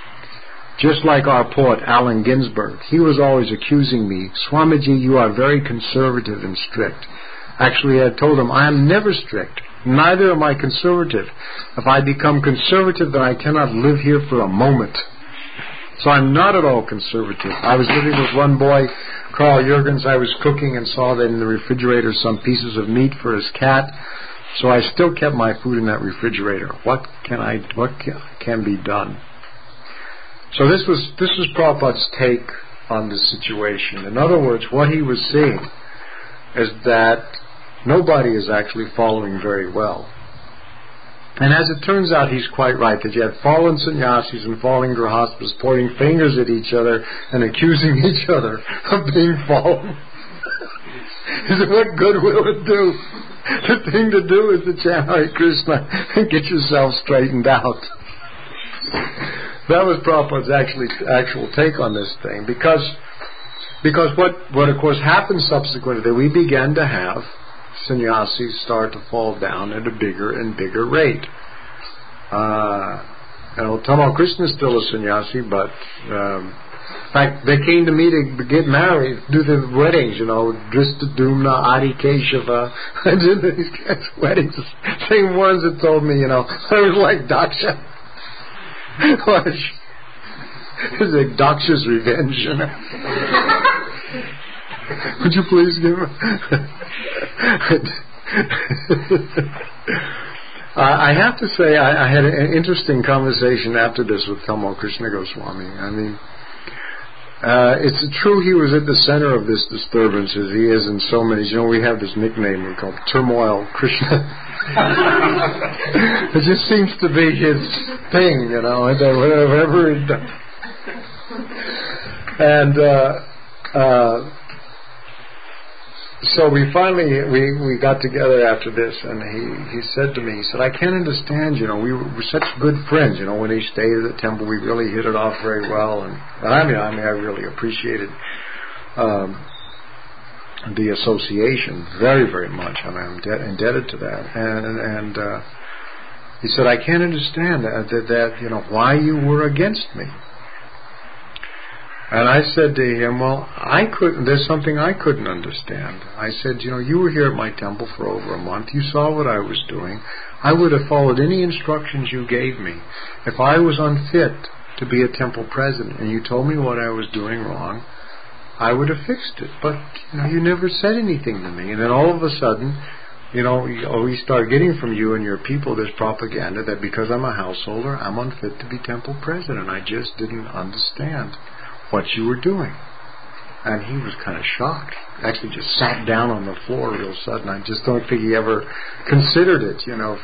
Just like our poet Allen Ginsberg, he was always accusing me, Swamiji, you are very conservative and strict. Actually, I told him, I am never strict. Neither am I conservative. If I become conservative, then I cannot live here for a moment. So I'm not at all conservative. I was living with one boy, Carl Jurgens. I was cooking and saw that in the refrigerator some pieces of meat for his cat. So I still kept my food in that refrigerator. What can be done? So this was Prabhupada's take on the situation. In other words, what he was seeing is that nobody is actually following very well. And as it turns out, he's quite right, that you have fallen sannyasis and fallen grahastas pointing fingers at each other and accusing each other of being fallen. What good will it do? The thing to do is to chant Hare Krishna and get yourself straightened out. That was Prabhupada's actual take on this thing, because what of course happened subsequently, that we began to have sannyasis start to fall down at a bigger and bigger rate. Tamal Krishna is still a sannyasi, but in fact, they came to me to get married, do the weddings, Drista Dumna, Adi Keshava, I did these guys' weddings, same ones that told me, I was like Daksha. It's like Daksha's revenge, Would you please give me? I have to say, I had an interesting conversation after this with Tamal Krishna Goswami. I mean, it's true he was at the center of this disturbance, as he is in so many. We have this nickname we call Turmoil Krishna. It just seems to be his thing, whatever he does. And so we finally we got together after this, and he said to me, he said, I can't understand, we were such good friends, when he stayed at the temple, we really hit it off very well, and I really appreciated the association very, very much, and I'm indebted to that. And he said, I can't understand that why you were against me. And I said to him, well, there's something I couldn't understand. I said, you were here at my temple for over a month. You saw what I was doing. I would have followed any instructions you gave me. If I was unfit to be a temple president and you told me what I was doing wrong, I would have fixed it. But, you never said anything to me. And then all of a sudden, we start getting from you and your people this propaganda that because I'm a householder, I'm unfit to be temple president. I just didn't understand what you were doing. And he was kind of shocked. Actually just sat down on the floor real sudden. I just don't think he ever considered it,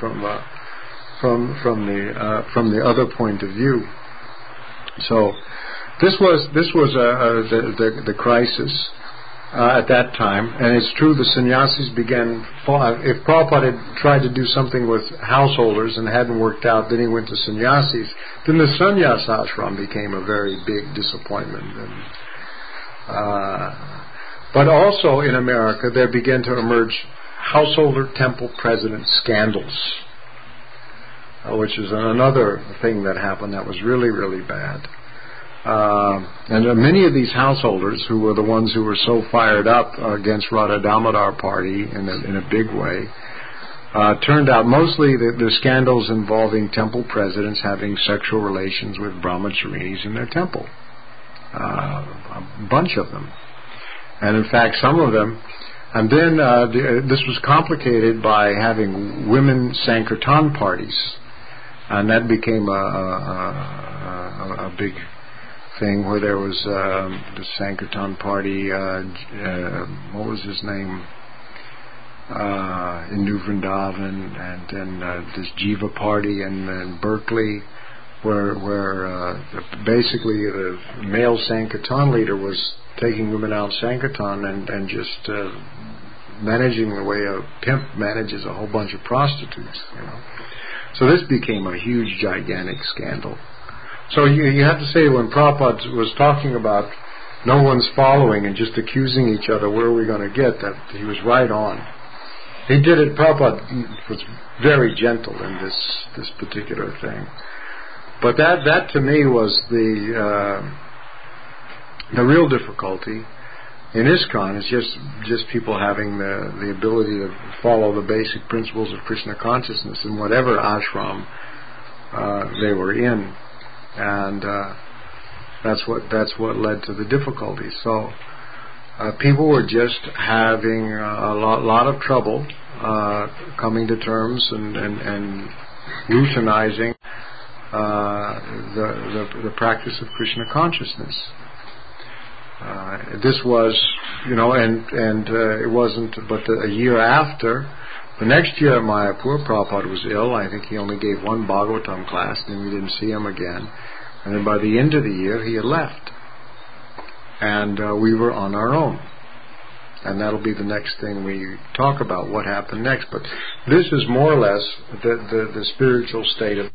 from the other point of view. So this was the crisis at that time, and it's true the sannyasis began. If Prabhupada had tried to do something with householders and hadn't worked out, then he went to sannyasis. Then the sannyas ashram became a very big disappointment. But also in America, there began to emerge householder temple president scandals, which is another thing that happened that was really, really bad. And many of these householders, who were the ones who were so fired up against Radha Damodar party in a big way, turned out mostly the scandals involving temple presidents having sexual relations with brahmacharinis in their temple. A bunch of them. And in fact, some of them. And then this was complicated by having women Sankirtan parties. And that became a big thing where there was the Sankirtan party, what was his name, in New Vrindavan, and then this Jiva party in Berkeley, where basically the male Sankirtan leader was taking women out Sankirtan and just managing the way a pimp manages a whole bunch of prostitutes, So this became a huge, gigantic scandal. So you have to say, when Prabhupada was talking about no one's following and just accusing each other, where are we going to get, that he was right on. He did it. Prabhupada was very gentle in this particular thing. But that to me was the real difficulty in ISKCON. Is just people having the ability to follow the basic principles of Krishna consciousness in whatever ashram they were in, and that's what led to the difficulties. So people were just having a lot of trouble coming to terms and routinizing the practice of Krishna consciousness. This was, and it wasn't but a year after. The next year at Mayapur, Prabhupada was ill. I think he only gave one Bhagavatam class, and we didn't see him again. And then by the end of the year, he had left. And we were on our own. And that'll be the next thing we talk about, what happened next. But this is more or less the spiritual state of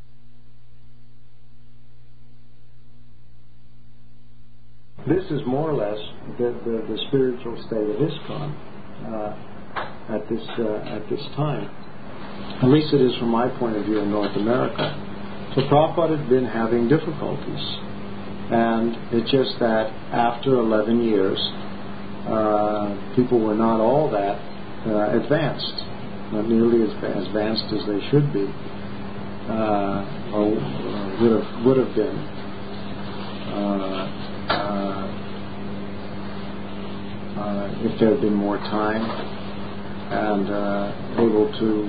the spiritual state of ISKCON at this time. At least it is from my point of view in North America. So Prabhupada had been having difficulties, and it's just that after 11 years, people were not all that advanced, not nearly as advanced as they should be, or would have been. If there had been more time and able to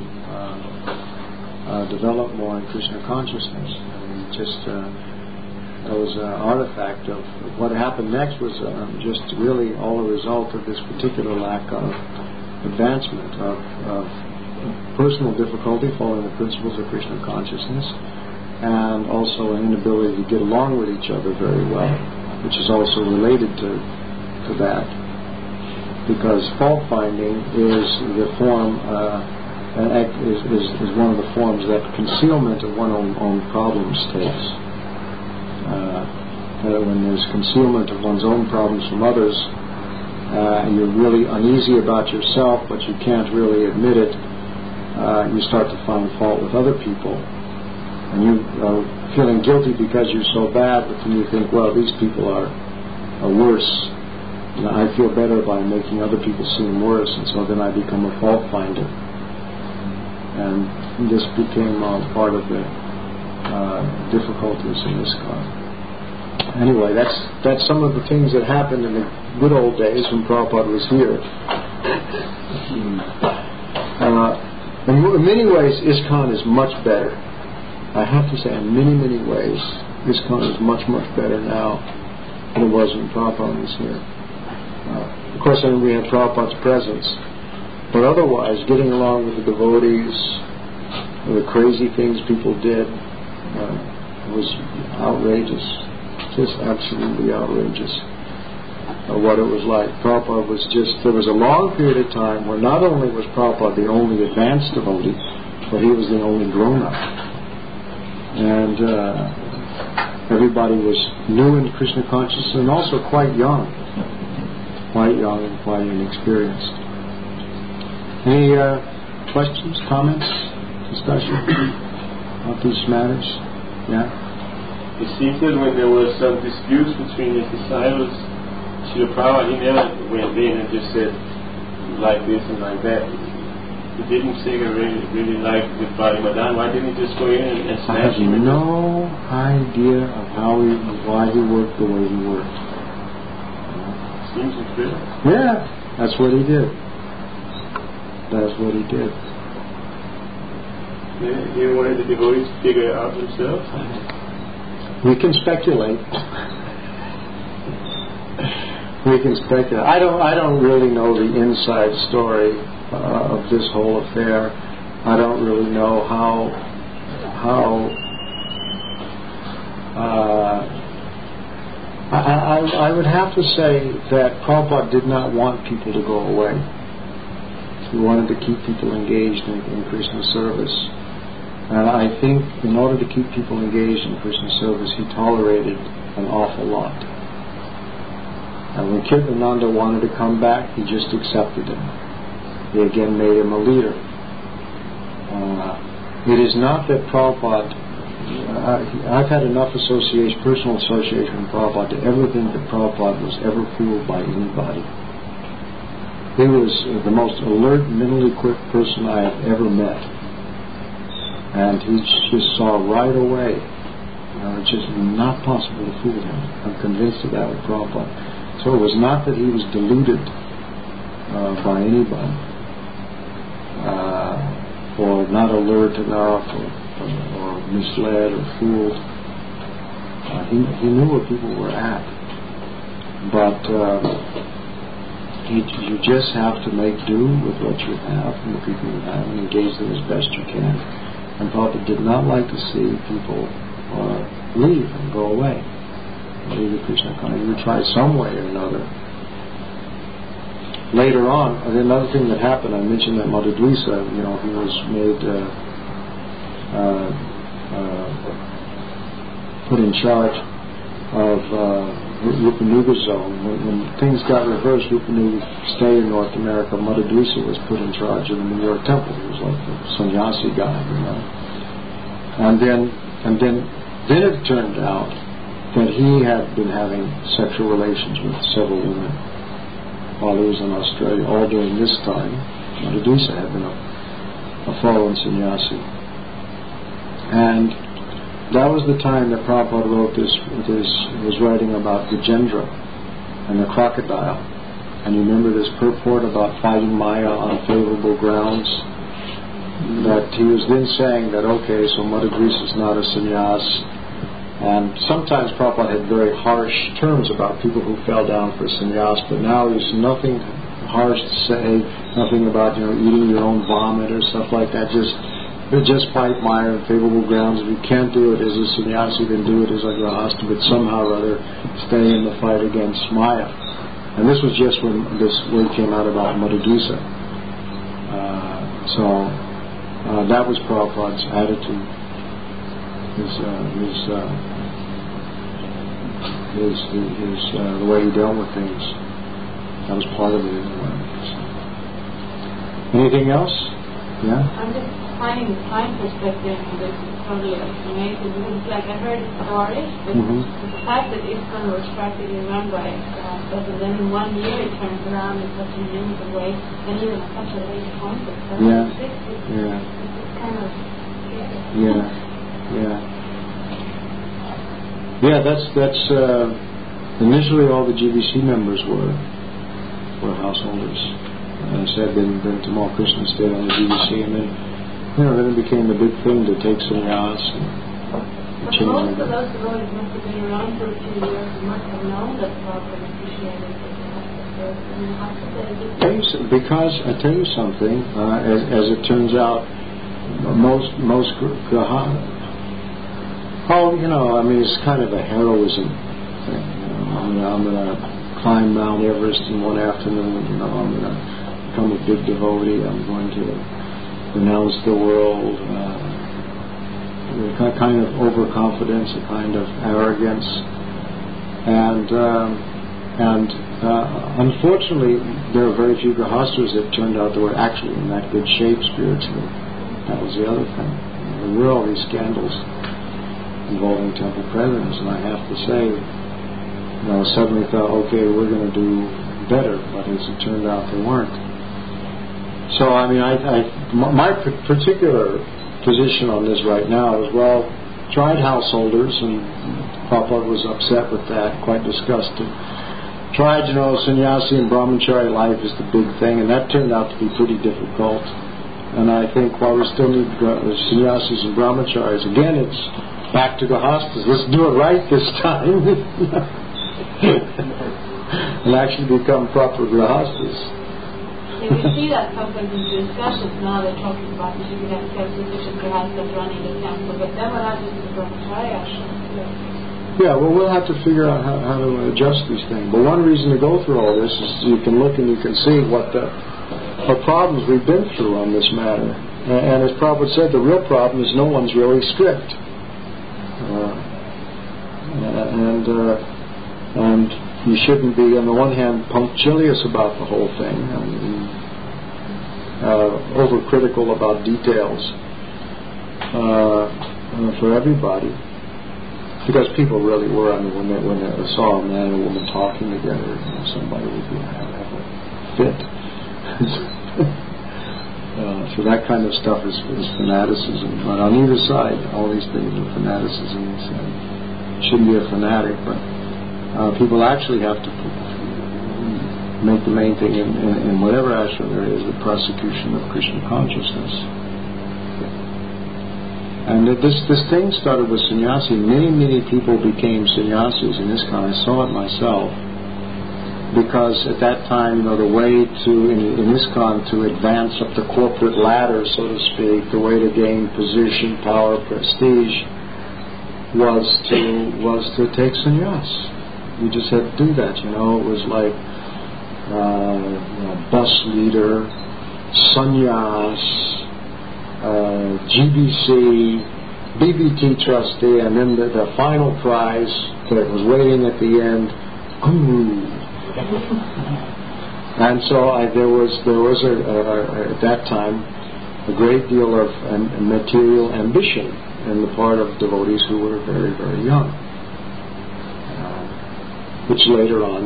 develop more in Krishna consciousness. And just that was an artifact of what happened next was just really all a result of this particular lack of advancement, of personal difficulty following the principles of Krishna consciousness, and also an inability to get along with each other very well, which is also related to that. Because fault finding is the form, is one of the forms that concealment of one's own problems takes. When there's concealment of one's own problems from others, you're really uneasy about yourself, but you can't really admit it. You start to find fault with other people, and you are feeling guilty because you're so bad. But then you think, well, these people are worse. I feel better by making other people seem worse, and so then I become a fault finder. And this became part of the difficulties in ISKCON. Anyway, that's some of the things that happened in the good old days when Prabhupada was here. In many ways, ISKCON is much better. I have to say, in many, many ways, ISKCON is much, much better now than it was when Prabhupada was here. Of course, I mean, we have Prabhupada's presence, but otherwise, getting along with the devotees, the crazy things people did, was outrageous, just absolutely outrageous. What it was like. Prabhupada was there was a long period of time where not only was Prabhupada the only advanced devotee, but he was the only grown-up. And everybody was new in Krishna consciousness and also quite young and quite inexperienced. Any questions, comments, discussion about these matters? Yeah? It seems that when there were some disputes between his disciples, Srila Prabhupada, he never went in and just said like this and like that. He didn't say he really liked the Bhakti Madan. Why didn't he just go in and smash him? I have no idea of why he worked the way he worked. Seems incredible. Yeah, that's what he did. That's what he did. He wanted the devotees to figure it out themselves. We can speculate. We can speculate. I don't really know the inside story of this whole affair. I don't really know how I would have to say that Prabhupada did not want people to go away. He wanted to keep people engaged in Krishna service. And I think in order to keep people engaged in Krishna service, he tolerated an awful lot. And when Kirtananda wanted to come back, he just accepted him. He again made him a leader. It is not that Prabhupada, I've had enough personal association with Prabhupada to ever think that Prabhupada was ever fooled by anybody. He was the most alert, mentally quick person I have ever met. And he just saw right away, it's just not possible to fool him. I'm convinced of that with Prabhupada. So it was not that he was deluded by anybody, or not alert enough, or misled or fooled. He knew where people were at. But you just have to make do with what you have and the people you have and engage them as best you can. And Prabhupada did not like to see people leave and go away. Leave the Krishna consciousness. He would try some way or another. Later on, another thing that happened, I mentioned that Madhudvisa, he was made put in charge of Rupanuga zone. When things got reversed, Rupanuga stayed in North America. Madhudvisa was put in charge of the New York temple. He was like the sannyasi guy, And then it turned out that he had been having sexual relations with several women while he was in Australia. All during this time, Madhudvisa had been a fallen sannyasi. And that was the time that Prabhupada wrote was writing about Gajendra and the crocodile. And you remember this purport about fighting Maya on favorable grounds? That he was then saying that, okay, so Madhudvisa is not a sannyas. And sometimes Prabhupada had very harsh terms about people who fell down for sannyas, but now there's nothing harsh to say, nothing about eating your own vomit or stuff like that. Just fight Maya on favorable grounds. If you can't do it as a sannyasi, then do it as a grahasta, but somehow or other stay in the fight against Maya. And this was just when this word came out about Madhudvisa. So that was Prabhupada's attitude. The way he dealt with things. That was part of it anyway. Anything else? Yeah? I'm just finding the time perspective in this is totally amazing. Because it's like I heard it started, but the fact that ISKCON was practically run by and then in 1 year it turns around in such an amazing way, and even at such a late context. It's kind of scary. Yeah, that's initially all the GBC members were householders. said, then Tamal Krishna stayed on the BBC, and then it became the big thing to take sannyas. But most of those devotees must have been around for a few years and must have known that Prabhupada appreciated it. Because I tell you something, as it turns out, most it's kind of a heroism thing. I'm going to climb Mount Everest in one afternoon. I'm going to become a big devotee. I'm going to renounce the world. A kind of overconfidence, a kind of arrogance, and unfortunately, there are very few grihastas that turned out that were actually in that good shape spiritually. That was the other thing. There were all these scandals involving temple presidents, and I have to say, suddenly thought, okay, we're going to do better, but as it turned out, they weren't. So, my particular position on this right now is, tried householders, and Prabhupada was upset with that, quite disgusted. Tried, sannyasi and brahmachari life is the big thing, and that turned out to be pretty difficult. And I think while we still need sannyasis and brahmacharis, again, it's back to grihastas. Let's do it right this time. And actually become proper grihastas. Yeah, we see that sometimes in the discussions now. They're talking about that you can have self-sufficient grihastas running the temple, but then what happens to the brahmachari ashram? Yeah, we'll have to figure out how to adjust these things. But one reason to go through all this is you can look and you can see what problems we've been through on this matter. And as Prabhupada said, the real problem is no one's really strict. And you shouldn't be, on the one hand, punctilious about the whole thing, overcritical about details for everybody, because people really were. When they saw a man and a woman talking together, somebody would have a fit. So that kind of stuff is fanaticism. But on either side, all these things are fanaticisms. Shouldn't be a fanatic, but people actually have to make the main thing in whatever ashram there is the prosecution of Krishna consciousness. And this thing started with sannyasi. Many people became sannyasis in ISKCON. I saw it myself, because at that time, the way to in ISKCON to advance up the corporate ladder, so to speak, the way to gain position, power, prestige, was to take sannyas. You just had to do that. It was like bus leader, sannyas, GBC, BBT trustee, and then the final prize that was waiting at the end, guru. And so there was at that time a great deal of material ambition on the part of devotees who were very, very young, which later on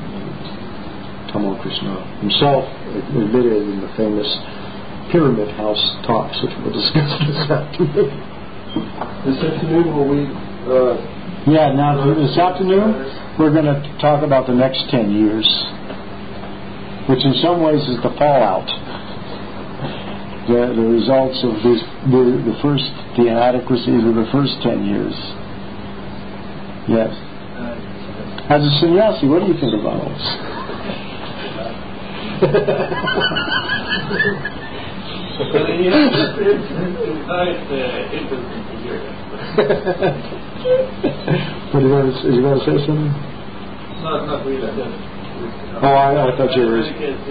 Tamal Krishna himself admitted in the famous Pyramid House talks, which we'll discuss this afternoon. This afternoon will we... now this afternoon we're going to talk about the next 10 years, which in some ways is the fallout. The results of the inadequacies of the first 10 years. Yes. As a sannyasi, what do you think about all this? Interesting to hear that. What you want to say something? Not really. I thought you were.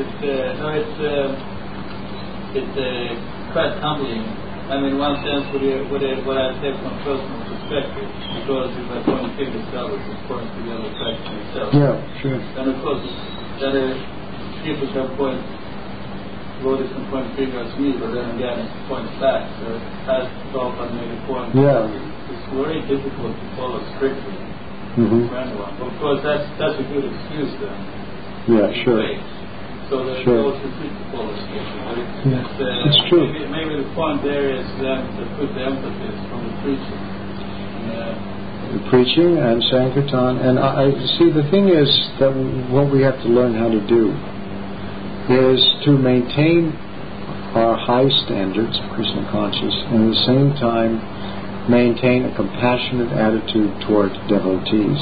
It's quite humbling. In one sense, what I say from personal perspective, because if I point fingers to others, it points to the other side to myself. Yeah, sure. And of course, people can point, devotees can point fingers at me, but then again, it points back. So as Prabhupada made a point, it's very difficult to follow strictly for anyone. Of course, that's a good excuse then. Yeah, sure. So those who treat the follow strictly. It's true. Maybe the point there is then to put the emphasis on the preaching. The preaching and Sankirtan. And I see, the thing is that what we have to learn how to do is to maintain our high standards of Krishna consciousness and at the same time maintain a compassionate attitude toward devotees.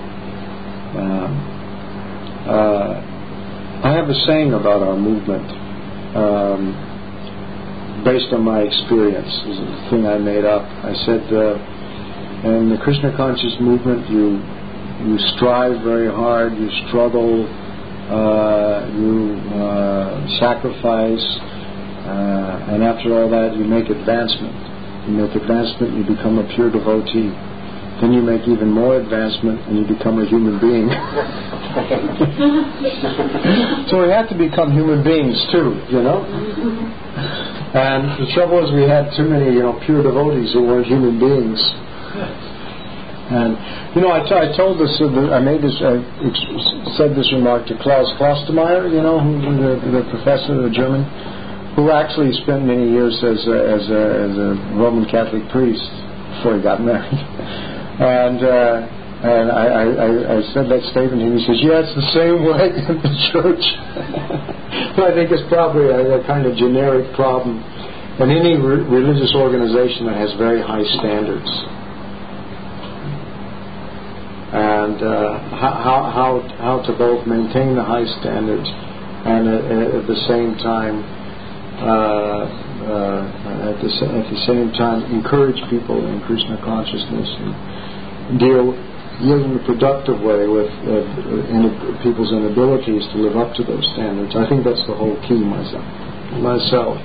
I have a saying about our movement based on my experience. It's a thing I made up. I said, in the Krishna conscious movement, you strive very hard, you struggle, you sacrifice, and after all that, you make advancement. You make advancement, you become a pure devotee. Then you make even more advancement, and you become a human being. So we have to become human beings too, you know. And the trouble is, we had too many, pure devotees who weren't human beings. And I told this, I made this, said this remark to Klaus Klostermeier, the professor, the German, who actually spent many years as a Roman Catholic priest before he got married. And I said that statement to him. He says, "Yeah, it's the same way in the church." I think it's probably a kind of generic problem in any religious organization that has very high standards. And how to both maintain the high standards and at the same time encourage people in Krishna consciousness and deal in a productive way with people's inabilities to live up to those standards. I think that's the whole key myself.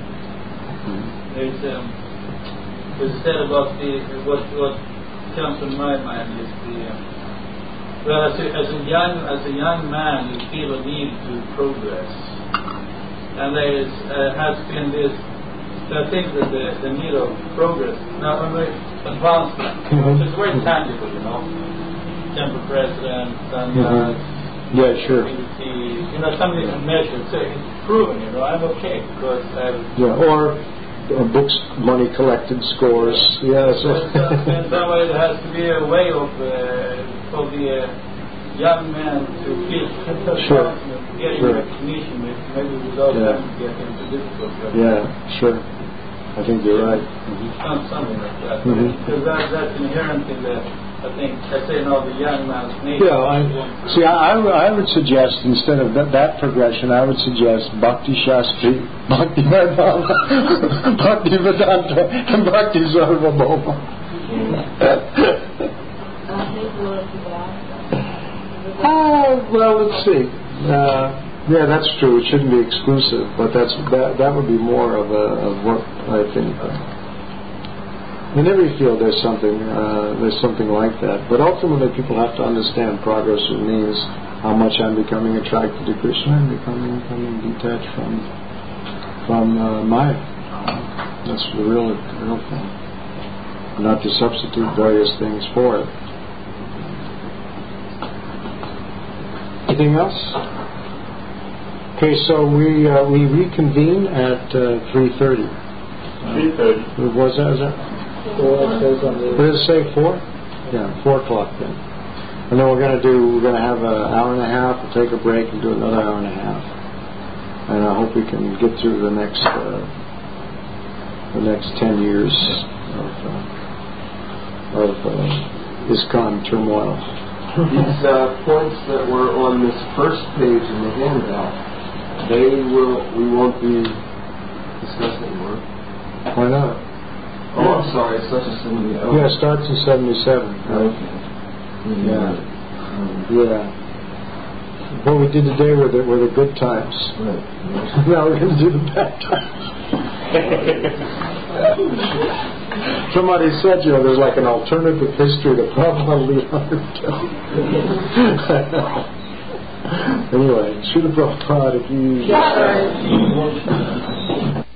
There's said about what comes to my mind is well, as a young man, you feel a need to progress, and there has been this. So I think that the need of progress, now advancement, it's very tangible, temple president and yeah, sure. Something to measure. So it's proven, I'm okay because or books, money collected, scores. Yeah. So in some way, there has to be a way of for the young man to feel getting recognition, maybe without them getting into difficulty. Yeah, sure. I think you're right. Something like that. Because that's inherent in the, the young man's nature. Yeah, I would suggest, instead of that progression, I would suggest Bhakti Shastri, Bhakti Vedanta, Bhakti Vedanta, and Bhakti Sarvabhauma. Well, let's see. Yeah, that's true. It shouldn't be exclusive, but that would be more of what I think. In every field, there's something like that. But ultimately, people have to understand progress means how much I'm becoming attracted to Krishna and becoming detached from Maya. That's the real thing. Not to substitute various things for it. Anything else? Okay, so we reconvene at 3:30. 3:30. Was that? 4. What did it say? 4? Yeah, 4 o'clock then. And then we're going to have an hour and a half. We'll take a break and do another hour and a half. And I hope we can get through the next 10 years of ISKCON turmoil. These points that were on this first page in the handout, we won't be discussing anymore. Why not? Oh, I'm sorry, it's such a 70. Yeah, it starts in 77. Okay. Yeah. What we did today were the good times. Right. Now we're going to do the bad times. Somebody said, there's like an alternative history to Prabhupada Leonard. Anyway, Srila Prabhupada, if you...